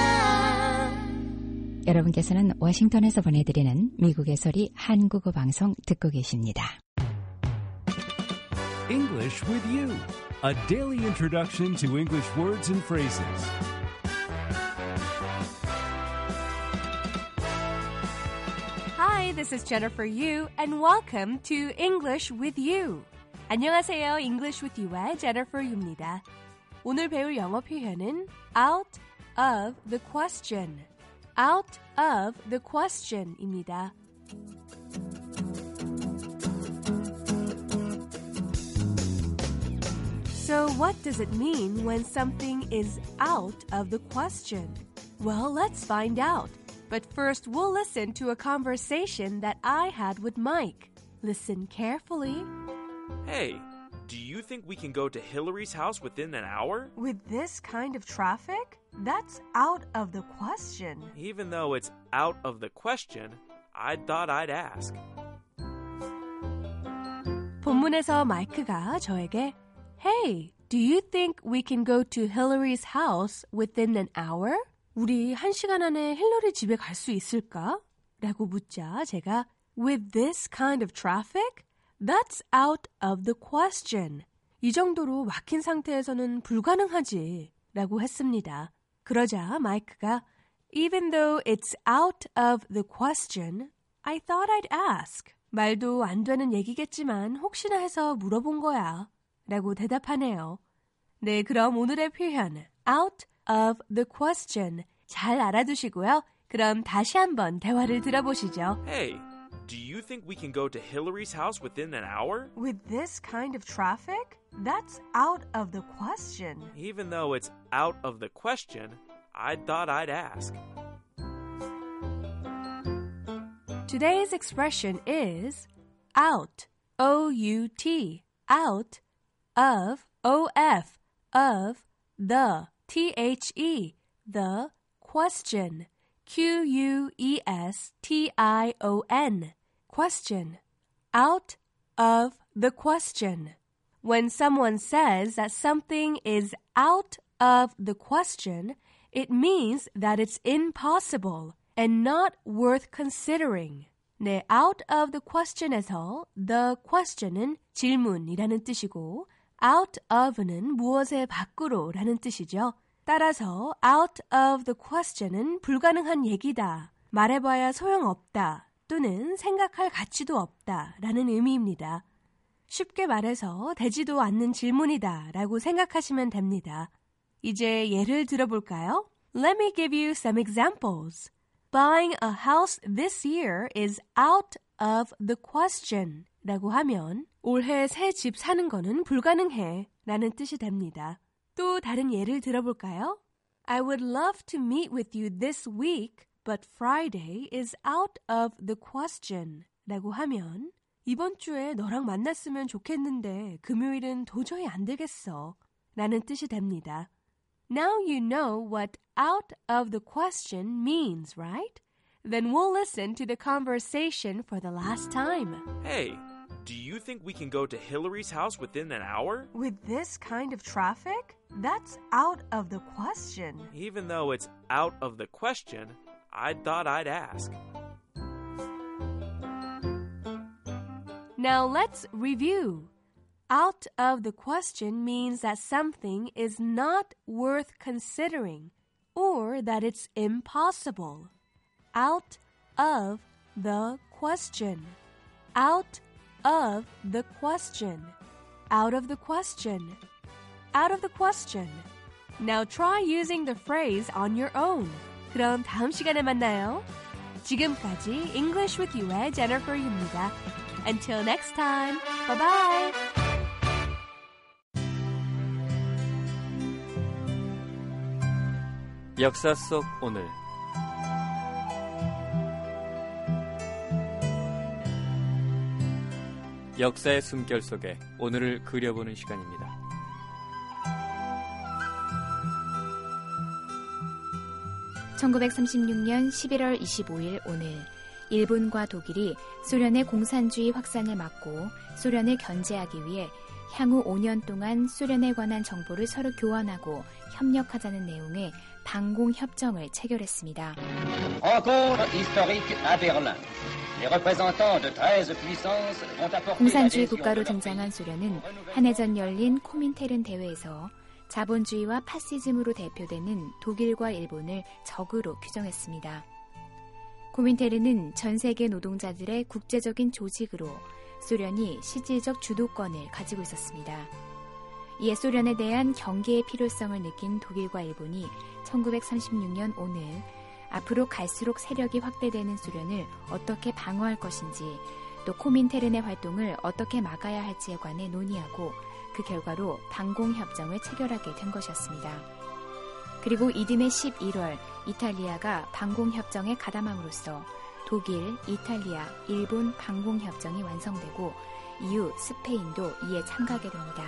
여러분께서는 워싱턴에서 보내드리는 미국의 소리 한국어 방송 듣고 계십니다. English with you, a daily introduction to English words and phrases. Hi, this is Jennifer Yu, and welcome to English with You. 안녕하세요, English with You의 Jennifer Yu입니다. 오늘 배울 영어 표현은 out of the question. out of the question입니다. So what does it mean when something is out of the question? Well, let's find out. But first, we'll listen to a conversation that I had with Mike. Listen carefully. Hey, do you think we can go to Hillary's house within an hour? With this kind of traffic? That's out of the question. Even though it's out of the question, I thought I'd ask. 본문에서 마이크가 저에게 Hey, do you think we can go to Hillary's house within an hour? 우리 한 시간 안에 힐러리 집에 갈 수 있을까? 라고 묻자 제가 With this kind of traffic? That's out of the question. 이 정도로 막힌 상태에서는 불가능하지 라고 했습니다. 그러자 마이크가 Even though it's out of the question, I thought I'd ask. 말도 안 되는 얘기겠지만 혹시나 해서 물어본 거야 라고 대답하네요. 네, 그럼 오늘의 표현 out of the question 잘 알아두시고요. 그럼 다시 한번 대화를 들어보시죠. Hey, do you think we can go to Hillary's house within an hour? With this kind of traffic? That's out of the question. Even though it's out of the question, I thought I'd ask. Today's expression is out, O U T, out of, O F, of, the, T H E, the, question, Q U E S T I O N, question, out of the question. When someone says that something is out of the question, it means that it's impossible and not worth considering. 네, out of the question에서 the question은 질문이라는 뜻이고 out of는 무엇의 밖으로 라는 뜻이죠. 따라서 out of the question은 불가능한 얘기다, 말해봐야 소용없다 또는 생각할 가치도 없다 라는 의미입니다. 쉽게 말해서 되지도 않는 질문이다 라고 생각하시면 됩니다. 이제 예를 들어볼까요? Let me give you some examples. Buying a house this year is out of the question 라고 하면 올해 새 집 사는 거는 불가능해 라는 뜻이 됩니다. 또 다른 예를 들어볼까요? I would love to meet with you this week, but Friday is out of the question 라고 하면 이번 주에 너랑 만났으면 좋겠는데 금요일은 도저히 안 되겠어 라는 뜻이 됩니다. Now you know what out of the question means, right? Then we'll listen to the conversation for the last time. Hey, do you think we can go to Hillary's house within an hour? With this kind of traffic? That's out of the question. Even though it's out of the question, I thought I'd ask. Now let's review. Out of the question means that something is not worth considering or that it's impossible. Out of the question. Out of the question. Out of the question. Out of the question. Now try using the phrase on your own. 그럼 다음 시간에 만나요. 지금까지 English with You의 Jennifer Yu입니다. Until next time. Bye bye. 역사 속 오늘 역사의 숨결 속에 오늘을 그려보는 시간입니다. 천구백삼십육 년 십일월 이십오일 오늘 일본과 독일이 소련의 공산주의 확산을 막고 소련을 견제하기 위해 향후 오 년 동안 소련에 관한 정보를 서로 교환하고 협력하자는 내용의 방공협정을 체결했습니다. 공산주의 국가로 등장한 소련은 한 해 전 열린 코민테른 대회에서 자본주의와 파시즘으로 대표되는 독일과 일본을 적으로 규정했습니다. 코민테른은 전 세계 노동자들의 국제적인 조직으로 소련이 실질적 주도권을 가지고 있었습니다. 이에 소련에 대한 경계의 필요성을 느낀 독일과 일본이 천구백삼십육 년 오늘 앞으로 갈수록 세력이 확대되는 소련을 어떻게 방어할 것인지 또 코민테른의 활동을 어떻게 막아야 할지에 관해 논의하고 그 결과로 방공협정을 체결하게 된 것이었습니다. 그리고 이듬해 십일월 이탈리아가 방공협정에 가담함으로써 독일, 이탈리아, 일본 방공협정이 완성되고 이후 스페인도 이에 참가하게 됩니다.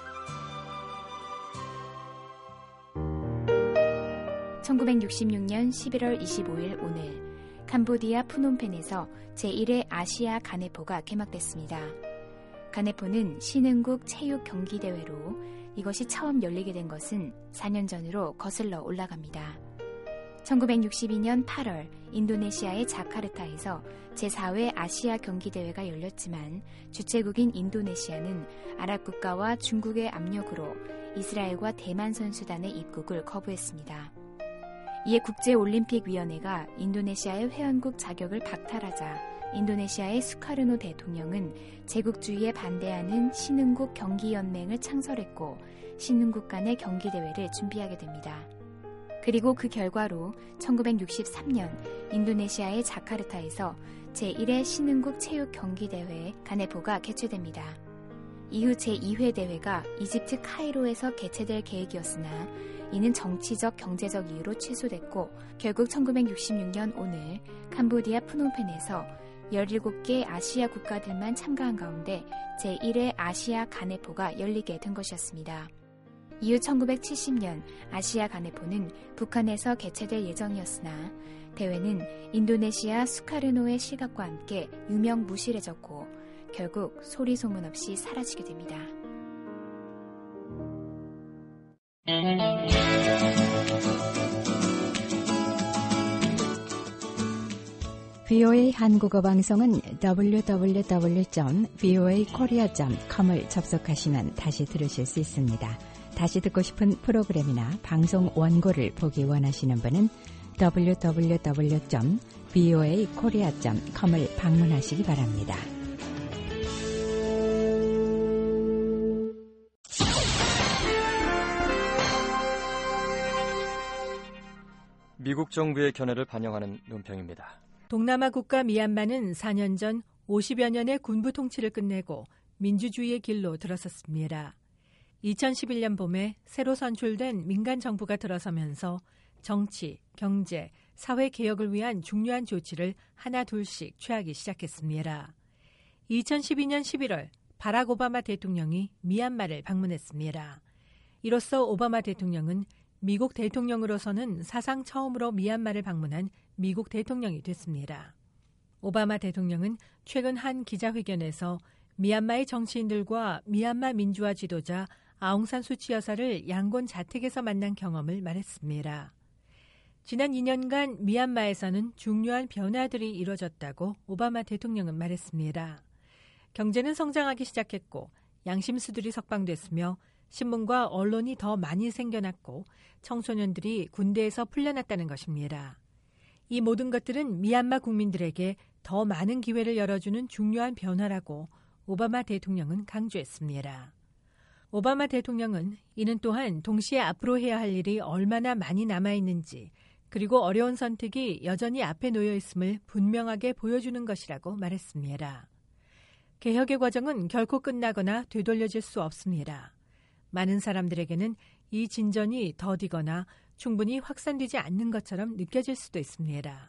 천구백육십육 년 십일월 이십오일 오늘 캄보디아 푸놈펜에서 제일회 아시아 가네포가 개막됐습니다. 가네포는 신흥국 체육 경기대회로 이것이 처음 열리게 된 것은 사 년 전으로 거슬러 올라갑니다. 천구백육십이 년 팔월 인도네시아의 자카르타에서 제사회 아시아 경기대회가 열렸지만 주최국인 인도네시아는 아랍 국가와 중국의 압력으로 이스라엘과 대만 선수단의 입국을 거부했습니다. 이에 국제올림픽위원회가 인도네시아의 회원국 자격을 박탈하자 인도네시아의 수카르노 대통령은 제국주의에 반대하는 신흥국 경기연맹을 창설했고 신흥국 간의 경기대회를 준비하게 됩니다. 그리고 그 결과로 천구백육십삼 년 인도네시아의 자카르타에서 제일회 신흥국 체육 경기대회 가네포가 개최됩니다. 이후 제이회 대회가 이집트 카이로에서 개최될 계획이었으나 이는 정치적, 경제적 이유로 취소됐고 결국 천구백육십육 년 오늘 캄보디아 푸놈펜에서 열일곱 개 아시아 국가들만 참가한 가운데 제일회 아시아 가네포가 열리게 된 것이었습니다. 이후 천구백칠십 년 아시아 가네포는 북한에서 개최될 예정이었으나 대회는 인도네시아 수카르노의 시각과 함께 유명무실해졌고 결국 소리 소문 없이 사라지게 됩니다. 브이오에이 한국어 방송은 더블유 더블유 더블유 점 브이오에이 코리아 점 컴을 접속하시면 다시 들으실 수 있습니다. 다시 듣고 싶은 프로그램이나 방송 원고를 보기 원하시는 분은 더블유 더블유 더블유 점 브이오에이 코리아 점 컴을 방문하시기 바랍니다. 미국 정부의 견해를 반영하는 논평입니다. 동남아 국가 미얀마는 사 년 전 오십여 년의 군부 통치를 끝내고 민주주의의 길로 들어섰습니다. 이천십일 년 봄에 새로 선출된 민간 정부가 들어서면서 정치, 경제, 사회 개혁을 위한 중요한 조치를 하나 둘씩 취하기 시작했습니다. 이천십이 년 십일월 바락 오바마 대통령이 미얀마를 방문했습니다. 이로써 오바마 대통령은 미국 대통령으로서는 사상 처음으로 미얀마를 방문한 미국 대통령이 됐습니다. 오바마 대통령은 최근 한 기자회견에서 미얀마의 정치인들과 미얀마 민주화 지도자 아웅산 수치 여사를 양곤 자택에서 만난 경험을 말했습니다. 지난 이 년간 미얀마에서는 중요한 변화들이 이뤄졌다고 오바마 대통령은 말했습니다. 경제는 성장하기 시작했고 양심수들이 석방됐으며 신문과 언론이 더 많이 생겨났고 청소년들이 군대에서 풀려났다는 것입니다. 이 모든 것들은 미얀마 국민들에게 더 많은 기회를 열어주는 중요한 변화라고 오바마 대통령은 강조했습니다. 오바마 대통령은 이는 또한 동시에 앞으로 해야 할 일이 얼마나 많이 남아있는지 그리고 어려운 선택이 여전히 앞에 놓여 있음을 분명하게 보여주는 것이라고 말했습니다. 개혁의 과정은 결코 끝나거나 되돌려질 수 없습니다. 많은 사람들에게는 이 진전이 더디거나 충분히 확산되지 않는 것처럼 느껴질 수도 있습니다.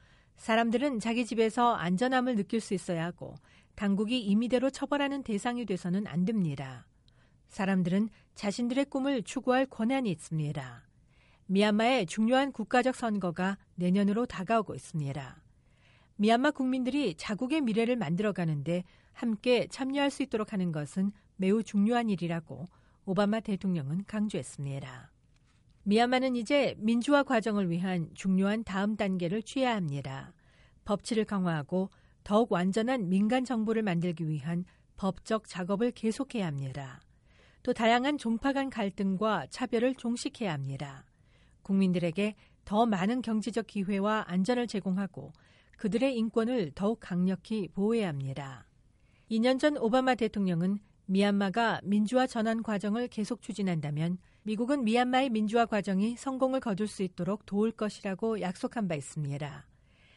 사람들은 자기 집에서 안전함을 느낄 수 있어야 하고 당국이 임의대로 처벌하는 대상이 돼서는 안 됩니다. 사람들은 자신들의 꿈을 추구할 권한이 있습니다. 미얀마의 중요한 국가적 선거가 내년으로 다가오고 있습니다. 미얀마 국민들이 자국의 미래를 만들어가는데 함께 참여할 수 있도록 하는 것은 매우 중요한 일이라고 오바마 대통령은 강조했습니다. 미얀마는 이제 민주화 과정을 위한 중요한 다음 단계를 취해야 합니다. 법치를 강화하고 더욱 완전한 민간 정부를 만들기 위한 법적 작업을 계속해야 합니다. 또 다양한 종파 간 갈등과 차별을 종식해야 합니다. 국민들에게 더 많은 경제적 기회와 안전을 제공하고 그들의 인권을 더욱 강력히 보호해야 합니다. 이 년 전 오바마 대통령은 미얀마가 민주화 전환 과정을 계속 추진한다면 미국은 미얀마의 민주화 과정이 성공을 거둘 수 있도록 도울 것이라고 약속한 바 있습니다.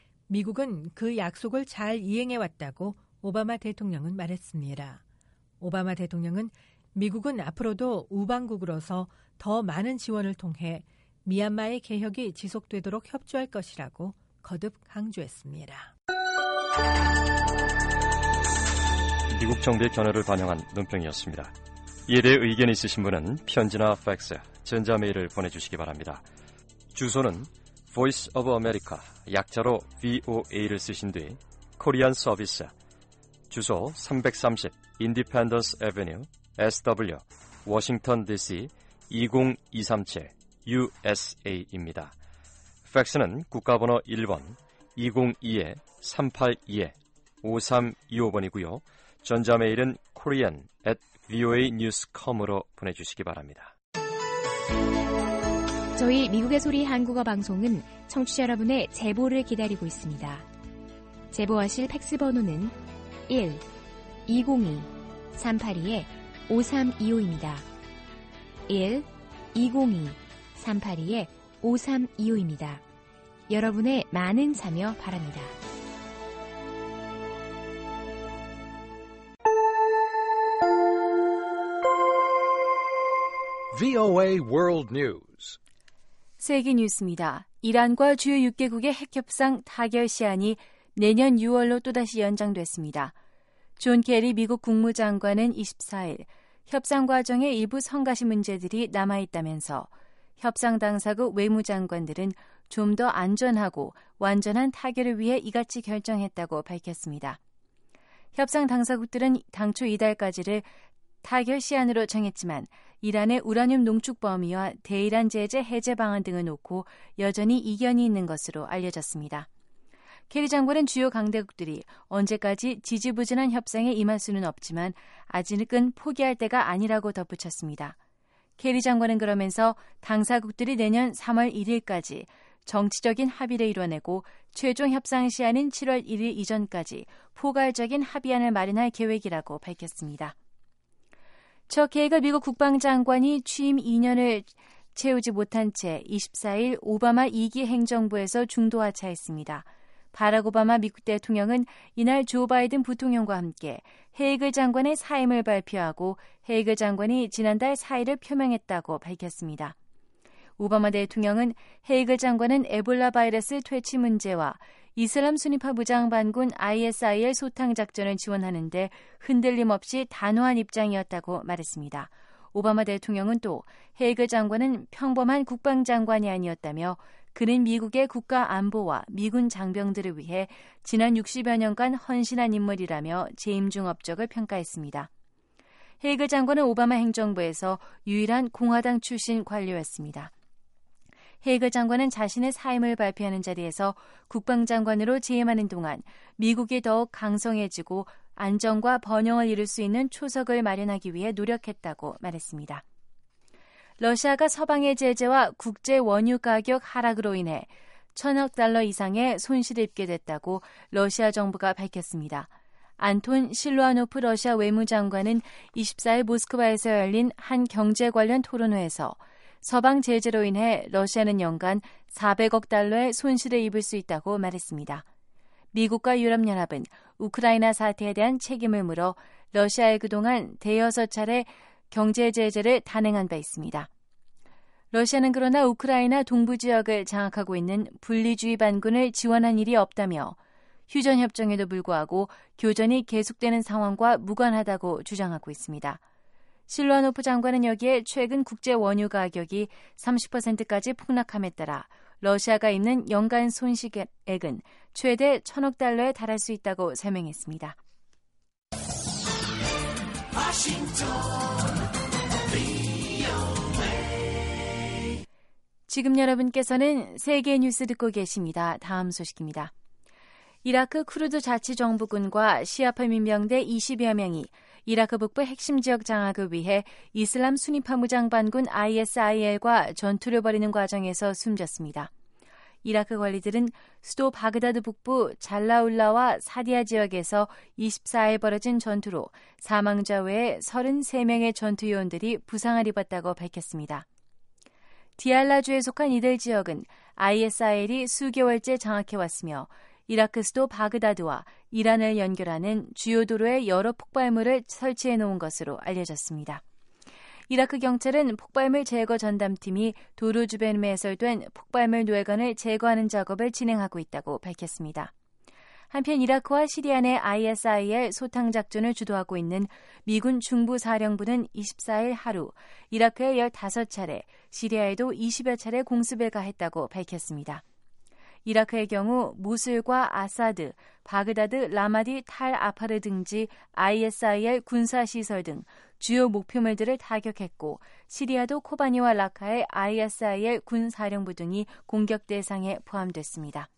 미국은 그 약속을 잘 이행해왔다고 오바마 대통령은 말했습니다. 오바마 대통령은 미국은 앞으로도 우방국으로서 더 많은 지원을 통해 미얀마의 개혁이 지속되도록 협조할 것이라고 거듭 강조했습니다. 미국 정부의 견해를 반영한 논평이었습니다. 이에 대해 의견이 있으신 분은 편지나 팩스, 전자메일을 보내주시기 바랍니다. 주소는 Voice of America, 약자로 브이오에이를 쓰신 뒤 코리안 서비스, 주소 삼백삼십 Independence Avenue, 에스더블유, 워싱턴 디씨 이공이삼칠 유에스에이입니다. 팩스는 국가번호 일 번 이공이 삼팔이 오삼이오 번이고요. 전자메일은 korean at 브이오에이 뉴스 닷 컴으로 보내주시기 바랍니다. 저희 미국의 소리 한국어 방송은 청취자 여러분의 제보를 기다리고 있습니다. 제보하실 팩스 번호는 일 이공이 삼팔이 오삼이오입니다. 일 이공이 삼팔이 오삼이오입니다. 여러분의 많은 참여 바랍니다. 브이오에이 World News. 세계 뉴스입니다. 이란과 주요 육 개국의 핵협상 타결 시한이 내년 유월로 또다시 연장됐습니다. 존 케리 미국 국무장관은 이십사일 협상 과정의 일부 성가시 문제들이 남아있다면서 협상 당사국 외무장관들은 좀 더 안전하고 완전한 타결을 위해 이같이 결정했다고 밝혔습니다. 협상 당사국들은 당초 이달까지를 타결 시한으로 정했지만 이란의 우라늄 농축 범위와 대이란 제재 해제 방안 등을 놓고 여전히 이견이 있는 것으로 알려졌습니다. 케리 장관은 주요 강대국들이 언제까지 지지부진한 협상에 임할 수는 없지만 아직은 포기할 때가 아니라고 덧붙였습니다. 케리 장관은 그러면서 당사국들이 내년 삼월 일일까지 정치적인 합의를 이뤄내고 최종 협상 시한인 칠월 일일 이전까지 포괄적인 합의안을 마련할 계획이라고 밝혔습니다. 첫 계획을 미국 국방장관이 취임 이 년을 채우지 못한 채 이십사일 오바마 이 기 행정부에서 중도 하차했습니다. 바락 오바마 미국 대통령은 이날 조 바이든 부통령과 함께 헤이글 장관의 사임을 발표하고 헤이글 장관이 지난달 사의를 표명했다고 밝혔습니다. 오바마 대통령은 헤이글 장관은 에볼라 바이러스 퇴치 문제와 이슬람 순위파 무장 반군 아이에스아이엘 소탕 작전을 지원하는 데 흔들림 없이 단호한 입장이었다고 말했습니다. 오바마 대통령은 또 헤이글 장관은 평범한 국방장관이 아니었다며 그는 미국의 국가 안보와 미군 장병들을 위해 지난 육십여 년간 헌신한 인물이라며 재임 중 업적을 평가했습니다. 헤이글 장관은 오바마 행정부에서 유일한 공화당 출신 관료였습니다. 헤이글 장관은 자신의 사임을 발표하는 자리에서 국방장관으로 재임하는 동안 미국이 더욱 강성해지고 안정과 번영을 이룰 수 있는 초석을 마련하기 위해 노력했다고 말했습니다. 러시아가 서방의 제재와 국제 원유 가격 하락으로 인해 천억 달러 이상의 손실을 입게 됐다고 러시아 정부가 밝혔습니다. 안톤 실루아노프 러시아 외무장관은 이십사일 모스크바에서 열린 한 경제 관련 토론회에서 서방 제재로 인해 러시아는 연간 사백억 달러의 손실을 입을 수 있다고 말했습니다. 미국과 유럽연합은 우크라이나 사태에 대한 책임을 물어 러시아에 그동안 대여섯 차례 경제 제재를 단행한 바 있습니다. 러시아는 그러나 우크라이나 동부 지역을 장악하고 있는 분리주의 반군을 지원한 일이 없다며 휴전협정에도 불구하고 교전이 계속되는 상황과 무관하다고 주장하고 있습니다. 실루아노프 장관은 여기에 최근 국제 원유 가격이 삼십 퍼센트까지 폭락함에 따라 러시아가 입는 연간 손실액은 최대 천억 달러에 달할 수 있다고 설명했습니다. 지금 여러분께서는 세계 뉴스 듣고 계십니다. 다음 소식입니다. 이라크 쿠르드 자치정부군과 시아파 민병대 이십여 명이 이라크 북부 핵심 지역 장악을 위해 이슬람 순위파 무장 반군 아이에스아이엘과 전투를 벌이는 과정에서 숨졌습니다. 이라크 관리들은 수도 바그다드 북부 잘라울라와 사디아 지역에서 이십사일 벌어진 전투로 사망자 외에 서른세 명의 전투 요원들이 부상을 입었다고 밝혔습니다. 디알라주에 속한 이들 지역은 아이에스아이엘이 수개월째 장악해왔으며 이라크 수도 바그다드와 이란을 연결하는 주요 도로에 여러 폭발물을 설치해 놓은 것으로 알려졌습니다. 이라크 경찰은 폭발물 제거 전담팀이 도로 주변에 매설된 폭발물 뇌관을 제거하는 작업을 진행하고 있다고 밝혔습니다. 한편 이라크와 시리아 내 아이에스아이엘 소탕 작전을 주도하고 있는 미군 중부사령부는 이십사일 하루 이라크에 열다섯 차례, 시리아에도 이십여 차례 공습을 가했다고 밝혔습니다. 이라크의 경우 모술과 아사드, 바그다드, 라마디, 탈 아파르 등지 아이에스아이엘 군사시설 등 주요 목표물들을 타격했고 시리아도 코바니와 라카의 아이에스아이엘 군사령부 등이 공격 대상에 포함됐습니다.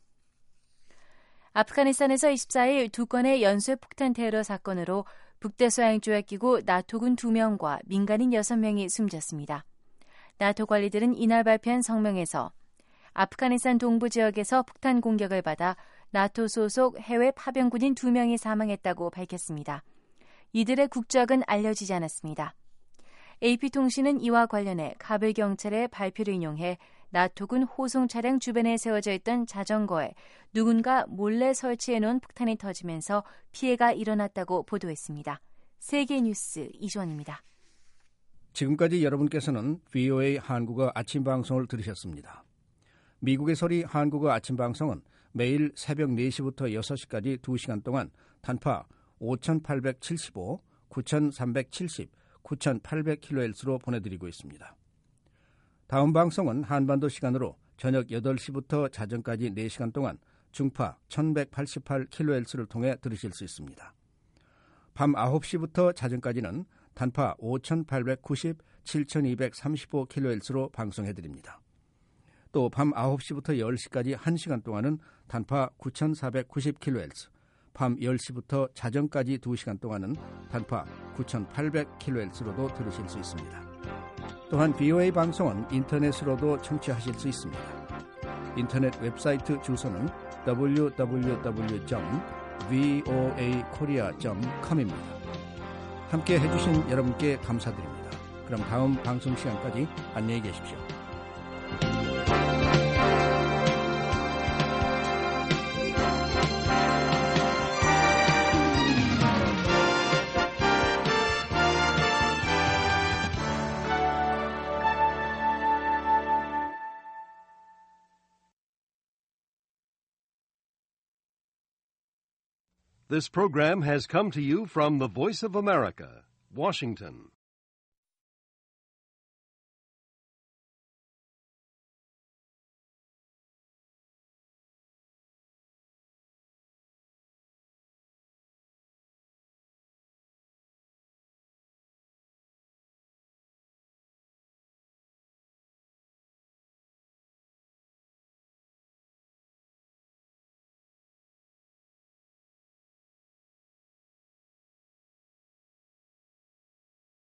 아프가니스탄에서 이십사일 두 건의 연쇄 폭탄 테러 사건으로 북대서양조약기구 나토군 두 명과 민간인 여섯 명이 숨졌습니다. 나토 관리들은 이날 발표한 성명에서 아프가니스탄 동부 지역에서 폭탄 공격을 받아 나토 소속 해외 파병군인 두 명이 사망했다고 밝혔습니다. 이들의 국적은 알려지지 않았습니다. 에이피통신은 이와 관련해 카불 경찰의 발표를 인용해 나토군 호송 차량 주변에 세워져 있던 자전거에 누군가 몰래 설치해놓은 폭탄이 터지면서 피해가 일어났다고 보도했습니다. 세계 뉴스 이주원입니다. 지금까지 여러분께서는 브이오에이 한국어 아침 방송을 들으셨습니다. 미국의 소리 한국어 아침 방송은 매일 새벽 네 시부터 여섯 시까지 두 시간 동안 단파 오천팔백칠십오, 구천삼백칠십, 구천팔백 킬로헤르츠로 보내드리고 있습니다. 다음 방송은 한반도 시간으로 저녁 여덟 시부터 자정까지 네 시간 동안 중파 천백팔십팔 킬로헤르츠를 통해 들으실 수 있습니다. 밤 아홉 시부터 자정까지는 단파 오천팔백구십, 칠천이백삼십오 킬로헤르츠로 방송해드립니다. 또 밤 아홉 시부터 열 시까지 한 시간 동안은 단파 구천사백구십 킬로헤르츠, 밤 열 시부터 자정까지 두 시간 동안은 단파 구천팔백 킬로헤르츠로도 들으실 수 있습니다. 또한 비오에이 방송은 인터넷으로도 청취하실 수 있습니다. 인터넷 웹사이트 주소는 더블유 더블유 더블유 점 브이오에이 코리아 점 컴입니다. 함께 해주신 여러분께 감사드립니다. 그럼 다음 방송 시간까지 안녕히 계십시오. This program has come to you from the Voice of America, Washington.